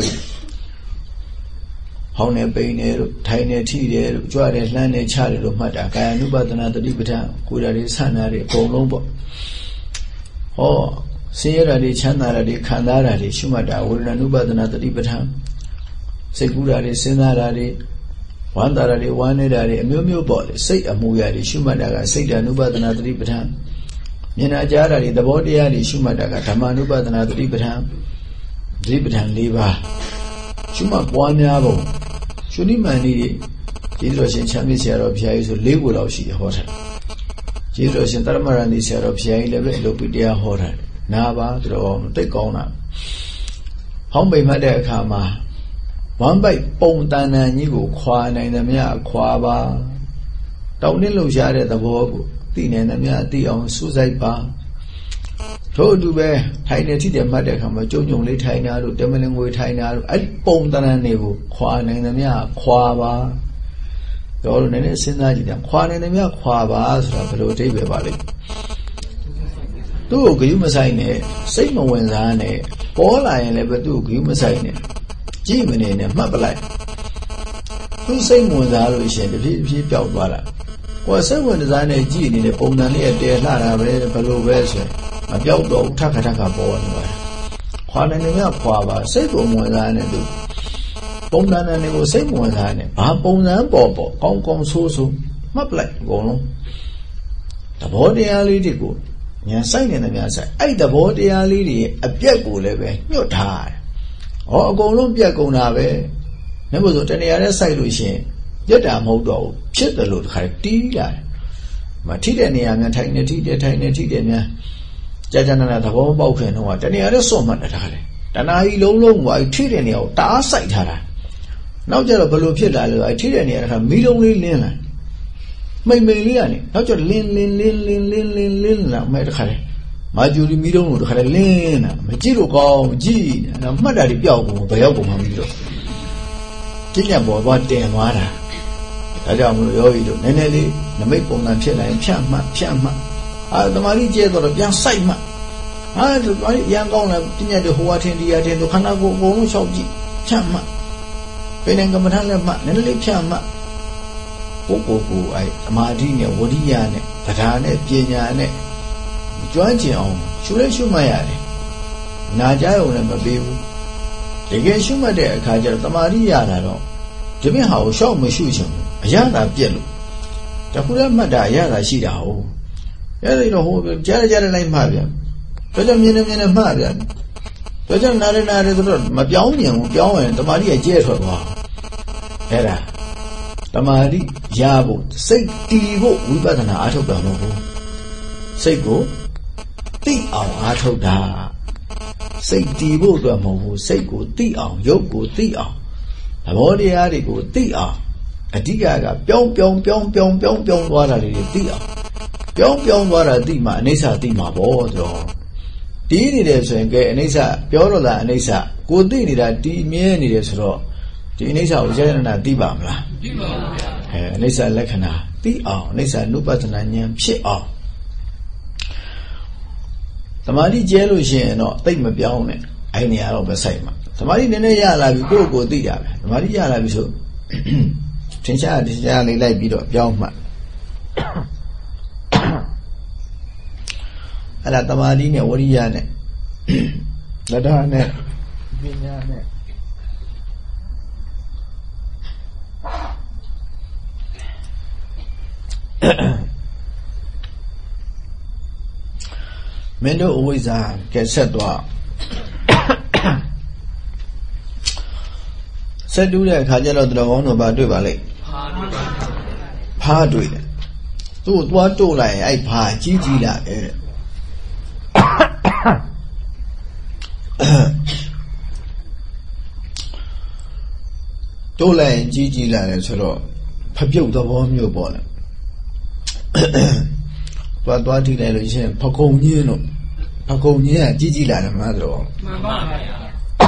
ဟောင်းနေပိန်နေတို့ထိုင်နေထိတယ်တို့ကြွတယ်လှမ်းနေချတယ်လို့မှတ်တာကာယ ानु ပါဒနာတတိပဋ္ဌာန်ကိုယ်ဓာတ်တွေဆန္ဒတွေအကုန်လုံးပေါ့ဟောဆင်းရဲတာတွေချမ်းသာတာတွေခံစားတာတွေရှုမှတ်တာဝေဒနာ ानु ပါဒနာတတိပဋ္ဌာန်စိတ်ကူးတာတွေစဉ်းစားတာတွေဝမ်းသာတာတွေဝမ်းနေတာတွေအမျိုးမျိုးပေါ့လေစိတ်အမှုရာတွေရှုမှတ်တာကစိတ်ဓာ ानु ပါဒနာတတိပဋ္ဌာန်မြင်နာကြားတာတွေသဘောတရားတွေရှုမှတ်တာကဓမ္မ ानु ပါဒနာတတိပဋ္ဌာန်တတိပဋ္ဌာန်၄ပါးရှုမှတ်ပွားများပုံရှုနိမန်ကြီးကျေးဇူးတော်ရှင်ချမ်းမြေ့ဆရာတော်ဘုရားကြီးဆို၄ခုလောက်ရှိဟောထားကျေးဇူးတော်ရှင်တရမရဏီဆရာတော်ဘုရားကြီးလည်းပဲအလုပ်ပိတရားဟောထားနာပါသူတော်အောင်တိတ်ကောင်းတာဟောင်းပိန်မှတ်တဲ့အခါမှာဝမ်းပိုက်ပုံတန်တန်ကြီးကိုခွာနိုင်သမျှခွာပါတောင်းနှင်းလှုပ်ရှားတဲ့သဘောကိုသိနိုင်သမျှသိအောင်စူးစိုက်ပါထို့အတူပဲထိုင်နေထိတယ်မှတ်တဲ့အခါမှာကြုံကြုံလေးထိုင်တာတို့တမလင်ငွေထိုင်တာတို့အဲ့ဒီပုံတန်တန်တွေကိုခွာနိုင်သမျှခွာပါတော့လို့နည်းနည်းစဉ်းစားကြည့်တယ်ခွာနိုင်သမျှခွာပါဆိုတာဘယ်လိုအဓိပ္ပာယ်ပါလဲသူ့ကိုဂရုမဆိုင်နဲ့စိတ်မဝင်စားနဲ့ပေါ်လာရင်လည်းဘသူ့ကိုဂရုမဆိုင်နဲ့ကြည့်မနေနဲ့မှတ်ပလိုက်သူစိတ်ဝင်စားလို့ရှိရင်တဖြည်းဖြည်းပျောက်သွားတာကိုယ်စိတ်ဝင်စားနဲ့ကြည့်နေတဲ့ပုံစံလေးတည်လှတာပဲဘယ်လိုပဲဆိုမပျောက်တော့ထခါထခါပေါ်နေပါခွာနေနေမြခွာပါစိတ်ကိုဝင်စားနေသူပုံစံနဲ့ကိုစိတ်ဝင်စားနေဘာပုံစံပေါ်ပေါ်ကောင်းကောင်းဆိုးဆိုးမှတ်ပလိုက်အကုန်လုံးသဘောတရားလေးတွေကိုညာဆိုင်နေတယ်များဆိုင်အဲ့ဒီသဘောတရားလေးတွေအပြက်ကိုလည်းပဲညှို့ထားတယ်ဟောအကုန်လုံးပြက်ကုန်တာပဲနေမို့ဆိုတနေရာနဲ့စိုက်လို့ရှိရင်ရက်တာမဟုတ်တော့ဘူးဖြစ်တယ်လို့တခါတီးလာတယ်မထိတဲ့နေရာများထိုင်နေထိတဲ့ထိုင်နေထိတဲ့များကြာကြာနာနာသဘောမပေါက်ခင်တော့တနေရာနဲ့စွန့်မှတ်တာတခါလေတဏှာကြီးလုံးလုံးကအဲ့ထိတဲ့နေရာကိုတအားစိုက်ထားတာနောက်ကျတော့ဘယ်လိုဖြစ်လာလဲအဲ့ထိတဲ့နေရာတခါမီးလုံးလေးလင်းလာမိန်မိန်လေးကနေနောက်ကျလင်းလင်းလင်းလင်းလင်းလင်းလင်းလာမဲ့တခါလေမာဂျူရီမီးလုံးလို့တခါလေလင်းလာမကြည့်လို့ကောင်းကြည့်နေတာမှတ်တာတွေပျောက်ကုန်ဘယ်ရောက်ကုန်မှမပြီးတော့ကျင့်ရပေါ်သွားတင်သွားတာဒါကြောင့်မလို့ယောဂီတို့နည်းနည်းလေးနမိတ်ပုံစံဖြစ်လာရင်ဖြတ်မှတ်ဖြတ်မှတ်အာတမာရီကျဲတော့ပြန်စိုက်မှတ်ဟာဒီရန်ကောင်းလာပညာတွေဟိုအထင်ဒီအထင်တို့ခန္ဓာကိုယ်အကုန်လုံးလျှောက်ကြည့်ဖြတ်မှတ်ပင်ကမ္မထလည်းမှတ်နည်းနည်းလေးဖြတ်မှတ်ကိုကိုကိုအဲသမာဓိနဲ့ဝိရိယနဲ့တရားနဲ့ပညာနဲ့ကျွမ်းကျင်အောင်ရှုလဲရှုမှတ်ရတယ်နာကြရုံနဲ့မပေးဘူးတကယ်ရှုမှတ်တဲ့အခါကျတော့သမာဓိရတာတော့ဒီမြဟာကိုရှောက်မရှုချင်ဘူးအရသာပြက်လို့တခုလည်းမှတ်တာအရသာရှိတာဟုတ်အဲ့ဒါတော့ဟိုကြားရကြားရလိုက်မှတ်ပြန်တော့ကြောင့်မြင်နေမြင်နေမှတ်ပြန်တော့ကြောင့်နားရနားရဆိုတော့မပြောင်းပြန်ဘူးပြောင်းရင်သမာဓိကကျဲထွက်သွားအဲ့ဒါသမာဓိရဖို့စိတ်တည်ဖို့ဝိပဿနာအားထုတ်တာမဟုတ်ဘူးစိတ်ကိုသိအောင်အားထုတ်တာစိတ်တည်ဖို့အတွက်မဟုတ်ဘူးစိတ်ကိုသိအောင်ရုပ်ကိုသိအောင်သဘောတရားတွေကိုသိအောင်အဓိကကပြောင်းပြောင်းပြောင်းပြောင်းပြောင်းပြောင်းသွားတာတွေသိအောင်ပြောင်းပြောင်းသွားတာသိမှအနိစ္စသိမှာပေါ့တော့တီးနေတယ်ဆိုရင်ကဲအနိစ္စပြောတော့လားအနိစ္စကိုသိနေတာတီးမြဲနေတယ်ဆိုတော့ဒီအနိစ္စကိုယရဏသိပါမလားသိပါပါဗျာအဲအနိစ္စလက္ခဏာသိအောင်အနိစ္စနုပဒနာဉာဏ်ဖြစ်အောင်သမာဓိကျဲလို့ရှိရင်တော့သိမပြောင်းနဲ့အဲ့နေရာတော့ပဲစိုက်မှာသမာဓိနည်းနည်းရလာပြီကိုယ့်ကိုယ်သိတာပဲသမာဓိရလာပြီဆိုထင်ရှားထင်ရှားလေးလိုက်ပြီးတော့ပြောင်းမှအဲ့ဒါသမာဓိနဲ့ဝိရိယနဲ့လက်တော်နဲ့ပညာနဲ့မင်းတို့အဝိဇ္ဇာကဲဆက်သွားဆက်တူးတဲ့အခါကျတော့တော်ကောင်းတို့ဘာတွေ့ပါလိမ့်ဖားတွေ့တယ်သူ့သွားတို့လိုက်အဲ့ဖားကြီးကြီးလာတယ်တို့လိုက်ကြီးကြီးလာတယ်ဆိုတော့ဖပြုတ်သဘောမျိုးပေါ့လေသွားသွားထိတယ်လို့ရှင်ဖကုံကြီးလို့ဖကုံကြီးကကြီးကြီးလာတယ်မလားတော့မှန်ပါဗျာ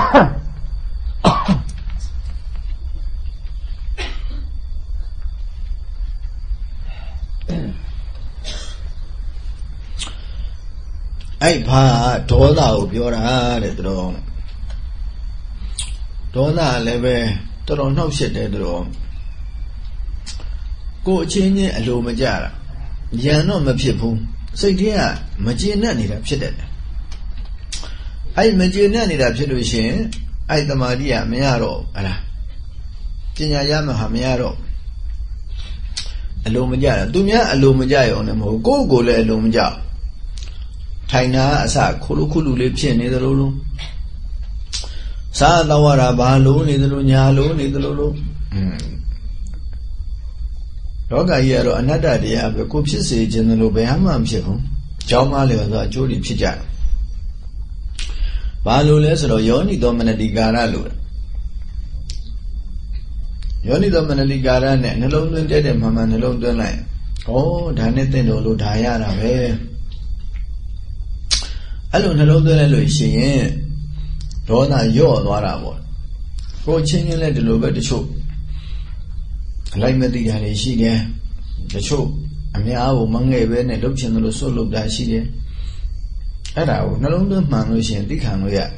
အဲ့ဘာဒေါသကိုပြောတာတဲ့သူတော်ဒေါသလည်းပဲတော်တော်နှောက်ရှက်တယ်သူတော်ကိုအချင်းချင်းအလိုမကြတာရန်တော့မဖြစ်ဘူးစိတ်ထဲကမကျေနပ်နေတာဖြစ်တယ်အဲ့မကျေနပ်နေတာဖြစ်လို့ရှင်အဲ့တမာတိကမရတော့ဟလားပညာရမှာဟာမရတော့အလိုမကြတာသူများအလိုမကြရုံနဲ့မဟုတ်ကိုယ့်ကိုယ်လည်းအလိုမကြထိုင်တာအစခုလူခုလူလေးဖြစ်နေသလိုလိုစားတော့ရတာဘာလို့နေသလိုညာလို့နေသလိုလိုလောကကြီးကတော့အနတ္တတရားပဲကိုဖြစ်စေခြင်းလို့ဘယ်မှမဖြစ်ဘူးကြောင်းမလဲဆိုအကျိုးတွေဖြစ်ကြတယ်ဘာလို့လဲဆိုတော့ယောနိသောမနတိကာရလို့ယောနိသောမနတိကာရနဲ့နှလုံးသွင်းတဲ့တဲ့မှမှနှလုံးသွင်းလိုက်ဩဒါနဲ့တင့်တော်လို့ဒါရတာပဲအဲ့လိုနှလုံးသွင်းလိုက်လို့ရှိရင်ဒေါသယော့သွားတာပေါ့ကိုချင်းချင်းလည်းဒီလိုပဲတချို့အလိုက်မသိတာတွေရှိတယ်တချို့အများကိုမငဲ့ပဲနဲ့လှုပ်ချင်တယ်လို့ဆွတ်လုပ်တာရှိတယ်အဲ့ဒါကိုနှလုံးသွင်းမှန်လို့ရှိရင်သိခံလို့ရ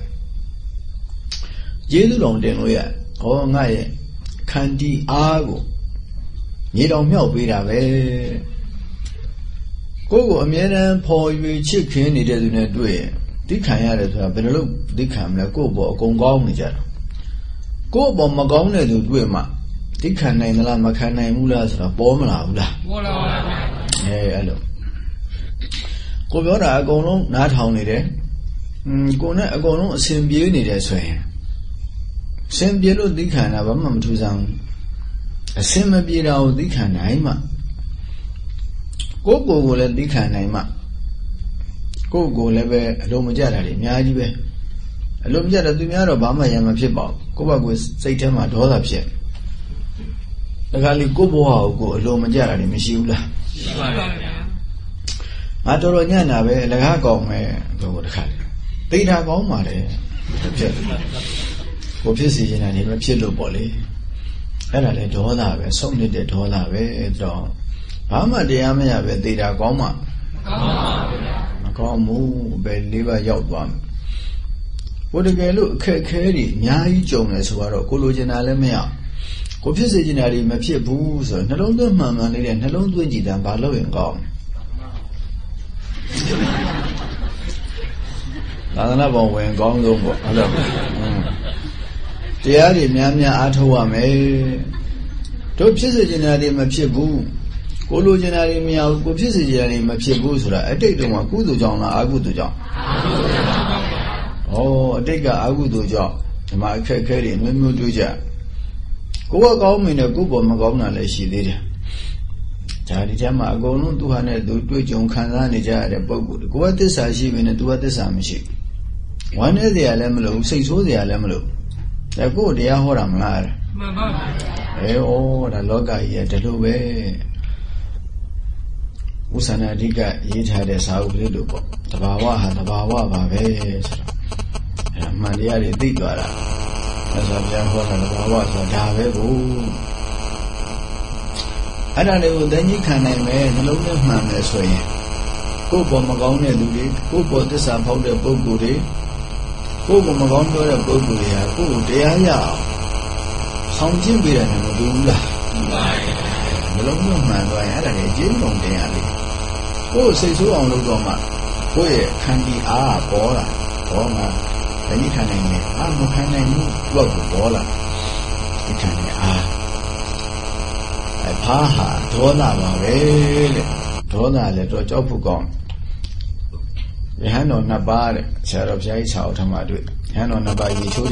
ကျေးဇူးတော်တင်လို့ရဟောငါရဲ့ခန္တီအားကိုမြေတော်မြောက်ပေးတာပဲကိုယ့်ကိုအမြဲတမ်းဖော်ရွေချစ်ခင်နေတဲ့သူနဲ့တွေ့ရင်သိခံရတယ်ဆိုတာဘယ်လိုလုပ်သိခံမလဲကိုယ့်ဘောအကုန်ကောင်းနေကြတာကိုယ့်ဘောမကောင်းတဲ့သူတွေ့မှသိခံနိုင်သလားမခံနိုင်ဘူးလားဆိုတော့ပေါ်မလာဘူးလားပေါ်လာပါဘူးအဲအဲ့လိုကိုပြောတာအကုန်လုံးနားထောင်နေတယ်อืมကိုနဲ့အကုန်လုံးအစဉ်ပြေးနေတယ်ဆိုရင်အစဉ်ပြေလို့သိခံတာဘာမှမထူးဆန်းဘူးအစဉ်မပြေတာကိုသိခံနိုင်မှကိုယ့်ကိုယ်ကိုလည်းသိခံနိုင်မှကိုယ့်ကိုယ်လည်းပဲအလုံးမကြတာတွေအများကြီးပဲအလုံးမကြတဲ့သူများတော့ဘာမှရံမဖြစ်ပါဘူးကိုယ့်ဘက်ကိုစိတ်ထဲမှာဒေါသဖြစ်ဒါကလေးကိုယ့်ဘဝကိုအလုံးမကြတာတွေမရှိဘူးလားရှိပါပါဗျာငါတော်တော်ညံ့တာပဲအလကားကောင်းမယ်တော့တခါလေသိတာကောင်းပါလေဖြစ်ကိုဖြစ်စီနေတာနေမဖြစ်လို့ပေါ့လေအဲ့ဒါလေဒေါသပဲဆုံးနေတဲ့ဒေါသပဲတော့ဘာမှတရားမရပဲသိတာကောင်းမှကောင်းပါဗျာမကောင်းဘူးပဲလေးပါရောက်သွားမယ်ဘုဒ္ဓကယ်လို့အခက်ခဲတွေအများကြီးကြုံတယ်ဆိုတော့ကိုလိုချင်တာလည်းမရကိုဖြစ်စေချင်တာတွေမဖြစ်ဘူးဆိုတော့နှလုံးသွင်းမှန်မှန်လေးတဲ့နှလုံးသွင်းကြည်တမ်းဘာလို့ရင်ကောင်းသာသနာ့ဘောင်ဝင်ကောင်းဆုံးပေါ့ဟုတ်လားတရားတွေများများအားထုတ်ရမယ်တို့ဖြစ်စေချင်တာတွေမဖြစ်ဘူးကိုလိုချင်တာတွေမရဘူးကိုဖြစ်စေချင်တာတွေမဖြစ်ဘူးဆိုတာအတိတ်တုန်းကကုသိုလ်ကြောင့်လားအကုသိုလ်ကြောင့်ဩအတိတ်ကအကုသိုလ်ကြောင့်ဒီမှာအခက်အခဲတွေမျိုးမျိုးတွေ့ကြကိုယ်ကကောင်းမင်းနဲ့ကိုယ်ပေါ်မကောင်းတာလည်းရှိသေးတယ်ဒါဒီကျမ်းမှာအကုန်လုံးသူဟာနဲ့သူတွေ့ကြုံခံစားနေကြရတဲ့ပုံကိုယ်ကိုယ်ကသစ္စာရှိပြီနဲ့သူကသစ္စာမရှိဝမ်းနေစရာလည်းမလိုစိတ်ဆိုးစရာလည်းမလိုဒါကိုယ်တရားဟောတာမလားမှန်ပါပါအဲဩဒါလောကကြီးကဒီလိုပဲဥစ္စာနာအဓိကရေးထားတဲ့စာအုပ်ကလေးတို့ပေါ့တဘာဝဟာတဘာဝပါပဲဆိုတော့အဲမှန်တရားတွေသိသွားတာအဲဆိုပြန်ဟောတာတဘာဝဆိုတာဒါပဲကိုအဲ့ဒါတွေကိုသိဉ္ခံနိုင်မယ်နှလုံးသွင်းမှန်တယ်ဆိုရင်ကိုယ်ပေါ်မကောင်းတဲ့လူတွေကိုယ်ပေါ်သစ္စာဖောက်တဲ့ပုဂ္ဂိုလ်တွေကိုယ်ပေါ်မကောင်းပြောတဲ့ပုဂ္ဂိုလ်တွေကကိုယ်ကိုတရားရအောင်ဆောင်ကျင့်ပေးတယ်မတူဘူးလားမှန်ပါရဲ့နှလုံးသွင်းမှန်သွားရင်အဲ့ဒါတွေအကျဉ်းကုန်တင်ရလေကိုယ်စိတ်ဆိုးအောင်လုပ်တော့မှကိုယ့်ရဲ့ခန္တီအားပေါ်လာပေါ်မှာသိဉ္ခံနိုင်တယ်အာမခံနိုင်ဘူးသူ့ကိုပေါ်လာဒီခံရအားအဖားဟာဒေါသပါပဲတဲ့ဒေါသလည်းတော့ကြောက်ဖို့ကောင်းရဟန်းတော်နှစ်ပါးတဲ့ဆရာတော်ဘုရားကြီးစာအုပ်ထမှာတွေ့ရဟန်းတော်နှစ်ပါးရေချိုးကြ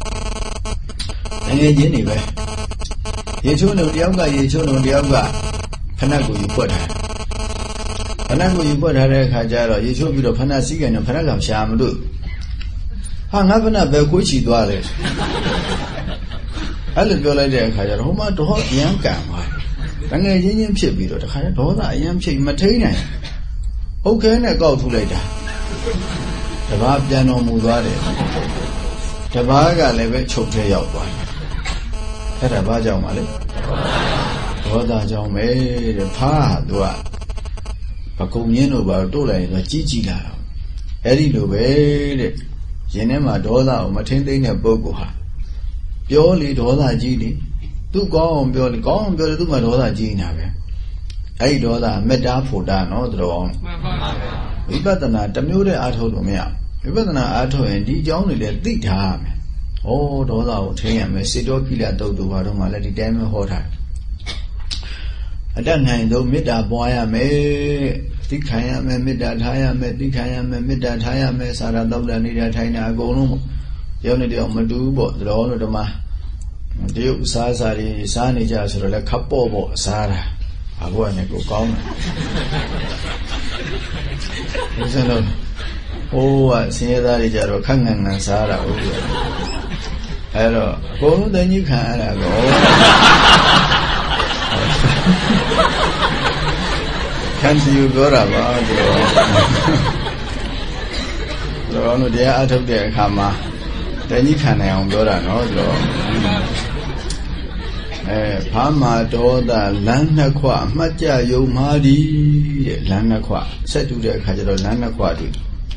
တယ်ငယ်ချင်းတွေပဲရေချိုးလို့တယောက်ကရေချိုးလို့တယောက်ကဖဏကိုယူပွက်ထားဖဏကိုယူပွက်ထားတဲ့အခါကျတော့ရေချိုးပြီးတော့ဖဏစီးကန်တော့ဖဏကောင်ရှာမလို့ဟာငါဖဏပဲကိုချီသွားတယ်အဲ့လိုပြောလိုက်တဲ့အခါကျတော့ဟိုမှာတော့ရမ်းကန်သွားတယ်ငယ်ချင်းချင်းဖြစ်ပြီးတော့တခါဒေါသအရင်ဖြစ်မထိန်နိုင်ဟုတ်ခဲနဲ့ကောက်ထုတ်လိုက်တာတပားပြန်တော်မူသွားတယ်တပားကလည်းပဲချုပ်ထဲရောက်သွားတယ်အဲ့ဒါဘာကြောင့်ပါလဲဒေါသကြောင့်ပဲတဲ့ဖားသူကပကုံမြင်းတို့ဘာတို့လိုက်ရင်ကြီးကြီးလာတော့အဲ့ဒီလိုပဲတဲ့ရင်ထဲမှာဒေါသကိုမထိန်သိမ့်တဲ့ပုဂ္ဂိုလ်ဟာပြောလေဒေါသကြီးလေသူကောင်းအောင်ပြောလေကောင်းအောင်ပြောလေသူမှဒေါသကြီးနေတာပဲအဲ့ဒီဒေါသမေတ္တာဖို့တာနော်တော်အောင်မှန်ပါပါဝိပဿနာတစ်မျိုးတည်းအားထုတ်လို့မရဝိပဿနာအားထုတ်ရင်ဒီအကြောင်းတွေလည်းသိထားရမယ်ဩဒေါသကိုထိန်းရမယ်စေတောကိလတုတ်တို့ဘာတော့မှလည်းဒီတိုင်းပဲဟောထားအတတ်နိုင်ဆုံးမေတ္တာပွားရမယ်သိခံရမယ်မေတ္တာထားရမယ်သိခံရမယ်မေတ္တာထားရမယ်စာရတောက်တန်နေတာထိုင်တာအကုန်လုံးပြောနေတယ်မတူဘူးပေါ့တော်လို့ဓမ္မတရုပ်စားစားတွေစားနေကြဆိုတော့လည်းခပ်ပေါ့ပေါ့စားတာအဘွားနဲ့ကိုကောင်းတယ်ဒီစလို့ဟိုးကဆင်းရဲသားတွေကြတော့ခက်ငံငံစားတာဟုတ်ပြီအဲ့တော့အကုန်လုံးတကြီးခံရတာကောခံစီယူပြောတာပါတော့တော့တရားအထုတ်တဲ့အခါမှာတကြီးခံနိုင်အောင်ပြောတာနော်တော့အဲဖာမာဒေါသလမ်းနှစ်ခွအမှတ်ကြယုံမာဒီတဲ့လမ်းနှစ်ခွဆက်တူတဲ့အခါကျတော့လမ်းနှစ်ခွတွေ့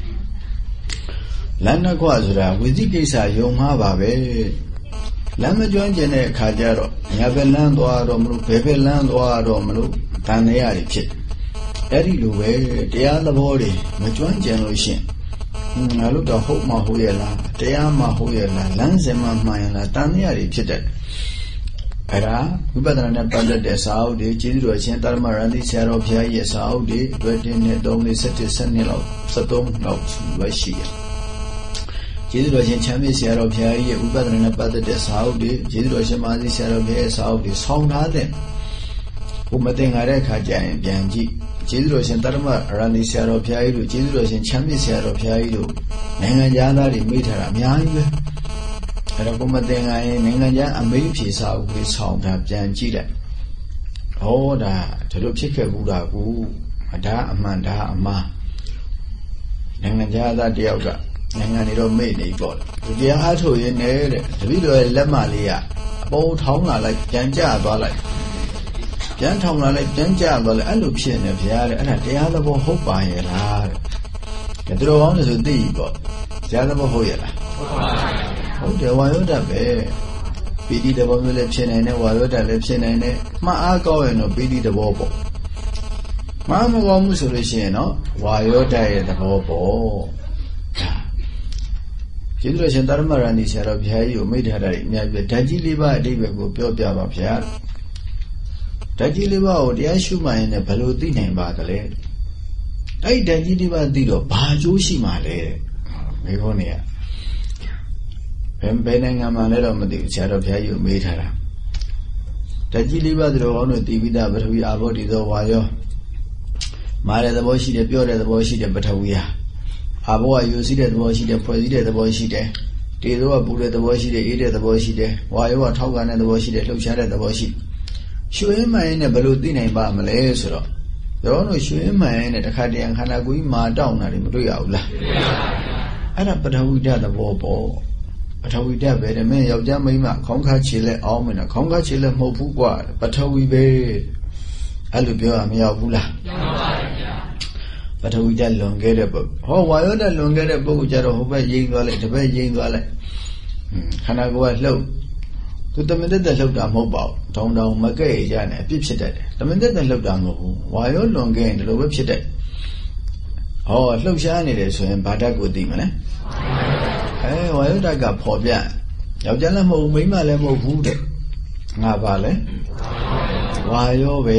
လမ်းနှစ်ခွဆိုတာဝိသိကိစ္စယုံမာပါပဲလမ်းမကျွမ်းကျင်တဲ့အခါကျတော့ညာဘက်လမ်းသွားတော့မလို့ဘယ်ဘက်လမ်းသွားတော့မလို့တန်တရားတွေဖြစ်အဲ့ဒီလိုပဲတရားသဘောတွေမကျွမ်းကျင်လို့ရှင်ငါတို့တော့ဟုတ်မှဟုတ်ရဲ့လားတရားမှဟုတ်ရဲ့လားလမ်းစဉ်မှမှန်ရဲ့လားတန်တရားတွေဖြစ်တဲ့အဲ့ဒါဝိပဿနာနဲ့ပတ်သက်တဲ့စာအုပ်တွေကျေးဇူးတော်ရှင်တာရမရန်တိဆရာတော်ဘုရားရဲ့စာအုပ်တွေအတွက်တင်နဲ့သုံးလေးဆက်တစ်ဆက်နှစ်လောက်ဆက်သုံးလောက်ပဲရှိတယ်ကျေးဇူးတော်ရှင်ချမ်းမြေ့ဆရာတော်ဘုရားရဲ့ဝိပဿနာနဲ့ပတ်သက်တဲ့စာအုပ်တွေကျေးဇူးတော်ရှင်မာသီဆရာတော်ဘုရားရဲ့စာအုပ်တွေဆောင်းထားတဲ့ဘုမတင်ကြတဲ့အခါကျရင်ပြန်ကြည့်ကျေးဇူးတော်ရှင်တာရမရန်တိဆရာတော်ဘုရားကြီးတို့ကျေးဇူးတော်ရှင်ချမ်းမြေ့ဆရာတော်ဘုရားကြီးတို့နိုင်ငံသားတွေမိထားတာအများကြီးပဲအဲ့တော့ဘုမတင်ကြရင်နိုင်ငံခြားအမေးဖြေစာအုပ်ကိုဆောင်းတာပြန်ကြည့်လိုက်ဟောဒါဒါလိုဖြစ်ခဲ့ဘူးလားကူဒါအမှန်ဒါအမှားနိုင်ငံခြားသားတယောက်ကနိုင်ငံတွေတော့မေ့နေပေါ့ဒီတရားအားထုတ်ရင်းနဲ့တဲ့တပည့်တော်ရဲ့လက်မလေးကအပေါ်ထောင်းလာလိုက်ပြန်ကျသွားလိုက်ပြန်ထောင်းလာလိုက်ပြန်ကျသွားလိုက်အဲ့လိုဖြစ်နေဗျာတဲ့အဲ့ဒါတရားသဘောဟုတ်ပါရဲ့လားတဲ့သူတော်ကောင်းတွေဆိုသိပြီပေါ့တရားသဘောဟုတ်ရဲ့လားဟုတ်ပါဘူးဟုတ်တယ်ဝါယောဓာတ်ပဲပီတိသဘောမျိုးလည်းဖြစ်နိုင်တယ်ဝါယောဓာတ်လည်းဖြစ်နိုင်တယ်မှအားကောင်းရင်တော့ပီတိသဘောပေါ့မှမကောင်းမှုဆိုလို့ရှိရင်တော့ဝါယောဓာတ်ရဲ့သဘောပေါ့ကျေးဇူးတော်ရှင်တာရမရန်ဒီဆရာတော်ဘုရားကြီးကိုမိထားတာအများကြီးဓာတ်ကြီးလေးပါးအတိပ္ပယ်ကိုပြောပြပါဗျာဓာတ်ကြီးလေးပါးကိုတရားရှုမှရင်လည်းဘယ်လိုသိနိုင်ပါသလဲအဲ့ဒီဓာတ်ကြီးလေးပါးသိတော့ဘာအကျိုးရှိမှလဲမေခေါနေရဘယ်ဘယ်နိုင်ငံမှာလဲတော့မသိဘူးဆရာတော်ဘုရားကြီးကိုမေးထားတာဓာတ်ကြီးလေးပါးတို့ကောင်းတို့သိပြီးသားပထဝီအာဘောတိသောဝါယောမာတဲ့သဘောရှိတယ်ပြောတဲ့သဘောရှိတယ်ပထဝီဟာအာဘောကယူစီးတဲ့သဘောရှိတယ်ဖွဲ့စည်းတဲ့သဘောရှိတယ်တေဇောကပူတဲ့သဘောရှိတယ်အေးတဲ့သဘောရှိတယ်ဝါယောကထောက်ကန်တဲ့သဘောရှိတယ်လှုပ်ရှားတဲ့သဘောရှိရွှေမှန်ရင်လည်းဘယ်လိုသိနိုင်ပါမလဲဆိုတော့ရောတို့ရွှေမှန်ရင်လည်းတစ်ခါတည်းခန္ဓာကိုယ်ကြီးမာတောင်းတာတွေမတွေ့ရဘူးလားအဲ့ဒါပထဝီဓာတ်သဘောပေါ့ပထဝီဓာတ်ပဲတဲ့မင်းယောက်ျားမိန်းမခေါင်းခါခြေလက်အောင်မင်းခေါင်းခါခြေလက်မဟုတ်ဘူးကွာပထဝီပဲအဲ့လိုပြောရမရောက်ဘူးလားပြောပါပါဗျာပထဝီဓာတ်လွန်ခဲ့တဲ့ပုဂ္ဂိုလ်ဟောဝါယောဓာတ်လွန်ခဲ့တဲ့ပုဂ္ဂိုလ်ကြတော့ဟိုဘက်ရိမ့်သွားလိုက်ဒီဘက်ရိမ့်သွားလိုက်ခန္ဓာကိုယ်ကလှုပ်သူတမင်သက်သက်လှုပ်တာမဟုတ်ပါဘူးတောင်းတောင်းမကဲ့ရနဲ့အပြစ်ဖြစ်တတ်တယ်တမင်သက်သက်လှုပ်တာမဟုတ်ဘူးဝါယောလွန်ခဲ့ရင်ဒီလိုပဲဖြစ်တတ်ဟောလှုပ်ရှားနေတယ်ဆိုရင်ဘာဓာတ်ကိုသိမလဲအဲဝါယောဓာတ်ကပေါ်ပြယောက်ျားလည်းမဟုတ်ဘူးမိန်းမလည်းမဟုတ်ဘူးတဲ့ငါပါလဲဝါယောပဲ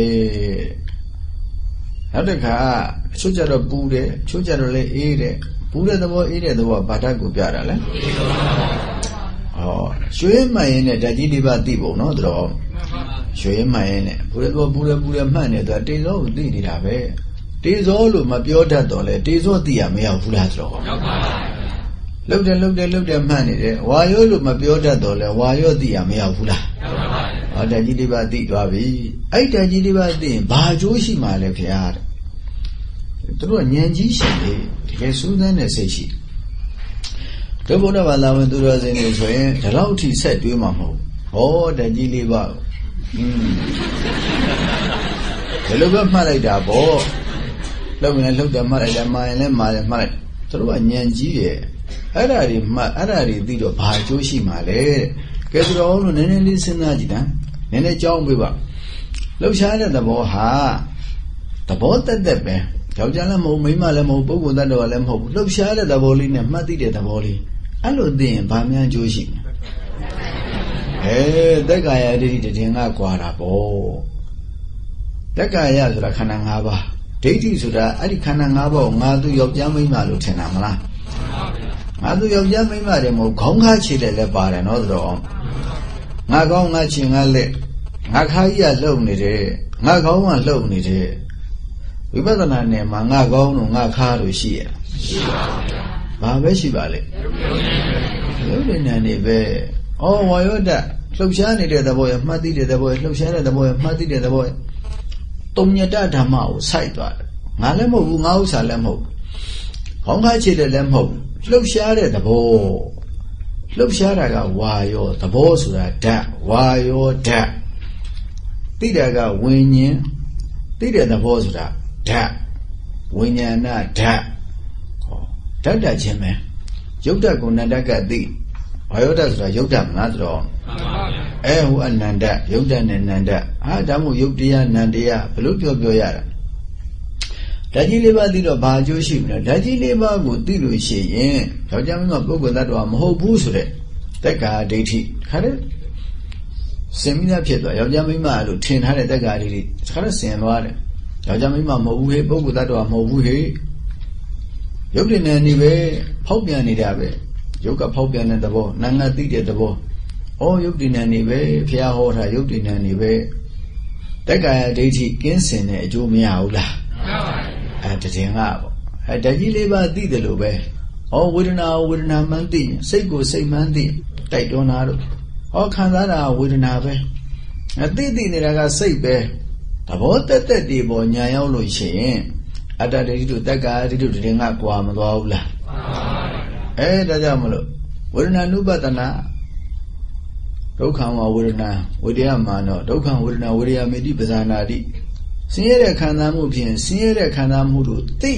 နောက်တစ်ခါအချို့ကြတော့ပူတယ်အချို့ကြတော့လည်းအေးတယ်ပူတဲ့သဘောအေးတဲ့သဘောဘာဓာတ်ကိုပြတာလဲဟောရွှေမှန်ရင်နဲ့ဓာတ်ကြီးလေးပါသိပုံနော်တော်ရွှေမှန်ရင်နဲ့ပူတဲ့သဘောပူတယ်ပူတယ်မှန်တယ်သူကတေဇောကိုသိနေတာပဲတေဇောလို့မပြောတတ်တော့လေတေဇောသိရမရဘူးလားတော်ဟုတ်ပါဘူးလှုပ်တယ်လှုပ်တယ်လှုပ်တယ်မှန်နေတယ်ဝါယောလို့မပြောတတ်တော့လေဝါယောသိရမရဘူးလားဟုတ်ပါဘူး Ở đại chỉ đi ba tị đoà vì ấy đại chỉ đi ba tị bà chú xí mà lệ phía à tôi nói nhân chí xí đi cái số này là gì xí tôi bảo là bà làm tôi nói gì này rồi để lâu thì sẽ đuổi mà không ô đại chỉ đi ba cái lúc đó mà lại đã bỏ lúc này lúc đó mà lại đã mà lại mà lại mà lại tôi nói nhân chí vậy ở đây mà ở đây thì đó bà chú xí mà lệ cái đó nó nên nên đi xin ra gì đó nên nên cho ông biết bảo lúc sáng là tập hà tập tất tất bé cháu cha là một mấy mà là một bố của ta đó là một lúc sáng là tập đi nè mà tí để tập đi anh luôn tiền ba mươi chú xí ê tất cả đi thì tiền ngã qua là bố tất cả ya rồi là khả năng ngã ba đấy thì rồi là anh khả năng ngã ba ngã tôi học cha mấy mà lúc thế nào mà ngã tôi học cha mấy mà để một không khai chỉ để là ba là nó rồi ngã con ngã chỉ ngã lệ ngã khai ya lâu này đấy ngã con mà lâu này đấy vì vậy là này mà ngã con nó ngã khai rồi xí à bà bé xí bà lệ lâu này này về ô ngoài đó lúc sáng này để tập bơi mà tí để tập bơi lúc sáng để tập bơi mà tí để tập bơi tôm nhật đã tham mạo sai toại ngã lấy một ngáo xả lấy một không khai chỉ để lấy một lúc sáng để tập bơi lúc sáng là cái hoa yo tập bơi sửa đa hoa yo đa tí để cái nguyên nhiên tí để tập bơi sửa đa nguyên nhiên là đa đa đa chứ mà chúng ta cũng nên đa cái tí hoa yo đa sửa chúng ta mà rồi ê hu ananda chúng ta nên nanda à đã một chúng ta nanda lúcပြောပြောya đại chỉ lý ba tí đó ba chú xí mà đại chỉ lý ba của tí lối xí yên cháu cha mình ngọc của ta đó mà hô bù sửa đấy tất cả đấy thì khá đấy xem như là phiền rồi cháu cha mình mà lúc thiên hai đấy tất cả đấy thì khá là xem loa đấy cháu cha mình mà mô bù hết bố của ta đó mô bù hết chúng ta nên đi về pháo biển đi ra về chúng ta pháo biển này đó bộ năng là tí đấy đó bộ ô chúng ta nên đi về phía hồ thà chúng ta nên đi về tất cả đấy thì kiến sinh này chú miao là à thế thì ngã à đại chỉ lý ba tí được rồi ô Vedana Vedana man tíစိတ်ကိုစိတ်man tíတိုက်တွန်းတာတို့ဟောခံစားတာဝေဒနာပဲအသိသိနေတာကစိတ်ပဲသဘောတက်တက်ဒီပေါ်ညာရောက်လို့ရှိရင်အတ္တဒိဋ္ဌိတို့တက္ကာဒိဋ္ဌိတို့တွေငါကွာမသွားဘူးလားအဲဒါကြောင့်မလို့ဝေဒနာနုပတနာဒုက္ခဝဝေဒနာဝိတယမာနောဒုက္ခဝေဒနာဝိရိယမေတိပဇာနာတိဆင်းရဲတဲ့ခံစားမှုဖြင့်ဆင်းရဲတဲ့ခံစားမှုတို့သိ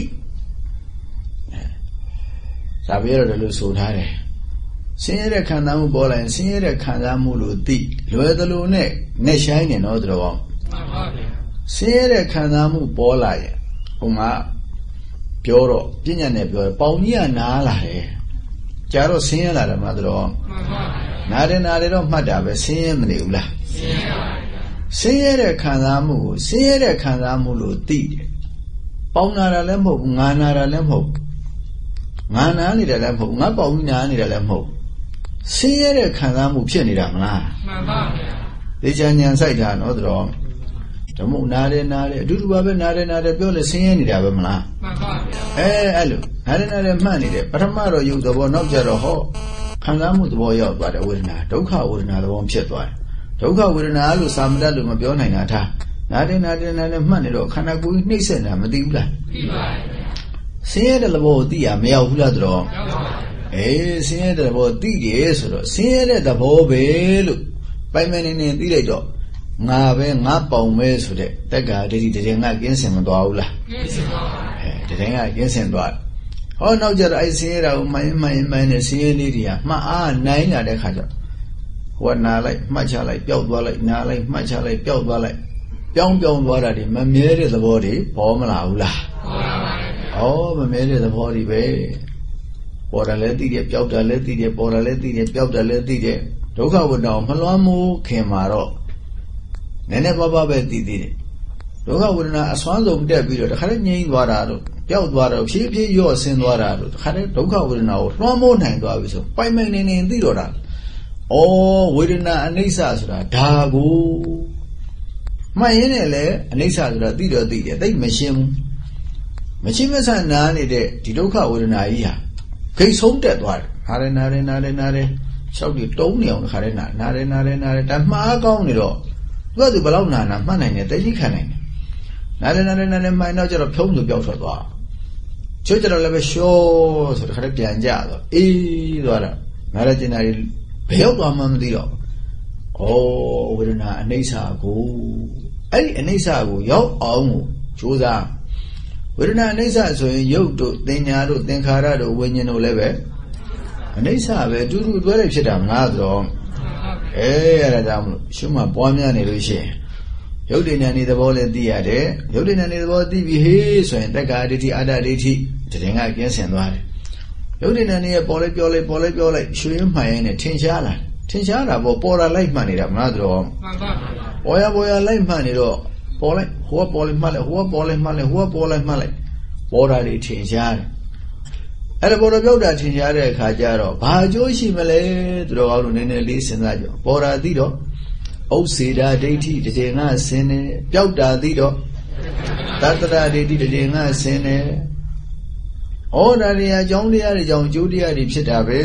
ဒါပြရတော့လို့ဆိုထားတယ်ဆင်းရဲတဲ့ခံစားမှုပေါ်လာရင်ဆင်းရဲတဲ့ခံစားမှုလို့သိလွယ်သလိုနဲ့နဲ့ဆိုင်နေတော့တော်အောင်ဆင်းရဲတဲ့ခံစားမှုပေါ်လာရင်ဟိုမှာပြောတော့ပညာနဲ့ပြောပေါင်ကြီးကနားလာတယ်ကြာတော့ဆင်းရဲလာတယ်မှာတော်နားတယ်နားတယ်တော့မှတ်တာပဲဆင်းရဲမနေဘူးလားဆင်းရဲတဲ့ခံစားမှုကိုဆင်းရဲတဲ့ခံစားမှုလို့သိတယ်ပေါင်နာတာလည်းမဟုတ်ဘူးငါနာတာလည်းမဟုတ်ငါနာနေတယ်လည်းမဟုတ်ငါပေါင်နာနေတယ်လည်းမဟုတ်ဆင်းရဲတဲ့ခံစားမှုဖြစ်နေတာမလားမှန်ပါဗျာဒီချမ်းဉာဏ်စိုက်တာနော်တော်ဓမ္မနာတယ်နာတယ်အတူတူပါပဲနာတယ်နာတယ်ပြောလဲဆင်းရဲနေတာပဲမလားမှန်ပါဗျာအဲအဲ့လိုနာတယ်နာတယ်မှတ်နေတယ်ပထမတော့ယုတ်သဘောနောက်ကျတော့ဟောခံစားမှုသဘောရောက်သွားတယ်ဝေဒနာဒုက္ခဝေဒနာသဘောဖြစ်သွားတယ်ဒုက္ခဝေဒနာလို့သာမတတ်လို့မပြောနိုင်တာထားနာတယ်နာတယ်နာတယ်မှတ်နေတော့ခန္ဓာကိုယ်ကြီးနှိမ့်ဆက်နေတာမသိဘူးလားသိပါရဲ့ဆင်းရဲတဲ့သဘောကိုသိရမရောက်ဘူးလားတော်အေးဆင်းရဲတဲ့သဘောသိတယ်ဆိုတော့ဆင်းရဲတဲ့သဘောပဲလို့ပိုင်မနေနေသိလိုက်တော့ငါပဲငါပေါင်ပဲဆိုတဲ့တက္ကာဒိဋ္ဌိတည်းငါကင်းစင်မသွားဘူးလားကင်းစင်ပါဘူးအဲတည်းငါကင်းစင်သွားဟောနောက်ကြတော့အဲဆင်းရဲတာကိုမှန်မှန်မှန်နဲ့ဆင်းရဲလေးတွေကမှအားနိုင်လာတဲ့ခါကျဟိုနာလိုက်မှတ်ချလိုက်ပျောက်သွားလိုက်နာလိုက်မှတ်ချလိုက်ပျောက်သွားလိုက်ပြောင်းပြောင်းသွားတာဒီမမြဲတဲ့သဘောတွေပေါ်မလာဘူးလားပေါ်လာပါတယ်ဩမမြဲတဲ့သဘောတွေပဲပေါ်တယ်လည်းသိတယ်ပျောက်တယ်လည်းသိတယ်ပေါ်တယ်လည်းသိတယ်ပျောက်တယ်လည်းသိတယ်ဒုက္ခဝတ္တမလွှမ်းမိုးခင်မှာတော့နည်းနည်းပါးပါးပဲသိသိတယ်ဒုက္ခဝေဒနာအစွမ်းဆုံးတက်ပြီးတော့တခါတည်းငြိမ်းသွားတာတို့ပျောက်သွားတော့ဖြည်းဖြည်းရော့ဆင်းသွားတာတို့တခါတည်းဒုက္ခဝေဒနာကိုလွှမ်းမိုးနိုင်သွားပြီဆိုပိုင်ပိုင်နေနေသိတော့တာဩဝေဒနာအနိစ္စဆိုတာဒါကိုမှတ်ရင်းနဲ့လေအနိစ္စဆိုတာသိတော့သိတယ်သိမရှင်းဘူးမရှင်းမဆန်နာနေတဲ့ဒီဒုက္ခဝေဒနာကြီးဟာဂိတ်ဆုံးတက်သွားတယ်နားတယ်နားတယ်နားတယ်နားတယ်ရှောက်ဒီတုံးနေအောင်တစ်ခါတည်းနာနာတယ်နာတယ်နာတယ်ဒါမှားကောင်းနေတော့သူကသူဘယ်လောက်နာနာမှတ်နိုင်တယ်တကြီးခံနိုင်တယ်နာတယ်နာတယ်နာတယ်မှန်တော့ကျတော့ဖြုံးသူပြောက်ထွက်သွားချွတ်ကြတော့လည်းပဲရှောဆိုတစ်ခါတည်းပြန်ကြတော့အေးသွားတာနားရကျင်နာရီဘယ်ရောက်သွားမှမသိတော့ဩဝေဒနာအနိစ္စကိုအဲ့ဒီအနိစ္စကိုရောက်အောင်ကိုကြိုးစားဝေဒနာအနိစ္စဆိုရင်ရုပ်တို့သင်ညာတို့သင်္ခါရတို့ဝိညာဉ်တို့လည်းပဲအနိစ္စပဲတူတူတွဲတယ်ဖြစ်တာမလားဆိုတော့အဲအဲ့ဒါကြောင့်မလို့ရှုမှပွားများနေလို့ရှိရင်ရုပ်တည်ဉာဏ်ဤသဘောလည်းသိရတယ်ရုပ်တည်ဉာဏ်ဤသဘောသိပြီဟေးဆိုရင်တက္ကာဒိဋ္ဌိအာတဒိဋ္ဌိတရင်ကကျင်းစင်သွားတယ်ရုပ်တည်ဉာဏ်ရဲ့ပေါ်လဲပြောလိုက်ပေါ်လဲပြောလိုက်ရွှေရင်းမှန်ရင်နဲ့ထင်ရှားလာထင်ရှားတာပေါ်ပေါ်လာလိုက်မှန်နေတာမလားဆိုတော့ပေါ်ရပေါ်ရလိုက်မှန်နေတော့ပေါ်လိုက်ဟိုကပေါ်လိုက်မှတ်လိုက်ဟိုကပေါ်လိုက်မှတ်လိုက်ဟိုကပေါ်လိုက်မှတ်လိုက်ပေါ်တာတွေထင်ရှားတယ်အဲ့ဒါပေါ်တော့ပြောက်တာထင်ရှားတဲ့အခါကျတော့ဘာအကျိုးရှိမလဲသူတော်ကောင်းတို့နည်းနည်းလေးစဉ်းစားကြအောင်ပေါ်တာသိတော့ဥစ္စေတာဒိဋ္ဌိတည်ငါဆင်းနေပျောက်တာသိတော့တတ္တရာဒိဋ္ဌိတည်ငါဆင်းနေဩဒါတွေအကြောင်းတရားတွေကြောင့်အကျိုးတရားတွေဖြစ်တာပဲ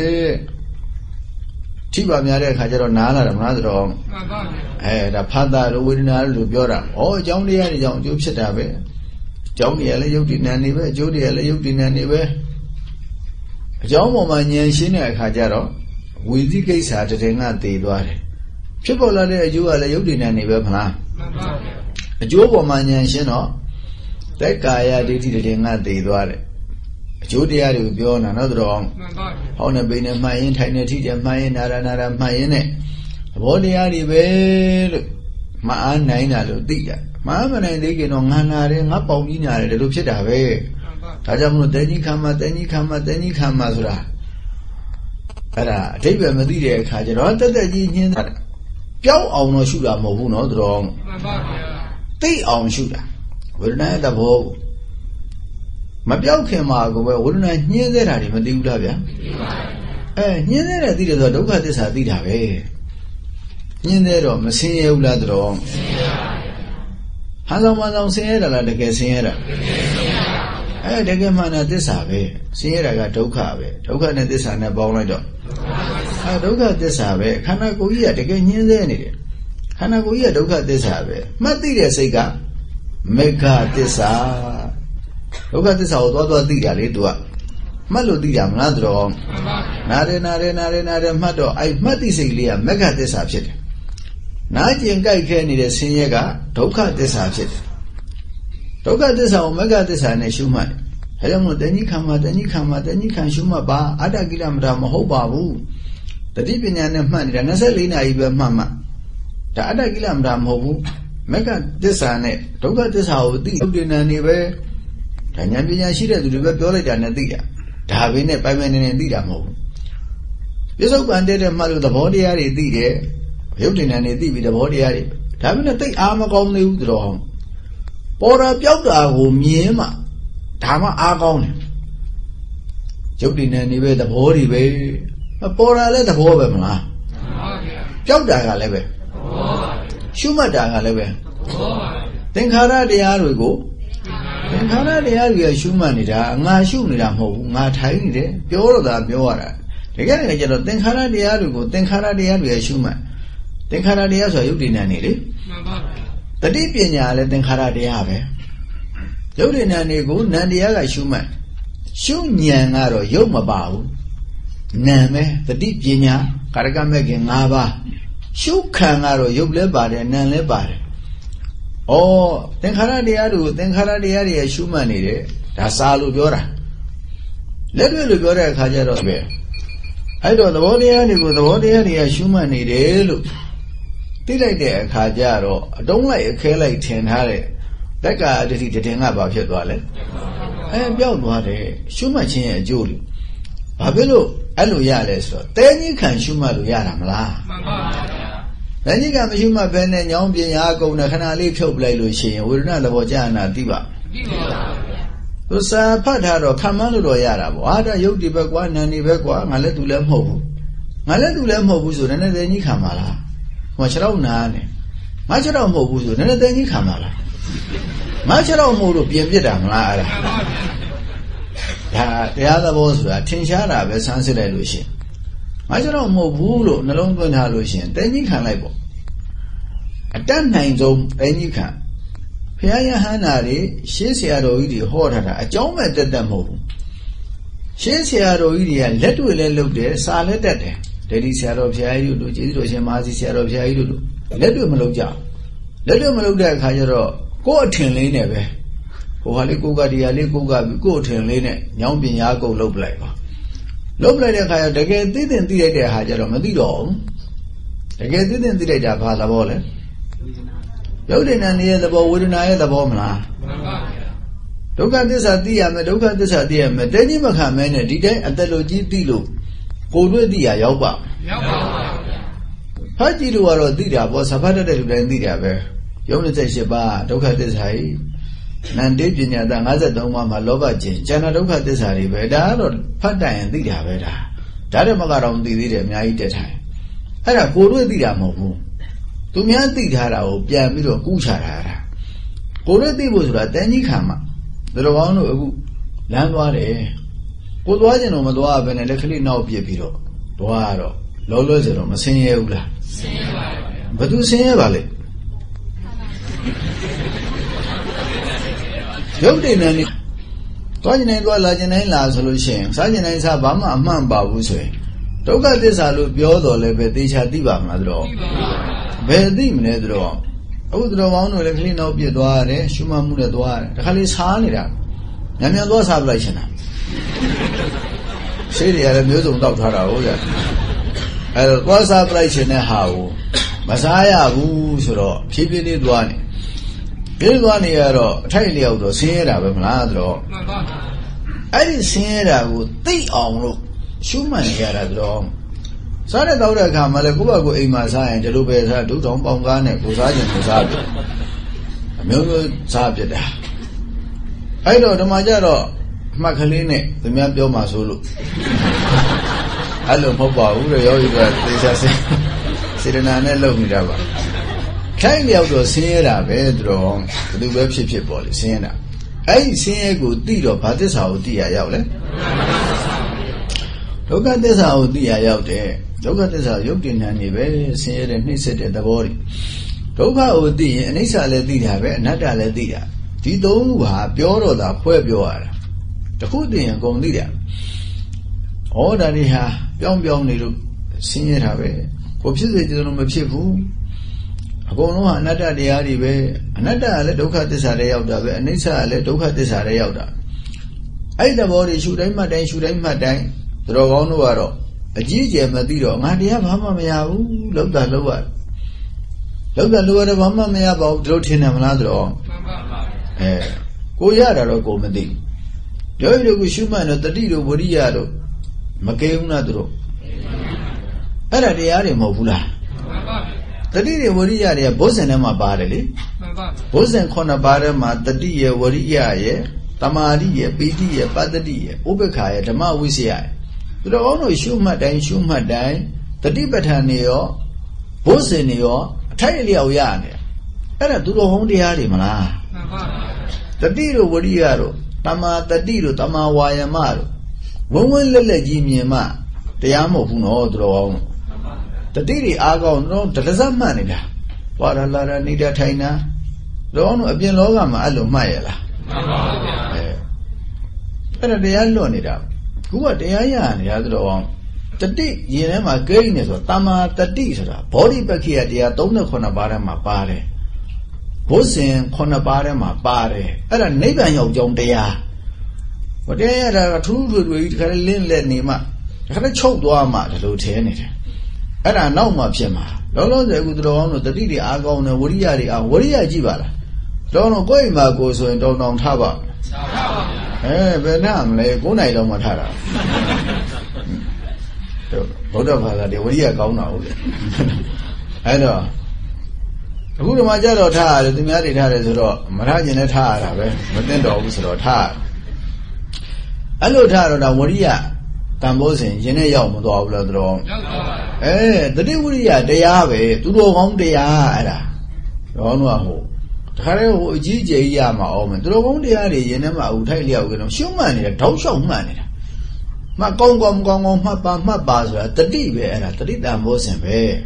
ထိပါများတဲ့အခါကျတော့နားလာတယ်မလားဆိုတော့အဲဒါဖတ်တာတို့ဝေဒနာတို့ပြောတာဩအကြောင်းတရားတွေကြောင့်အကျိုးဖြစ်တာပဲအကြောင်းတွေကလည်းယုတ်တည်နံနေပဲအကျိုးတွေကလည်းယုတ်တည်နံနေပဲအကြောင်းပေါ်မှာဉာဏ်ရှင်းတဲ့အခါကျတော့ဝီသိကိစ္စတည်ငါတည်သွားတယ်ဖြစ်ပေါ်လာတဲ့အကျိုးကလည်းယုတ်တည်နံနေပဲမလားအကျိုးပေါ်မှာဉာဏ်ရှင်းတော့သက်ကာယဒိဋ္ဌိတည်ငါတည်သွားတယ်အကျိုးတရားတွေကိုပြောတာနော်တော်ဟောင်းနေပိနေမှန်ရင်ထိုင်နေထိတယ်မှန်ရင်နာရနာရမှန်ရင်နဲ့သဘောတရားတွေပဲလို့မအားနိုင်တာလို့သိတာမအားမနိုင်သေးခင်တော့ငါနာတယ်ငါပေါင်ကြီးနာတယ်ဒီလိုဖြစ်တာပဲဒါကြောင့်မလို့တဲကြီးခံမှာတဲကြီးခံမှာတဲကြီးခံမှာဆိုတာအဲ့ဒါအတိတ်ပဲမသိတဲ့အခါကျတော့တက်တက်ကြီးညင်းတာပျောက်အောင်တော့ရှုတာမဟုတ်ဘူးနော်တော်သိအောင်ရှုတာဝေဒနာရဲ့သဘောကိုမပြောက်ခင်မှာကိုပဲဝေဒနာညှင်းသေးတာတွေမသိဘူးလားဗျာအဲညှင်းသေးတယ်သိတယ်ဆိုတော့ဒုက္ခသစ္စာသိတာပဲညှင်းသေးတော့မဆင်းရဲဘူးလားတော်ဟန်ဆောင်မဆောင်ဆင်းရဲတာလားတကယ်ဆင်းရဲတာအဲတကယ်မှန်တာသစ္စာပဲဆင်းရဲတာကဒုက္ခပဲဒုက္ခနဲ့သစ္စာနဲ့ပေါင်းလိုက်တော့အဲဒုက္ခသစ္စာပဲခန္ဓာကိုယ်ကြီးကတကယ်ညှင်းသေးနေတယ်ခန္ဓာကိုယ်ကြီးကဒုက္ခသစ္စာပဲမှတ်သိတဲ့စိတ်ကမေဃသစ္စာဒုက္ခသစ္စာကိုသွားသွားသိတာလေ तू ကမှတ်လို့သိတာမလားတော်နားတယ်နားတယ်နားတယ်နားတယ်မှတ်တော့အဲ့မှတ်သိစိတ်လေးကမေဃသစ္စာဖြစ်တယ်နားကျင်ကြိုက်ခဲနေတဲ့ဆင်းရဲကဒုက္ခသစ္စာဖြစ်တယ်ဒုက္ခသစ္စာကိုမေဃသစ္စာနဲ့ရှုမှတ်တယ်ဒါကြောင့်မို့တဏှိခံမှာတဏှိခံမှာတဏှိခံရှုမှတ်ပါအတ္တကိလမတာမဟုတ်ပါဘူးတတိပညာနဲ့မှတ်နေတာยี่สิบสี่နာရီပဲမှတ်မှဒါအတ္တကိလမတာမဟုတ်ဘူးမေဃသစ္စာနဲ့ဒုက္ခသစ္စာကိုသိဥဒိဏနေပဲဒါဉာဏ်ပညာရှိတဲ့သူတွေပဲပြောလိုက်တာနဲ့သိတာဒါပဲနဲ့ပိုင်ပိုင်နေနေသိတာမဟုတ်ဘူးပြစ္ဆုတ်ပန်တဲ့တဲ့မှလို့သဘောတရားတွေသိတယ်ရုပ်တည်နေနေသိပြီးသဘောတရားတွေဒါပဲနဲ့သိအားမကောင်းသေးဘူးတော်ပေါ်တာပြောက်တာကိုမြင်မှဒါမှအားကောင်းတယ်ရုပ်တည်နေနေပဲသဘောတွေပဲပေါ်တာလည်းသဘောပဲမလားပြောက်တာကလည်းပဲရှုမှတ်တာကလည်းပဲသင်္ခါရတရားတွေကိုသင်္ခါရတရားတွေကရှုမှတ်နေတာငါရှုနေတာမဟုတ်ဘူးငါထိုင်နေတယ်ပြောတော့တာပြောရတာတကယ်တကယ်ကျတော့သင်္ခါရတရားတွေကိုသင်္ခါရတရားတွေရှုမှတ်သင်္ခါရတရားဆိုတာယုတ်တိဏ္ဍနေလေတတိပညာလည်းသင်္ခါရတရားပဲယုတ်တိဏ္ဍနေကိုနံတရားကရှုမှတ်ရှုဉဏ်ကတော့ယုတ်မပါဘူးနံပဲတတိပညာကာရကမဲ့ခင်၅ပါးရှုခံကတော့ယုတ်လည်းပါတယ်နံလည်းပါတယ်ဩသင်္ခါရတရားတို့သင်္ခါရတရားတွေရှုမှတ်နေတယ်ဒါစာလို့ပြောတာလက်တွေ့လို့ပြောတဲ့အခါကျတော့ပဲအဲ့တော့သဘောတရားတွေကိုသဘောတရားတွေကရှုမှတ်နေတယ်လို့သိလိုက်တဲ့အခါကျတော့အတုံးလိုက်အခဲလိုက်ထင်ထားတဲ့တက္ကာဒိဋ္ဌိတည်ငါဘာဖြစ်သွားလဲအဲပြောက်သွားတယ်ရှုမှတ်ခြင်းရဲ့အကျိုးလေဘာဖြစ်လို့အဲ့လိုရလဲဆိုတော့တဲကြီးခံရှုမှတ်လို့ရတာမလားမှန်ပါဗျာတဏှိကမရှိမှဘဲနဲ့ညောင်းပညာအကုန်နဲ့ခဏလေးဖြုတ်ပလိုက်လို့ရှိရင်ဝေဒနာသဘောကြာနာသိပါသိပါပါဗျာသူစာဖတ်ထားတော့ခံမှန်းလို့တော့ရတာပေါ့အာဒါယုတ်ဒီဘက်ကွာနာနေဘက်ကွာငါလည်းသူလည်းမဟုတ်ဘူးငါလည်းသူလည်းမဟုတ်ဘူးဆိုတော့နည်းနည်းတဏှိခံပါလားဟိုခြေတော့နာနေငါခြေတော့မဟုတ်ဘူးဆိုနည်းနည်းတဏှိခံပါလားငါခြေတော့မဟုတ်လို့ပြင်ပြစ်တာမလားအဲ့ဒါဒါတရားသဘောဆိုတာထင်ရှားတာပဲဆန်းစစ်လိုက်လို့ရှိရင်ငါကျွန်တော်မဟုတ်ဘူးလို့နှလုံးသွင်းထားလို့ရှင်တင်းကြီးခံလိုက်ပေါ့အတတ်နိုင်ဆုံးတင်းကြီးခံဘုရားယဟန္တာတွေရှေးဆရာတော်ကြီးတွေဟောထားတာအကြောင်းမဲ့တက်တက်မဟုတ်ဘူးရှေးဆရာတော်ကြီးတွေကလက်တွေ့လဲလုပ်တယ်စာလက်တက်တယ်ဒေဒီဆရာတော်ဘုရားကြီးတို့ကျေးဇူးတော်ရှင်မဟာစီဆရာတော်ဘုရားကြီးတို့လက်တွေ့မလုပ်ကြလက်တွေ့မလုပ်တဲ့အခါကျတော့ကိုယ့်အထင်လေးနဲ့ပဲဟိုဟာလေးကိုကတရားလေးကိုကပြီးကိုယ့်အထင်လေးနဲ့ညောင်းပညာကုန်လုပ်ပလိုက်ပါလုပ်ပလိုက်တဲ့အခါကျတကယ်သိတဲ့သိလိုက်တဲ့ဟာကျတော့မသိတော့ဘူးတကယ်သိတဲ့သိလိုက်တာဘာသဘောလဲယုတ်တဲ့နာနေရဲ့သဘောဝေဒနာရဲ့သဘောမလားမှန်ပါဗျာဒုက္ခသစ္စာသိရမယ်ဒုက္ခသစ္စာသိရမယ်တတိမခံမဲနဲ့ဒီတိုင်းအတ္တလို့ကြီးသိလို့ကိုယ်တွေ့သိရရောက်ပါရောက်ပါပါဗျာဖတ်ကြည့်လို့ကတော့သိတာပေါ့စဖတ်တတ်တဲ့လူတိုင်းသိတာပဲယုတ်28ပါးဒုက္ခသစ္စာကြီးနန္တိပညာတ53ပါးမှာလောဘခြင်းဉာဏ်ဒုက္ခသစ္စာတွေပဲဒါကတော့ဖတ်တိုင်ရင်သိတာပဲဒါဒါတည်းမကတော့သိသေးတယ်အများကြီးတက်ထိုင်အဲ့ဒါကိုယ်တွေ့သိတာမဟုတ်ဘူးသူများသိထားတာကိုပြန်ပြီးတော့ကူးချတာတာကိုယ်တွေ့သိဖို့ဆိုတာတန်ကြီးခံမှာဒါတော်ကောင်းတို့အခုလမ်းသွားတယ်ကိုသွားကျင်တော့မသွားဘဲနဲ့လက်ကလေးနောက်ပြစ်ပြီးတော့သွားရတော့လောလောဆယ်တော့မဆင်းရဲဘူးလားဆင်းရဲပါဗျာဘာသူဆင်းရဲပါလဲရုပ်တည်နေနေသွားကျင်တိုင်းသွားလာကျင်တိုင်းလာဆိုလို့ရှိရင်စားကျင်တိုင်းစားဘာမှအမှန်ပါဘူးဆိုရင်ဒုက္ခသစ္စာလို့ပြောတော်လည်းပဲသေချာသိပါမလားတော့ဘယ်သိမလဲတော့အခုတော်ကောင်းတို့လည်းကလေးနောက်ပြစ်သွားရတယ်ရှုမှတ်မှုနဲ့သွားရတယ်တခါလေးစားနေတာညံ့ညံ့သွားစားပလိုက်ရှင်တာရှေးတွေလည်းမျိုးစုံတောက်ထားတာဟုတ်ရအဲ့တော့သွားစားပလိုက်ရှင်တဲ့ဟာကိုမစားရဘူးဆိုတော့ဖြည်းဖြည်းလေးသွားနေဖြည်းသွားနေရတော့အထိုက်လျောက်တော့ဆင်းရဲတာပဲမလားတော့မှန်ပါပါအဲ့ဒီဆင်းရဲတာကိုသိအောင်လို့ရှုမှတ်နေရတာတော့စားတဲ့တောက်တဲ့အခါမှာလည်းကိုယ့်ဘက်ကိုအိမ်မှာစားရင်ဒီလိုပဲစားဒုထောင်ပေါင်ကားနဲ့ကိုစားခြင်းကိုစားပြအမျိုးမျိုးစားပြတာအဲ့တော့ဓမ္မကြတော့အမှတ်ကလေးနဲ့သူများပြောမှဆိုလို့အဲ့လိုမဟုတ်ပါဘူးတဲ့ယောဂီကသေချာစေစေတနာနဲ့လုပ်နေတာပါခိုင်းလျောက်တော့ဆင်းရဲတာပဲသူတော်ဘယ်သူပဲဖြစ်ဖြစ်ပေါ်လေဆင်းရဲတာအဲ့ဒီဆင်းရဲကိုသိတော့ဘာသစ္စာကိုသိရရောက်လဲဒုက္ခသစ္စာကိုသိရရောက်တယ်ဒုက္ခသစ္စာရုပ်တည်နေပဲဆင်းရဲတဲ့နှိမ့်ဆက်တဲ့သဘောတွေဒုက္ခကိုသိရင်အနိစ္စလည်းသိတာပဲအနတ္တလည်းသိတာဒီသုံးခုဟာပြောတော့တာဖွဲ့ပြောရတာတခုသိရင်အကုန်သိတာဩဒါတွေဟာပြောင်းပြောင်းနေလို့ဆင်းရဲတာပဲကိုဖြစ်စေကြလို့မဖြစ်ဘူးအကုန်လုံးဟာအနတ္တတရားတွေပဲအနတ္တကလည်းဒုက္ခသစ္စာတွေရောက်တာပဲအနိစ္စကလည်းဒုက္ခသစ္စာတွေရောက်တာအဲ့ဒီသဘောတွေရှုတိုင်းမှတ်တိုင်းရှုတိုင်းမှတ်တိုင်းသူတော်ကောင်းတို့ကတော့အကြီးအကျယ်မသိတော့ငါတရားဘာမှမရဘူးလောက်တာလောက်ရလောက်တာလောက်ရဘာမှမရပါဘူးတို့ထင်တယ်မလားသူတော်မှန်ပါပါအဲကိုရတာတော့ကိုမသိယောဂီတို့ကရှုမှတ်တော့တတိတို့ဝရိယတို့မကဲဘူးလားသူတို့အဲ့ဒါတရားတွေမဟုတ်ဘူးလားမှန်ပါတတိတွေဝရိယတွေကဘုဇင်ထဲမှာပါတယ်လေမှန်ပါဘုဇင်ခုနှစ်ပါးထဲမှာတတိရဝရိယရတမာတိရပီတိရပတ္တိရဥပ္ပခာရဓမ္မဝိစီယရသူတော်ကောင်းတို့ရှုမှတ်တိုင်းရှုမှတ်တိုင်းတတိပဋ္ဌာန်နေရောဘုဇင်နေရောအထိုက်အလျောက်ရနေအဲ့ဒါသူတော်ဟောင်းတရားတွေမလားမှန်ပါတတိတို့ဝရိယတို့တမာတတိတို့တမာဝါယမတို့ဝုံဝင်းလက်လက်ကြီးမြင်မှတရားမဟုတ်ဘူးနော်သူတော်ကောင်းတတိတွေအားကောင်းတော့တလဇတ်မှတ်နေတာဝါရလာရနေတာထိုင်တာတော့အပြင်လောကမှာအဲ့လိုမှတ်ရလားမှန်ပါဗျာအဲအဲ့ဒါတရားလွတ်နေတာခုကတရားရနေတာဆိုတော့တတိရင်ထဲမှာကိန်းနေဆိုတမာတတိဆိုတာဘောဓိပက္ခိယတရား39ပါးထဲမှာပါတယ်ဘုဇင်9ပါးထဲမှာပါတယ်အဲ့ဒါနိဗ္ဗာန်ရောက်ကြောင်းတရားဟိုတရားရတာကထူးထူးထွေကြီးတခါလင်းလက်နေမှတခါချုပ်သွားမှဒီလိုထဲနေတယ်အဲ့ဒါနောက်မှဖြစ်မှာလောလောဆယ်အခုတော်အောင်လို့တတိတွေအားကောင်းတယ်ဝရိယတွေအားဝရိယကြည့်ပါလားတော်တော့ကိုယ့်အိမ်မှာကိုဆိုရင်တောင်းတောင်းထားပါထားပါအဲဘယ်နဲ့မလဲကိုးနိုင်တော့မှထားတာဘုရားဘာသာတွေဝရိယကောင်းတာဟုတ်လေအဲ့တော့အခုဒီမှာကြတော့ထားရတယ်သူများတွေထားတယ်ဆိုတော့မထားခြင်းနဲ့ထားရတာပဲမသိတော့ဘူးဆိုတော့ထားအဲ့လိုထားတော့ဒါဝရိယတန်ဖိုးစဉ်ရင်နဲ့ရောက်မသွားဘူးလားသူတော်ရောက်ပါပါအဲတတိဝရိယတရားပဲသူတော်ကောင်းတရားအဲ့ဒါတော်တော့ဟိုတခါတည်းဟိုအကြီးကျယ်ကြီးရမှာအောင်မယ်သူတော်ကောင်းတရားတွေရင်ထဲမှာအူထိုက်လျောက်ကတော့ရှုံးမှန်နေတာတောက်လျှောက်မှန်နေတာ mà con con con con mà ba mà ba rồi tự đi về là tự đi làm vô xem về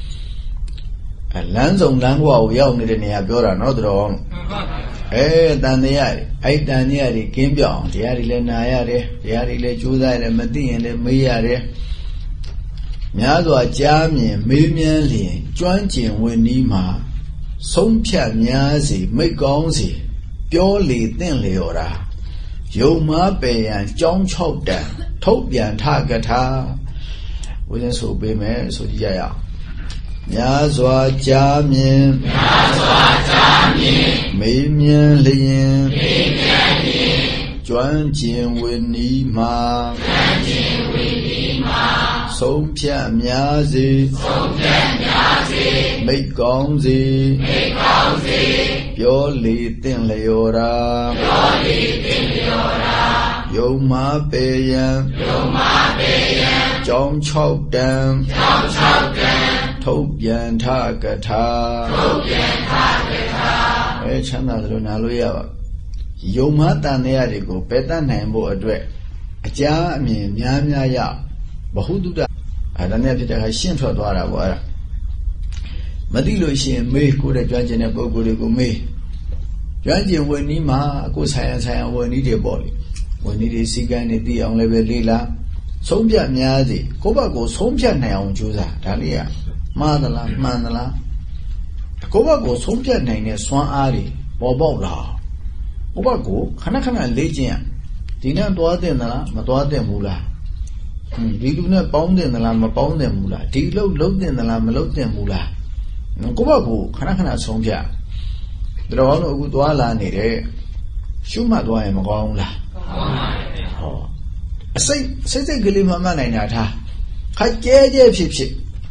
lăn dùng lăn qua yêu người này biểu ra nó rồi ê đàn này ai đàn này đi kiếm biểu thì ai đi lên này à đi thì ai đi lên chú giải lên mất tiền lên mấy à đi nhà rồi cha mình mấy miếng liền chuyên chuyện về ní mà sống phiền nhà gì mấy con gì biểu lý tiền liệu ra yêu mà bây giờ trong chậu đàn thấu biển tha cái tha我先说北美说一下呀nhà xóa cha miên mấy miên liền chuyên chuyện về ní mà sống phiền nhà gì mấy con gì biểu lý tiền liệu ra yêu mà bây giờ trong chậu đàn thấu biển tha cái tha ê chán nào rồi nào lui à yêu mà ta này đi cô bé ta này bộ ở đây cha mình nhà nhà ya bảo hút được à ta này thì ta hay xin cho tôi là vậy mà đi lối xin mấy cô để chuyên chuyện này cô cô để cô mấy chuyên chuyện về ní mà cô sai sai về ní để bỏ về ní để xí cái này đi ông lại về đi là sống phiền nhà gì cô bảo cô sống phiền này ông chú ra đã đi à mà đó là mà đó là cô bảo cô sống phiền này này xoan á đi bỏ bỏ là cô bảo cô khả năng khả năng lấy tiền thì nó多tiền là mà多tiền mù là đi lúc này bóng tiền là mà bóng tiền mù là đi lâu lâu tiền là mà lâu tiền mù là cô bảo cô khả năng khả năng sống phiền rồi nó cô多là này đấy chú mà多em mà con là xây xây xây cái gì mà mà này nè tha khai chế chế phì phì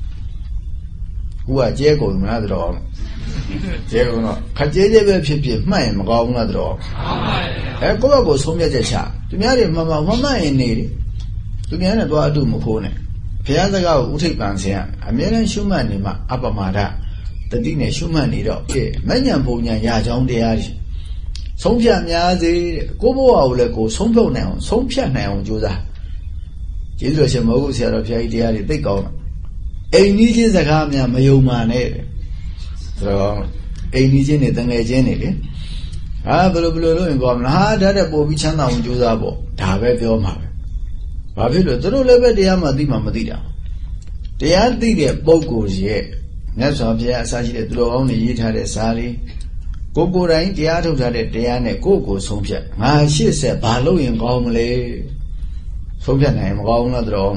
cua chế cổ mà nó rồi chế cổ nó khai chế chế về phì phì mà em mà con là rồi ê cô bảo cô sống như thế cha tụi nhà đi mà mà mà mà em này tụi nhà này tôi đủ một khối này phía sau cái u thích bằng xe à mấy lần xuống mà này mà áp mà ra tự tin này xuống mà này đó cái mấy nhà phụ nhà nhà trong đi à sống phiền nhà gì cô bảo là cô sống lâu nào sống phiền nào chú ra chỉ rồi xem mẫu xe rồi phía đi à thì tích cầu anh đi trên xe khám nhà mấy ông mà này rồi anh đi trên này tăng ngày trên này đấy à bây giờ bây giờ nó còn là đã đã bố bị chán nào chú ra bộ đã về phía mà và phía đó tôi lấy về đi mà đi mà mà đi đâu đi ăn đi để bố cô gì nhớ sao phía sao chỉ để tôi ông này đi thay để sao đi cô cô đấy đi ăn thôi thay để ăn này cô cô sống phiền à xí xe ba lô yên conเลยsống phiền này mà con là rồi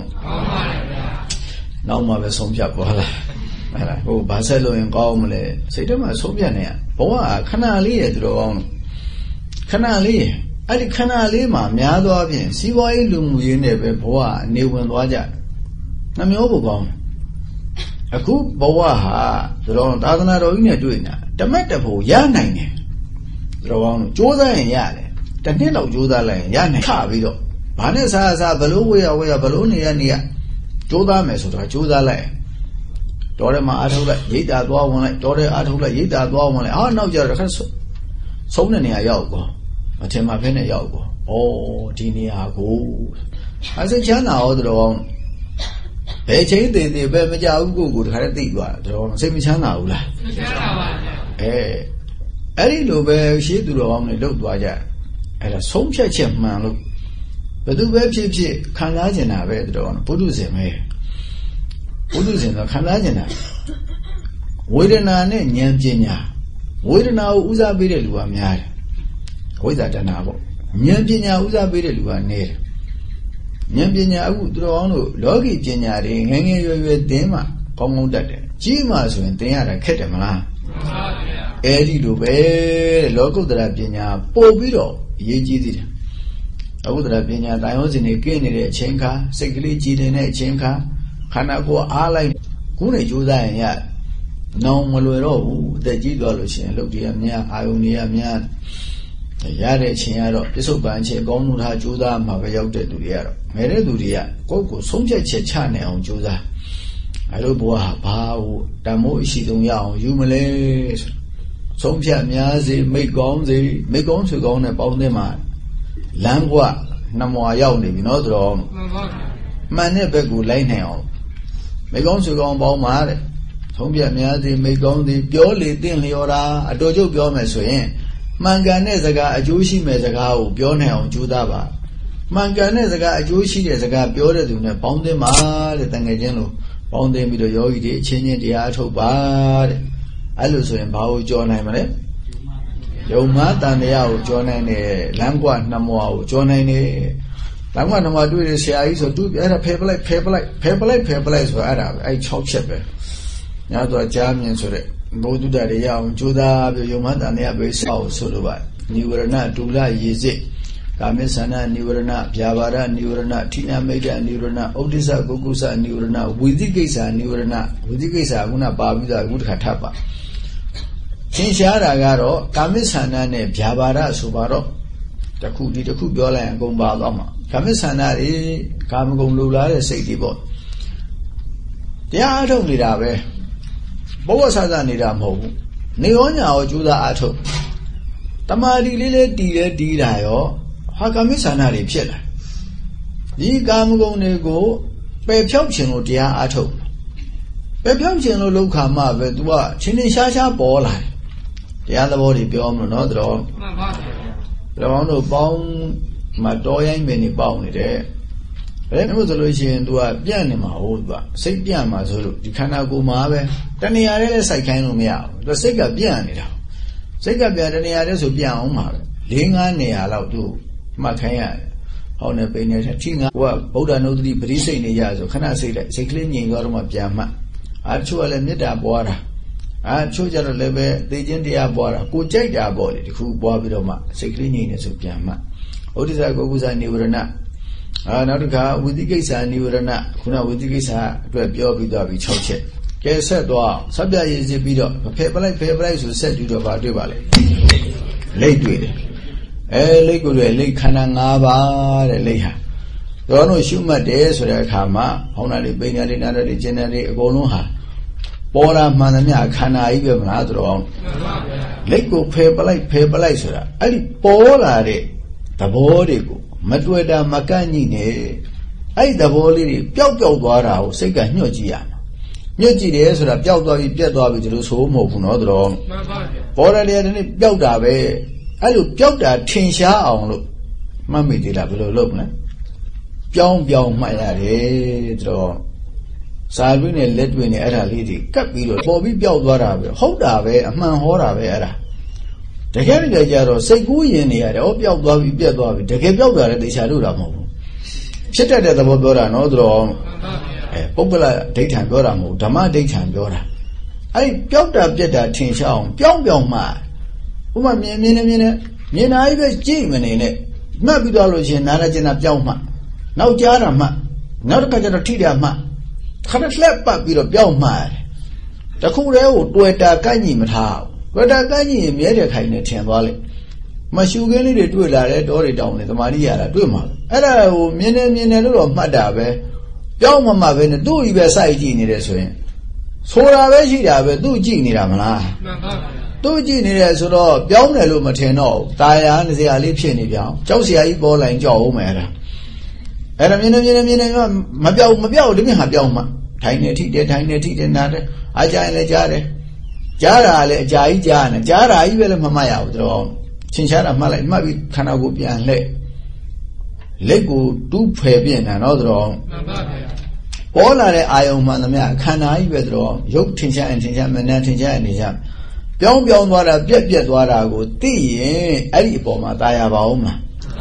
nó mà về sống phiền quá là là cô ba xe lô yên conเลย谁他妈sống phiền này bố à khả năng lý để rồi khả năng lýအဲ့ဒီခဏလေးမှာများသောအားဖြင့်စီးပွားရေးလူမှုရေးနဲ့ပဲဘဝနေဝင်သွားကြနှမျိုးပုံကောင်းအခုဘဝဟာတို့သာသနာတော်ကြီးနဲ့တွေ့နေတာတမက်တဖို့ရနိုင်တယ်တို့ကောင်းစူးစမ်းရင်ရတယ်တစ်နှစ်လောက်စူးစမ်းလိုက်ရင်ရနိုင်ခပြီးတော့ဘာနဲ့စားစားဘလို့ဝေးရဝေးရဘလို့နေရနေရစူးစမ်းမယ်ဆိုတော့စူးစမ်းလိုက်တော်တယ်မှာအားထုတ်လိုက်ရိတ်တာသွားဝင်လိုက်တော်တယ်အားထုတ်လိုက်ရိတ်တာသွားဝင်လိုက်အာနောက်ကြတော့ခက်ဆုံးတဲ့နေရာရောက်ကောမထင်မှဖဲနဲ့ရောက်ကောဩဒီနေရာကိုအဲစိတ်ချမ်းသာရောတော်ဘယ်ချိန်တည်တည်ပဲမကြဘူးကိုကိုတခါတည်းသိသွားတာတော်စိတ်မချမ်းသာဘူးလားမချမ်းသာပါဗျာအဲအဲ့ဒီလိုပဲရှေးသူတော်ကောင်းတွေလှုပ်သွားကြအဲ့ဒါဆုံးဖြတ်ချက်မှန်လို့ဘယ်သူပဲဖြစ်ဖြစ်ခံစားကျင်တာပဲတော်ဘုဒ္ဓဇင်ပဲဘုဒ္ဓဇင်တော့ခံစားကျင်တာဝေဒနာနဲ့ဉာဏ်ပညာဝေဒနာကိုဦးစားပေးတဲ့လူကများတယ်ဝိဇ္ဇာတဏှာပေါ့ဉာဏ်ပညာဦးစားပေးတဲ့လူကနေတယ်ဉာဏ်ပညာအခုသူတော်အောင်တို့လောကီပညာတွေငယ်ငယ်ရွယ်ရွယ်သင်မှကောင်းကောင်းတတ်တယ်ကြီးမှဆိုရင်သင်ရတာခက်တယ်မလားမှန်ပါဗျာအဲဒီလိုပဲလောကုတ္တရာပညာပို့ပြီးတော့အရေးကြီးသေးတယ်လောကုတ္တရာပညာတိုင်ဟောစဉ်တွေကင်းနေတဲ့အချိန်ခါစိတ်ကလေးကြည်နေတဲ့အချိန်ခါခန္ဓာကိုယ်အားလိုက်ခုနေကြိုးစားရင်ရနောင်မလွယ်တော့ဘူးအသက်ကြီးသွားလို့ရှိရင်လုပ်တရများအာယုန်တွေကများရတဲ့အချိန်ကတော့ပြစ္ဆုတ်ပန်ခြင်းအကောင်းဆုံးထားကြိုးစားမှာပဲရောက်တဲ့သူတွေကတော့ငယ်တဲ့သူတွေကကိုယ့်ကိုယ်ဆုံးဖြတ်ချက်ချနိုင်အောင်ကြိုးစားအဲလိုဘဝဟာဘာလို့တမိုးအရှိဆုံးရအောင်ယူမလဲဆိုဆုံးဖြတ်များစေမိတ်ကောင်းစေမိတ်ကောင်းဆွေကောင်းနဲ့ပေါင်းတဲ့မှာလမ်းကွ Namo Yao Nibi no drum. Mane Begu Lane. Make on to go on Baumare. Tombia Miadi, make on the purely thinly or a dojo biomesoin. Manganezaga, a Jewish mezaga, Bionel, Judaba. Manganezaga, a Jewish mezaga, Biodun, Pound them all, the Tangajano, Pound them with the Yogi, changing the art of bad. I lose in Bao John Hamlet. Yo mata ne ya John ne langwa namo John ne langwa namo do the share so do era paper like paper like paper like paper like so era ai sixချက်ပဲညာတော့ကြားမြင်ဆိုတဲ့ဘုဒ္ဓတရရအောင်ကြိုးစားပြီးယုံမတန်ရပဲဆောက်ဆိုလိုပါနိဝရဏဒုလရေစစ်ကာမေသနာနိဝရဏဗျာပါဒနိဝရဏဌိနမိတ်တနိဝရဏဩဒိစ္စကုကုသနိဝရဏဝိသိကိစ္စနိဝရဏဝိသိကိစ္စခုနပါပြီးသားအခုတစ်ခါထပ်ပါShin Shara Garo, Kamisana ne Piabara Subaro, the Kuti the Kubiola and Gombadoma. Kamisana, Kamgum Lula, Safety Boat. The art of Nidabe Bowasada Nidam Ho, Neonia or Judah Ato. Tamadi Lile Dida Didayo, Hakamisana Pilla. The Gamgo Nego, Pepchoption Dia Ato. Pepchoption Lukama Vedua, Chinishasha Bola. The other body beyond another. The one who bound my doy many bound there. Then was a Lucian to a pianima old one. Say piama, so you cannot go mave. Then he address I can meow. The Sega pianita. Sega pianita so piano mave. Linga ne allowed to Macaya. On a penny tinga, well, Boda no the Brisa in the Yazo. Can I say that? Say cleaning out of my piama. Actually, Nita Bora. I chose a leve, the Gendia Bora, good check their body, who Bobidoma, Seclini in Supiama. What is I go with a neurana? Another car with the case I knew Rana, Kuna with the case I to a Biobidobi Choche. Guess said, wow, Sabia is a bit of a paper like paper who said you about the valley. Late with it. A lake with a lake Kanangaba, a leha. Don't know Shuma days or a kama, only Benari, another generally Gonuha. Bora Manamia Kana even another on. Let go paper like paper like sir. I Bora the body go. Matueda Macani ne. I the body, Piao Guara, Sega Nogia. Nogi the answer of Piao Piao with those home of another on. Bora the Piao I look Piao Tinsha on. Mammy did a little look. Piao Piao my lady draw. Salvin and Ledwin era lady, Capillo, Bobby Bialdwara, hold away, a man horror. The Heritage Jaro, say Guyan here, or Bialdwabi Bialdwabi, the Gabialdwara, the Shaduramo. Sit at the Bobora, no draw, popular daytime Goramo, Dama daytime Gora. I built up Jetta Tin Shawn, Pion Pion Ma. Uma Mina Mina, Mina, I was Jimmy in it. Mabidology and Narajana Pioma. Now Jarama, not Kajana Tida Ma. Can't slap up with a young man. The Kureo do it a canny how. But a canny made a kind of ten valley. My sugar needed to let it or down in the Maria Duma. And I will mean a little of Madabe. Young mamma when do you a side genie this way. So I will do genie Ramana. Do genie as a law, young Lumateno, Diane is the Alipini young, Josie Ibola and Joe Mera. And I mean, I mean, I mean, Mabel, Mabel, didn't have young tiny teeth, tiny teeth, and another. I giant a jare. Jara, Jai Jan, Jara, I will Mamaya draw. Chinchara Malay, Mabi, Kanagupi and Le. Lego, do Fabian and other on. All are the Ion Manamia, can I withdraw? Yoke Tincha and Tincha, Manatinja and Tincha. Beyond beyond what I bet yet what I would see, Aliboma, Diaboma.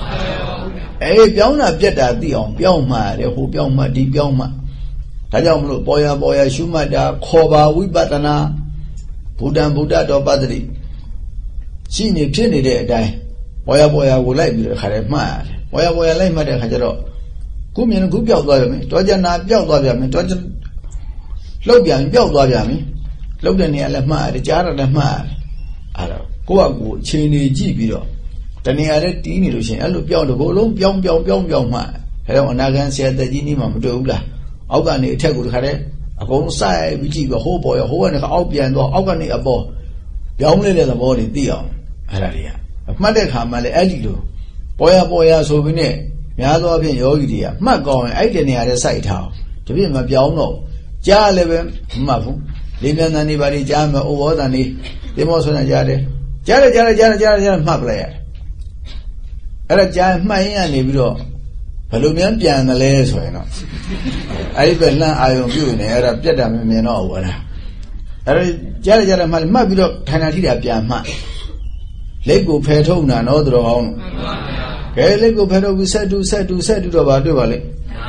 Eh, beyond a jet at the on Bioma, the who Bioma, the Bioma. Tajam Boya Boya Shumada, Koba, Wibatana, Buddha Buddha do Badri. See me penny there, die. Boya Boya would like me to have mad. Boya Boya lay mother Hajaro. Gumi and Gubiao Lodami, Dojana Biao Lodami, Dojan Lobian Biao Lodami, Logan Yala Mad, Jara the Mad. Ara, Goagu, Chini Gibido. Taniare Tini Lucian, I look beyond the Golo, Biong Biong Biong Biong Mad. Hello, Nagan said the Ginimam Dogla. Ogani Tegul Hare, a whole side, which is a whole boy, a whole and a Albian or Ogani a boy. The only little body Dion, Hararia. A mother Hamale Edido. Boya Boya Souvene, များသောအားဖြင့်ယောဂီတွေကမှတ်ကောင်းရင်အဲ့ဒီနေရာထဲစိုက်ထားတပြည့်မပြောင်းတော့ကြားလည်းပဲမှတ်ဘူးလေးမြန်တန်နေပါလိကြားမယ်ဩဝေါ်တန်နေဒီမောဆွမ်းကြားတယ်ကြားတယ်ကြားတယ်ကြားတယ်ကြားတယ်ကြားမှတ်ပလိုက်ရတယ်အဲ့ဒါကြားမှတ်ရင်ကနေပြီးတော့ဘယ်လိုများပြန်တယ်လဲဆိုရင်တော့အဲ့ဒီပဲလှမ်းအာယုံပြုနေအဲ့ဒါပြတ်တာမမြင်တော့ဘူးလားအဲ့ဒါကြားတယ်ကြားတယ်မှတ်မှတ်ပြီးတော့ထိုင်တာထိတာပြန်မှတ်လက်ကိုဖယ်ထုတ်တာနော်တော်အောင်ကဲလက်ကိုဖယ်ထုတ်ပြီးဆက်တူဆက်တူဆက်တူတော့ပါတွေ့ပါလေ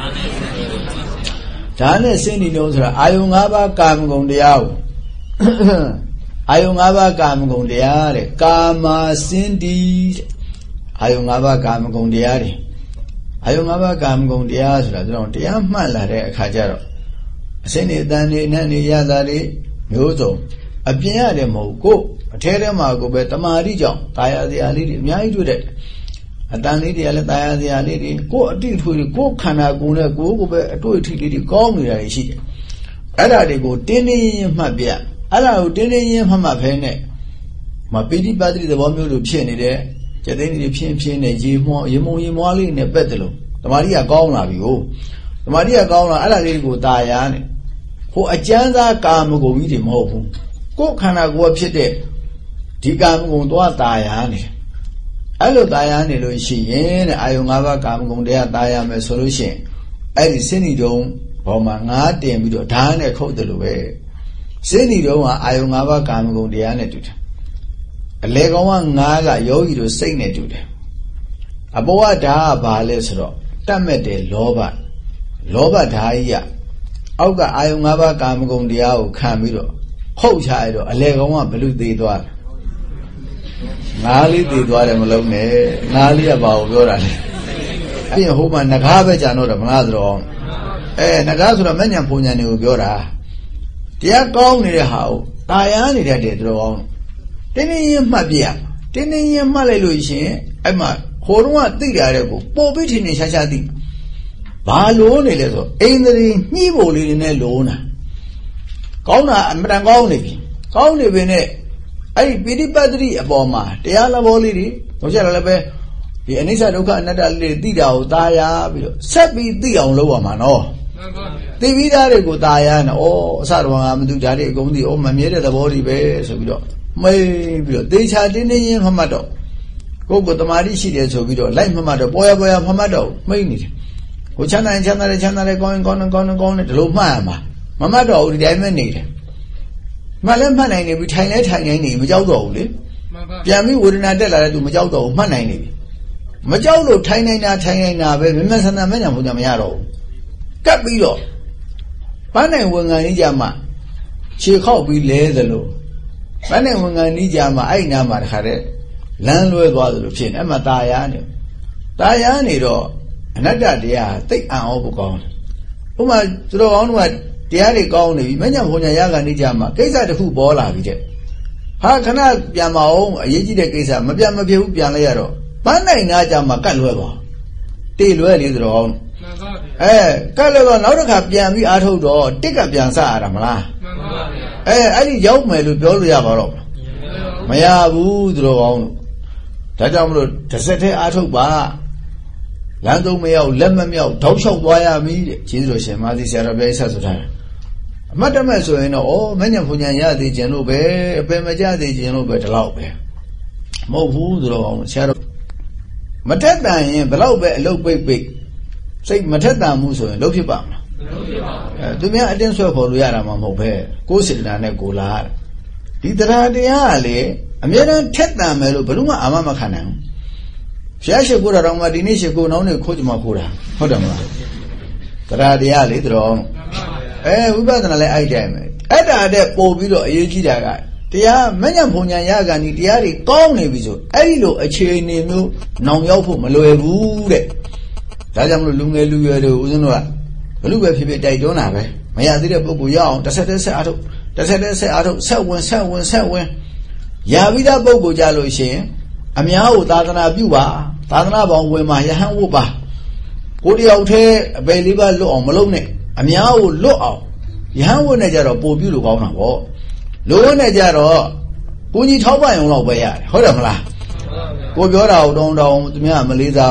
ဒါနဲ့စင်းဒီလုံးဆိုတာအာယုံ၅ပါးကာမဂုဏ်တရားကိုအာယုံ၅ပါးကာမဂုဏ်တရားတဲ့ကာမစင်းဒီအာယုံ၅ပါးကာမဂုဏ်တရားတွေအာယုံ၅ပါးကာမဂုဏ်တရားဆိုတာကျွန်တော်တရားမှတ်လာတဲ့အခါကျတော့အစင်းနေအတန်နေအနတ်နေရတာတွေမျိုးစုံအပြင်ရတယ်မဟုတ်ကိုအထဲထဲမှာကိုပဲတမာတိကြောင့်တာယာစရာလေးတွေအများကြီးတွေ့တယ်အတန်လေးတွေကလည်းတာယာစရာလေးတွေကိုအတိအထွေတွေကိုခန္ဓာကိုယ်နဲ့ကိုယ်ကိုပဲအတွေ့အထိလေးတွေကောင်းနေတာရှိတယ်အဲ့ဒါတွေကိုတင်းတင်းရင်းမှတ်ပြအဲ့ဒါကိုတင်းတင်းရင်းမှတ်မှတ်ဖဲနဲ့မပိဋိပတ်တိသဘောမျိုးလိုဖြစ်နေတဲ့ကျသိန်းတွေဖြင်းဖြင်းနဲ့ရေမောရေမုံရေမွားလေးနဲ့ပက်တယ်လို့တမာတိကကောင်းလာပြီဟုတ်တမာတိကကောင်းလာအဲ့ဒါလေးကိုတာယာနဲ့ဟိုအကျမ်းသာကာမဂုဏ်ကြီးတွေမဟုတ်ဘူးကိုယ်ခန္ဓာကိုယ်ဖြစ်တဲ့ဒီကာမဂုဏ်သွားတာယာနေတယ်အဲ့လိုတာယာနေလို့ရှိရင်တဲ့အာယုံ၅ပါးကာမဂုဏ်တရားတာယာမယ်ဆိုလို့ရှိရင်အဲ့ဒီစိဏ္ဏီတုံဘောမှာငါးတင်ပြီးတော့ဓာတ်နဲ့ခုတ်တယ်လို့ပဲစိဏ္ဏီတုံကအာယုံ၅ပါးကာမဂုဏ်တရားနဲ့တူတယ်အလေကောင်ကငါးကယောဂီတို့စိတ်နဲ့တူတယ်အဘောကဓာတ်ကဘာလဲဆိုတော့တတ်မဲ့တယ်လောဘလောဘဓာတ်ကြီးကအောက်ကအာယုံ၅ပါးကာမဂုဏ်တရားကိုခံပြီးတော့ခုတ်ချရတော့အလေကောင်ကဘလူသေးသွားတယ်ငါးလေးသေးသွားတယ်မလုံးနဲ့ငါးလေးကဘာကိုပြောတာလဲအဲ့ဒီဟိုမှာငကားပဲကြံတော့တယ်မလားဆိုတော့အဲငကားဆိုတော့မညံပုံညံတွေကိုပြောတာတရားကောင်းနေတဲ့ဟာကိုတာယာနေတတ်တယ်တော်အောင်တင်းတင်းရင်မှတ်ပြတင်းတင်းရင်မှတ်လိုက်လို့ရှိရင်အဲ့မှာဟိုတုန်းကသိတာတဲ့ကိုပို့ပြီးထင်ထင်ရှားရှားသိဘာလို့နေလဲဆိုအိန္ဒြေညှိဖို့လေးနဲ့လုံးတာကောင်းတာအမှန်တန်ကောင်းနေပြီကောင်းနေပြီနဲ့အဲ့ဒီပိဋိပတ်တိအပေါ်မှာတရားလဘောလေးတွေတို့ချက်လည်းပဲဒီအနိစ္စဒုက္ခအနတ္တလေးတွေသိတာကိုตายာပြီးတော့ဆက်ပြီးသိအောင်လုပ်ရမှာနော်သိပြီးသားတွေကိုตายာနဲ့ဩအစတော်ကမသူဓာတ်တွေအကုန်သိဩမမြဲတဲ့သဘောတွေပဲဆိုပြီးတော့မေးပြီးတော့သေချာတင်းတင်းရင်မှတ်မှတ်တော့ကိုယ်ကိုတမာတိရှိတယ်ဆိုပြီးတော့လိုက်မှတ်မှတ်တော့ပေါ်ရပေါ်ရမှတ်မှတ်တော့မိတ်နေတယ်ကိုချမ်းသာရင်ချမ်းသာတယ်ချမ်းသာတယ်ကောင်းရင်ကောင်းတယ်ကောင်းတယ်ကောင်းတယ်ဒီလိုမှတ်ရမှာမမှတ်တော့ဘူးဒီတိုင်းပဲနေတယ်မှတ်လဲမှတ်နိုင်နေပြီထိုင်လဲထိုင်နိုင်နေမကြောက်တော့ဘူးလေပြန်ပြီးဝေဒနာတက်လာတဲ့သူမကြောက်တော့ဘူးမှတ်နိုင်နေပြီမကြောက်လို့ထိုင်နိုင်တာထိုင်နိုင်တာပဲမင်းမဆန္ဒမညာဘုရားမရတော့ဘူးကပ်ပြီးတော့ပန်းနိုင်ဝန်ခံကြီးကြမှာခြေခောက်ပြီးလဲသလိုပန်းနိုင်ဝန်ခံကြီးကြမှာအဲ့နာမှာတခါတည်းလမ်းလွဲသွားသလိုဖြစ်နေအမှตาယာနေตาယာနေတော့အနတ္တတရားသိအံ့ဩဖို့ကောင်းတယ်ဥပမာသူတော်ကောင်းတို့ကတရားတွေကောင်းနေပြီမညံဘုံညာရကနေကြမှာကိစ္စတစ်ခုပေါ်လာပြီတဲ့ဟာခဏပြန်မအောင်အရေးကြီးတဲ့ကိစ္စမပြန်မဖြစ်ဘူးပြန်လိုက်ရတော့ပန်းနိုင်နာကြမှာကတ်လွဲသွားတေလွဲလေသူတော်ကောင်းအဲကတ်လွဲတော့နောက်တစ်ခါပြန်ပြီးအားထုတ်တော့တစ်ကပြန်စရတာမလားမှန်ပါဗျာအဲအဲ့ဒီရောက်မယ်လို့ပြောလို့ရပါတော့မရဘူးသူတော်ကောင်းဒါကြောင့်မလို့တစ်စက်တည်းအားထုတ်ပါလမ်းသုံးမရောက်လက်မမြောက်ထောက်လျှောက်သွားရမည်တဲ့ကျေးဇူးတော်ရှင်မာသီဆရာတော်ဘုရားဆက်ဆိုထားတယ်အမတ်တမဲ့ဆိုရင်တော့ဩမညံဘုံညာရသေးခြင်းလို့ပဲအပင်မကြသေးခြင်းလို့ပဲဒီလောက်ပဲမဟုတ်ဘူးဆိုတော့ဆရာတော်မထက်တန်ရင်ဘယ်လောက်ပဲအလုတ်ပိတ်ပိတ်စိတ်မထက်တန်မှုဆိုရင်လုံးဖြစ်ပါမလားမလုံးဖြစ်ပါဘူးအဲသူများအတင်းဆွဲဖို့လို့ရတာမှမဟုတ်ပဲကိုယ်စေတနာနဲ့ကိုလာတယ်ဒီတရားတရားကလေအမြဲတမ်းထက်တန်မယ်လို့ဘယ်လို့မှအာမမခံနိုင်ဘူးဘုရားရှိခိုးတာတော့မှဒီနေ့ရှိခိုးနောင်းနေခိုးကြမှာခိုးတာဟုတ်တယ်မလားတရားတရားလေတော်အဲဝိပဿနာလည်းအဲ့တိုင်းပဲအဲ့ဒါတဲ့ပို့ပြီးတော့အရေးကြီးတာကတရားမညံဘုံညာရကန်ဒီတရားတွေကောင်းနေပြီဆိုအဲ့ဒီလိုအခြေအနေမျိုးနောင်ရောက်ဖို့မလွယ်ဘူးတဲ့ဒါကြောင့်မလို့လူငယ်လူရွယ်တွေဦးဇင်းတို့ကဘလို့ပဲဖြစ်ဖြစ်တိုက်တွန်းတာပဲမရသေးတဲ့ပုဂ္ဂိုလ်ရအောင်တစ်ဆက်တစ်ဆက်အားထုတ်တစ်ဆက်တစ်ဆက်အားထုတ်ဆက်ဝင်ဆက်ဝင်ဆက်ဝင်ရပြီးသားပုဂ္ဂိုလ်ကြလို့ရှိရင်အများကိုသာသနာပြုပါသာသနာပေါင်းဝင်မှာယဟန်ဝတ်ပါကိုတယောက်တည်းအပေလေးပါလွတ်အောင်မလုပ်နဲ့အများကိုလွတ်အောင်ယဟန်ဝတ်နဲ့ကြတော့ပို့ပြုလို့ကောင်းတာပေါ့လူဝတ်နဲ့ကြတော့ကိုကြီးထောက်ပံ့ရုံတော့ပဲရတယ်ဟုတ်တယ်မလားကိုပြောတာကိုတောင်းတောင်းသူများမလေးစားဘူး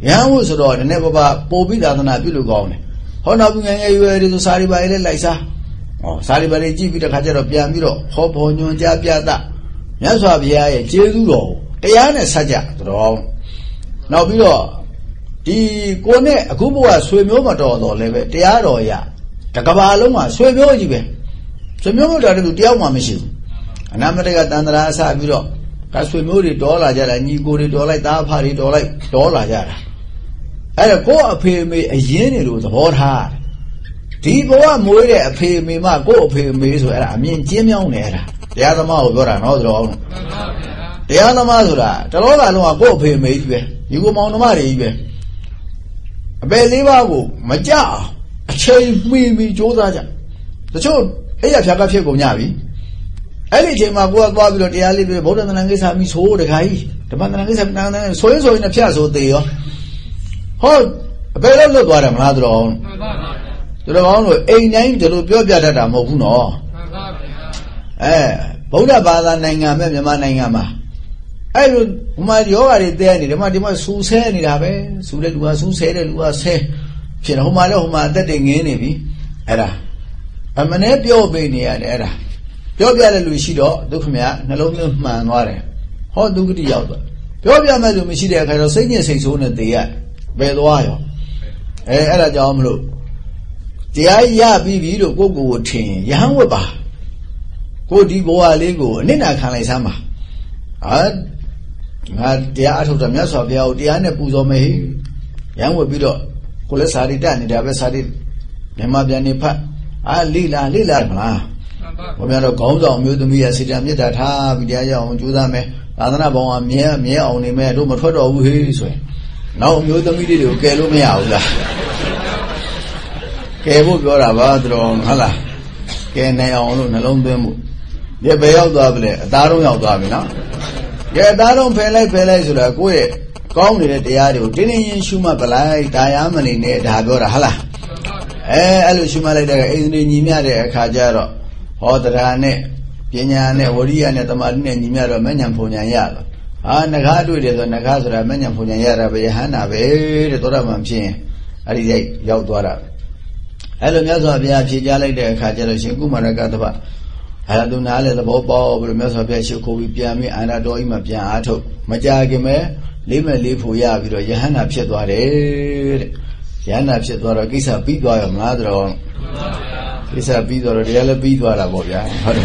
Yamu Soro, the Nebaba, Pobi Dana Bilugone. Honabu and you Sari by Elisa. Oh, Sari by the G V the Kajar of Yamiro, Hope on you and Jabiata. Yaswabia, Jesudo, Diana Saja, wrong. Now below the Gone, Kubua swim over to the leve, Tiaroya, Takabaloma, swim over you. Swim over to the Diama machine. And I'm going to get Sa below. Kaswimuri dollar jara, and you go to dollar, that party dollar, dollar jara. And a go pay me a yen with hot hard. Tibo more pay me, my go pay me, so I mean Jimmy on era. The other mouth got another on. The other Mazura, the Lola no go pay me, you go on the money. A belly Maja, a chain me, Jodaja. The show, hey, I shall have you go Navi. Anything my work Babylon, the alley, the bottom and Angus have me so the guy. The Banangas have done so and so in a piazza there. Hold a better look what I'm rather on. To the one with a name to look your better than Mokuno. Eh, Boda Bala Nangama, Manangama. I would my already there, the Madima Su said it, Abe, so that was who said it was say, she know my own mother, the enemy. Era. A manepio bini and era. Piobia Lucido, Ducumia, Nalome Manuare. How do the other? Piobia Malumisida, I was saying, say soon at the year. Beloio. Era Jamlu. The Aya Bibi go go chain, Yahwaba. Go Diboa Lego, Nina Kanisama. Ah, the art of the mess of the Audiana Puzome. Young will be the Colesari Dan, the Avesari, Nemabiani Pat. Ah, Lila, Lila. We are going down to me as it is that have the on Judame, Adana, mere, mere only made over over his way. Now, you the media, Kelo me out. Kevo Goravadron, Hala, Kene on along them. Ye bay out of it, Daron out of it now. Ye Daron Pele Pele to the Quay, County at the Ado, Dinin Shuma Palai, Diamani, Dagora Hala. Eh, Alushuma later, in the Nimia Kajaro. Odrane, Piane, Oriane, the Marine, Nimero, Menyan Punyayala. Ah, Nagadu is on Nagazra, Menyan Punyara, Behana, very Toramamchin, Arizay, Yautwara. Elomiazo Bia Jala, the Kajara Shingumara Gataba. Aladunale, the Bobo, Mesa Pesco, Piami, and Adoima Piato, Majagime, Lima Lipuya, Yahana Pietware, Yana Pietwara, Gisa, Big Boy of Madron. It's a bit or a real bit or a boy.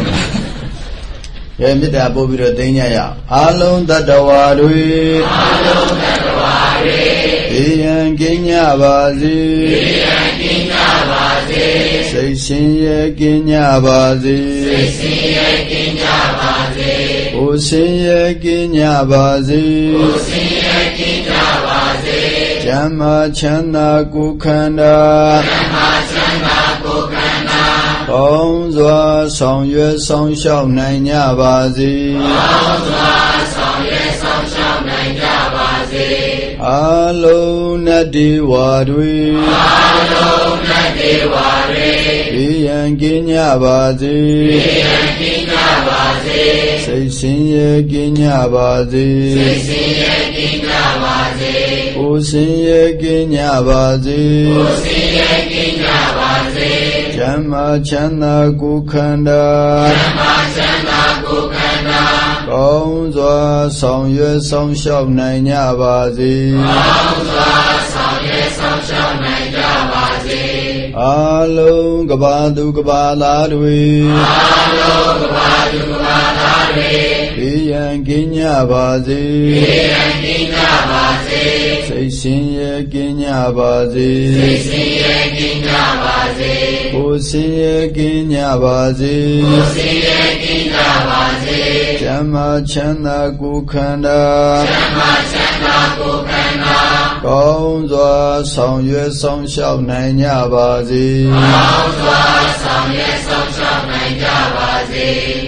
Yeah, met a bobby or Dania. Alone that the Wadi, alone that the Wadi, and Kenya Bazi, Kenya Bazi, say, Sing Kenya Bazi, Sing Kenya Bazi, O Sing Kenya Bazi, O Sing Kenya Bazi, Jama Chana Kukanda, Jama Chana Kukanda. 红左上月上小南亚巴子，红左上月上小南亚巴子，阿罗那地瓦瑞，阿罗那地瓦瑞，比yan金亚巴子，比yan金亚巴子，谁心也金亚巴子，谁心也金亚巴子，无心也金亚巴子，无心也金亚巴子。 Jama Chana Kukanda, Jama Chana Kukanda, Gong Zua Song Yue Song Xiao Nai Nya Ba Zi, Gong Zua Song Yue Song Xiao Nai Nya Ba Zi, Along Gabadu Gabala Dui, Along Gabadu Gabala Dui, Biyan Kinya Ba Zi, Biyan Kinya Ba Zi, Sei Xin Ye Kinya Ba Zi, Sei Xin Ye Kinya Ba Zi. Usiye kinya bazi, Usiye kinya bazi, Jama chana kukanda, Jama chana kukanda, Gong zua song yue song xiao nai nya bazi, Gong zua song yue song xiao nai nya bazi,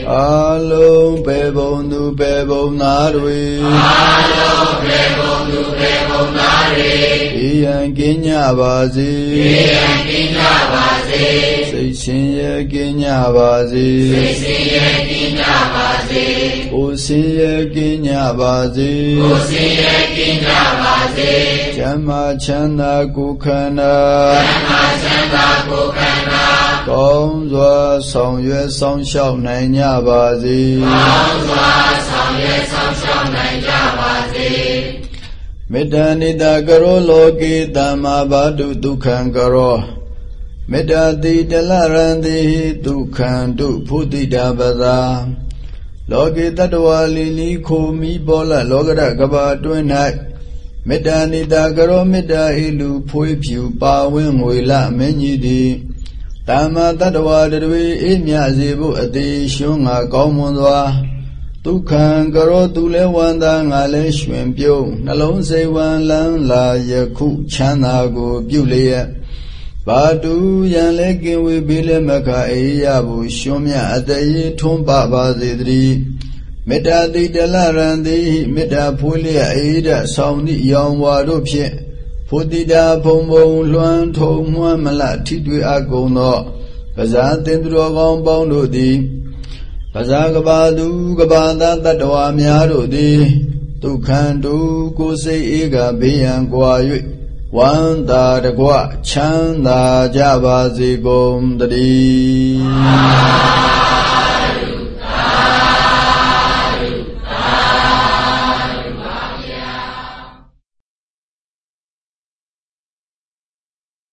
Alum bebonu bebonare. Alum bebonu bebonare. Iyan kinya bazi. Iyan kinya bazi. Seisinye kinya bazi. Seisinye kinya bazi. Usinye kinya bazi. Usinye kinya bazi. Chama chanda kukhana. Chama chanda kukhana. ကောင်းစွာဆောင်ရွက်ဆောင်ရှောက်နိုင်ကြပါစေ။ကောင်းစွာဆောင်ရွက်ဆောင်ရှောက်နိုင်ကြပါစေ။မေတ္တာနိတကရောလောကေတမ္မာဘာတုဒုက္ခံကရောမေတ္တာတိတလရံတိဒုက္ခံတုဖုတိတာပသာလောကေတတ္တဝါလီလီခိုမိဘောလလောကရကဘာတွင်၌မေတ္တာနိတကရောမေတ္တာဤလူဖွေးဖြူပါဝင်းငွေလမင်းကြီးသည် တမ္မာတတ္တဝါတွေအေးမြစေဖို့အသေးရှုံးငါကောင်းမွန်စွာဒုက္ခံကရောသူလဲဝန္တာငါလဲရွှင်ပြုံးနှလုံးစိတ်ဝမ်းလန်းလာယခုချမ်းသာကိုပြုလျက်ဘာတူရန်လဲကင်ဝေးပြီးလဲမခအေးရဖို့ရှုံးမြအသေးထွန်းပပါစေတည်းမေတ္တာတိတလရံတိမေတ္တာဖွေးလျက်အေးတဲ့ဆောင်းသည့်ရောင်ဝါတို့ဖြင့် ဖုတိတာဖုံဖုံလွှမ်းထုံမွမ်းမလထိတွေ့အကုန်သောပဇာတင်သူတော်ကောင်းပေါင်းတို့သည်ပဇာကဘာသူကဘာသာတတ္တဝါများတို့သည်ဒုက္ခံတုကိုယ်စိတ်အေးကဘေးရန်ကွာ၍ဝမ်းသာတကွချမ်းသာကြပါစေကုန်တည်း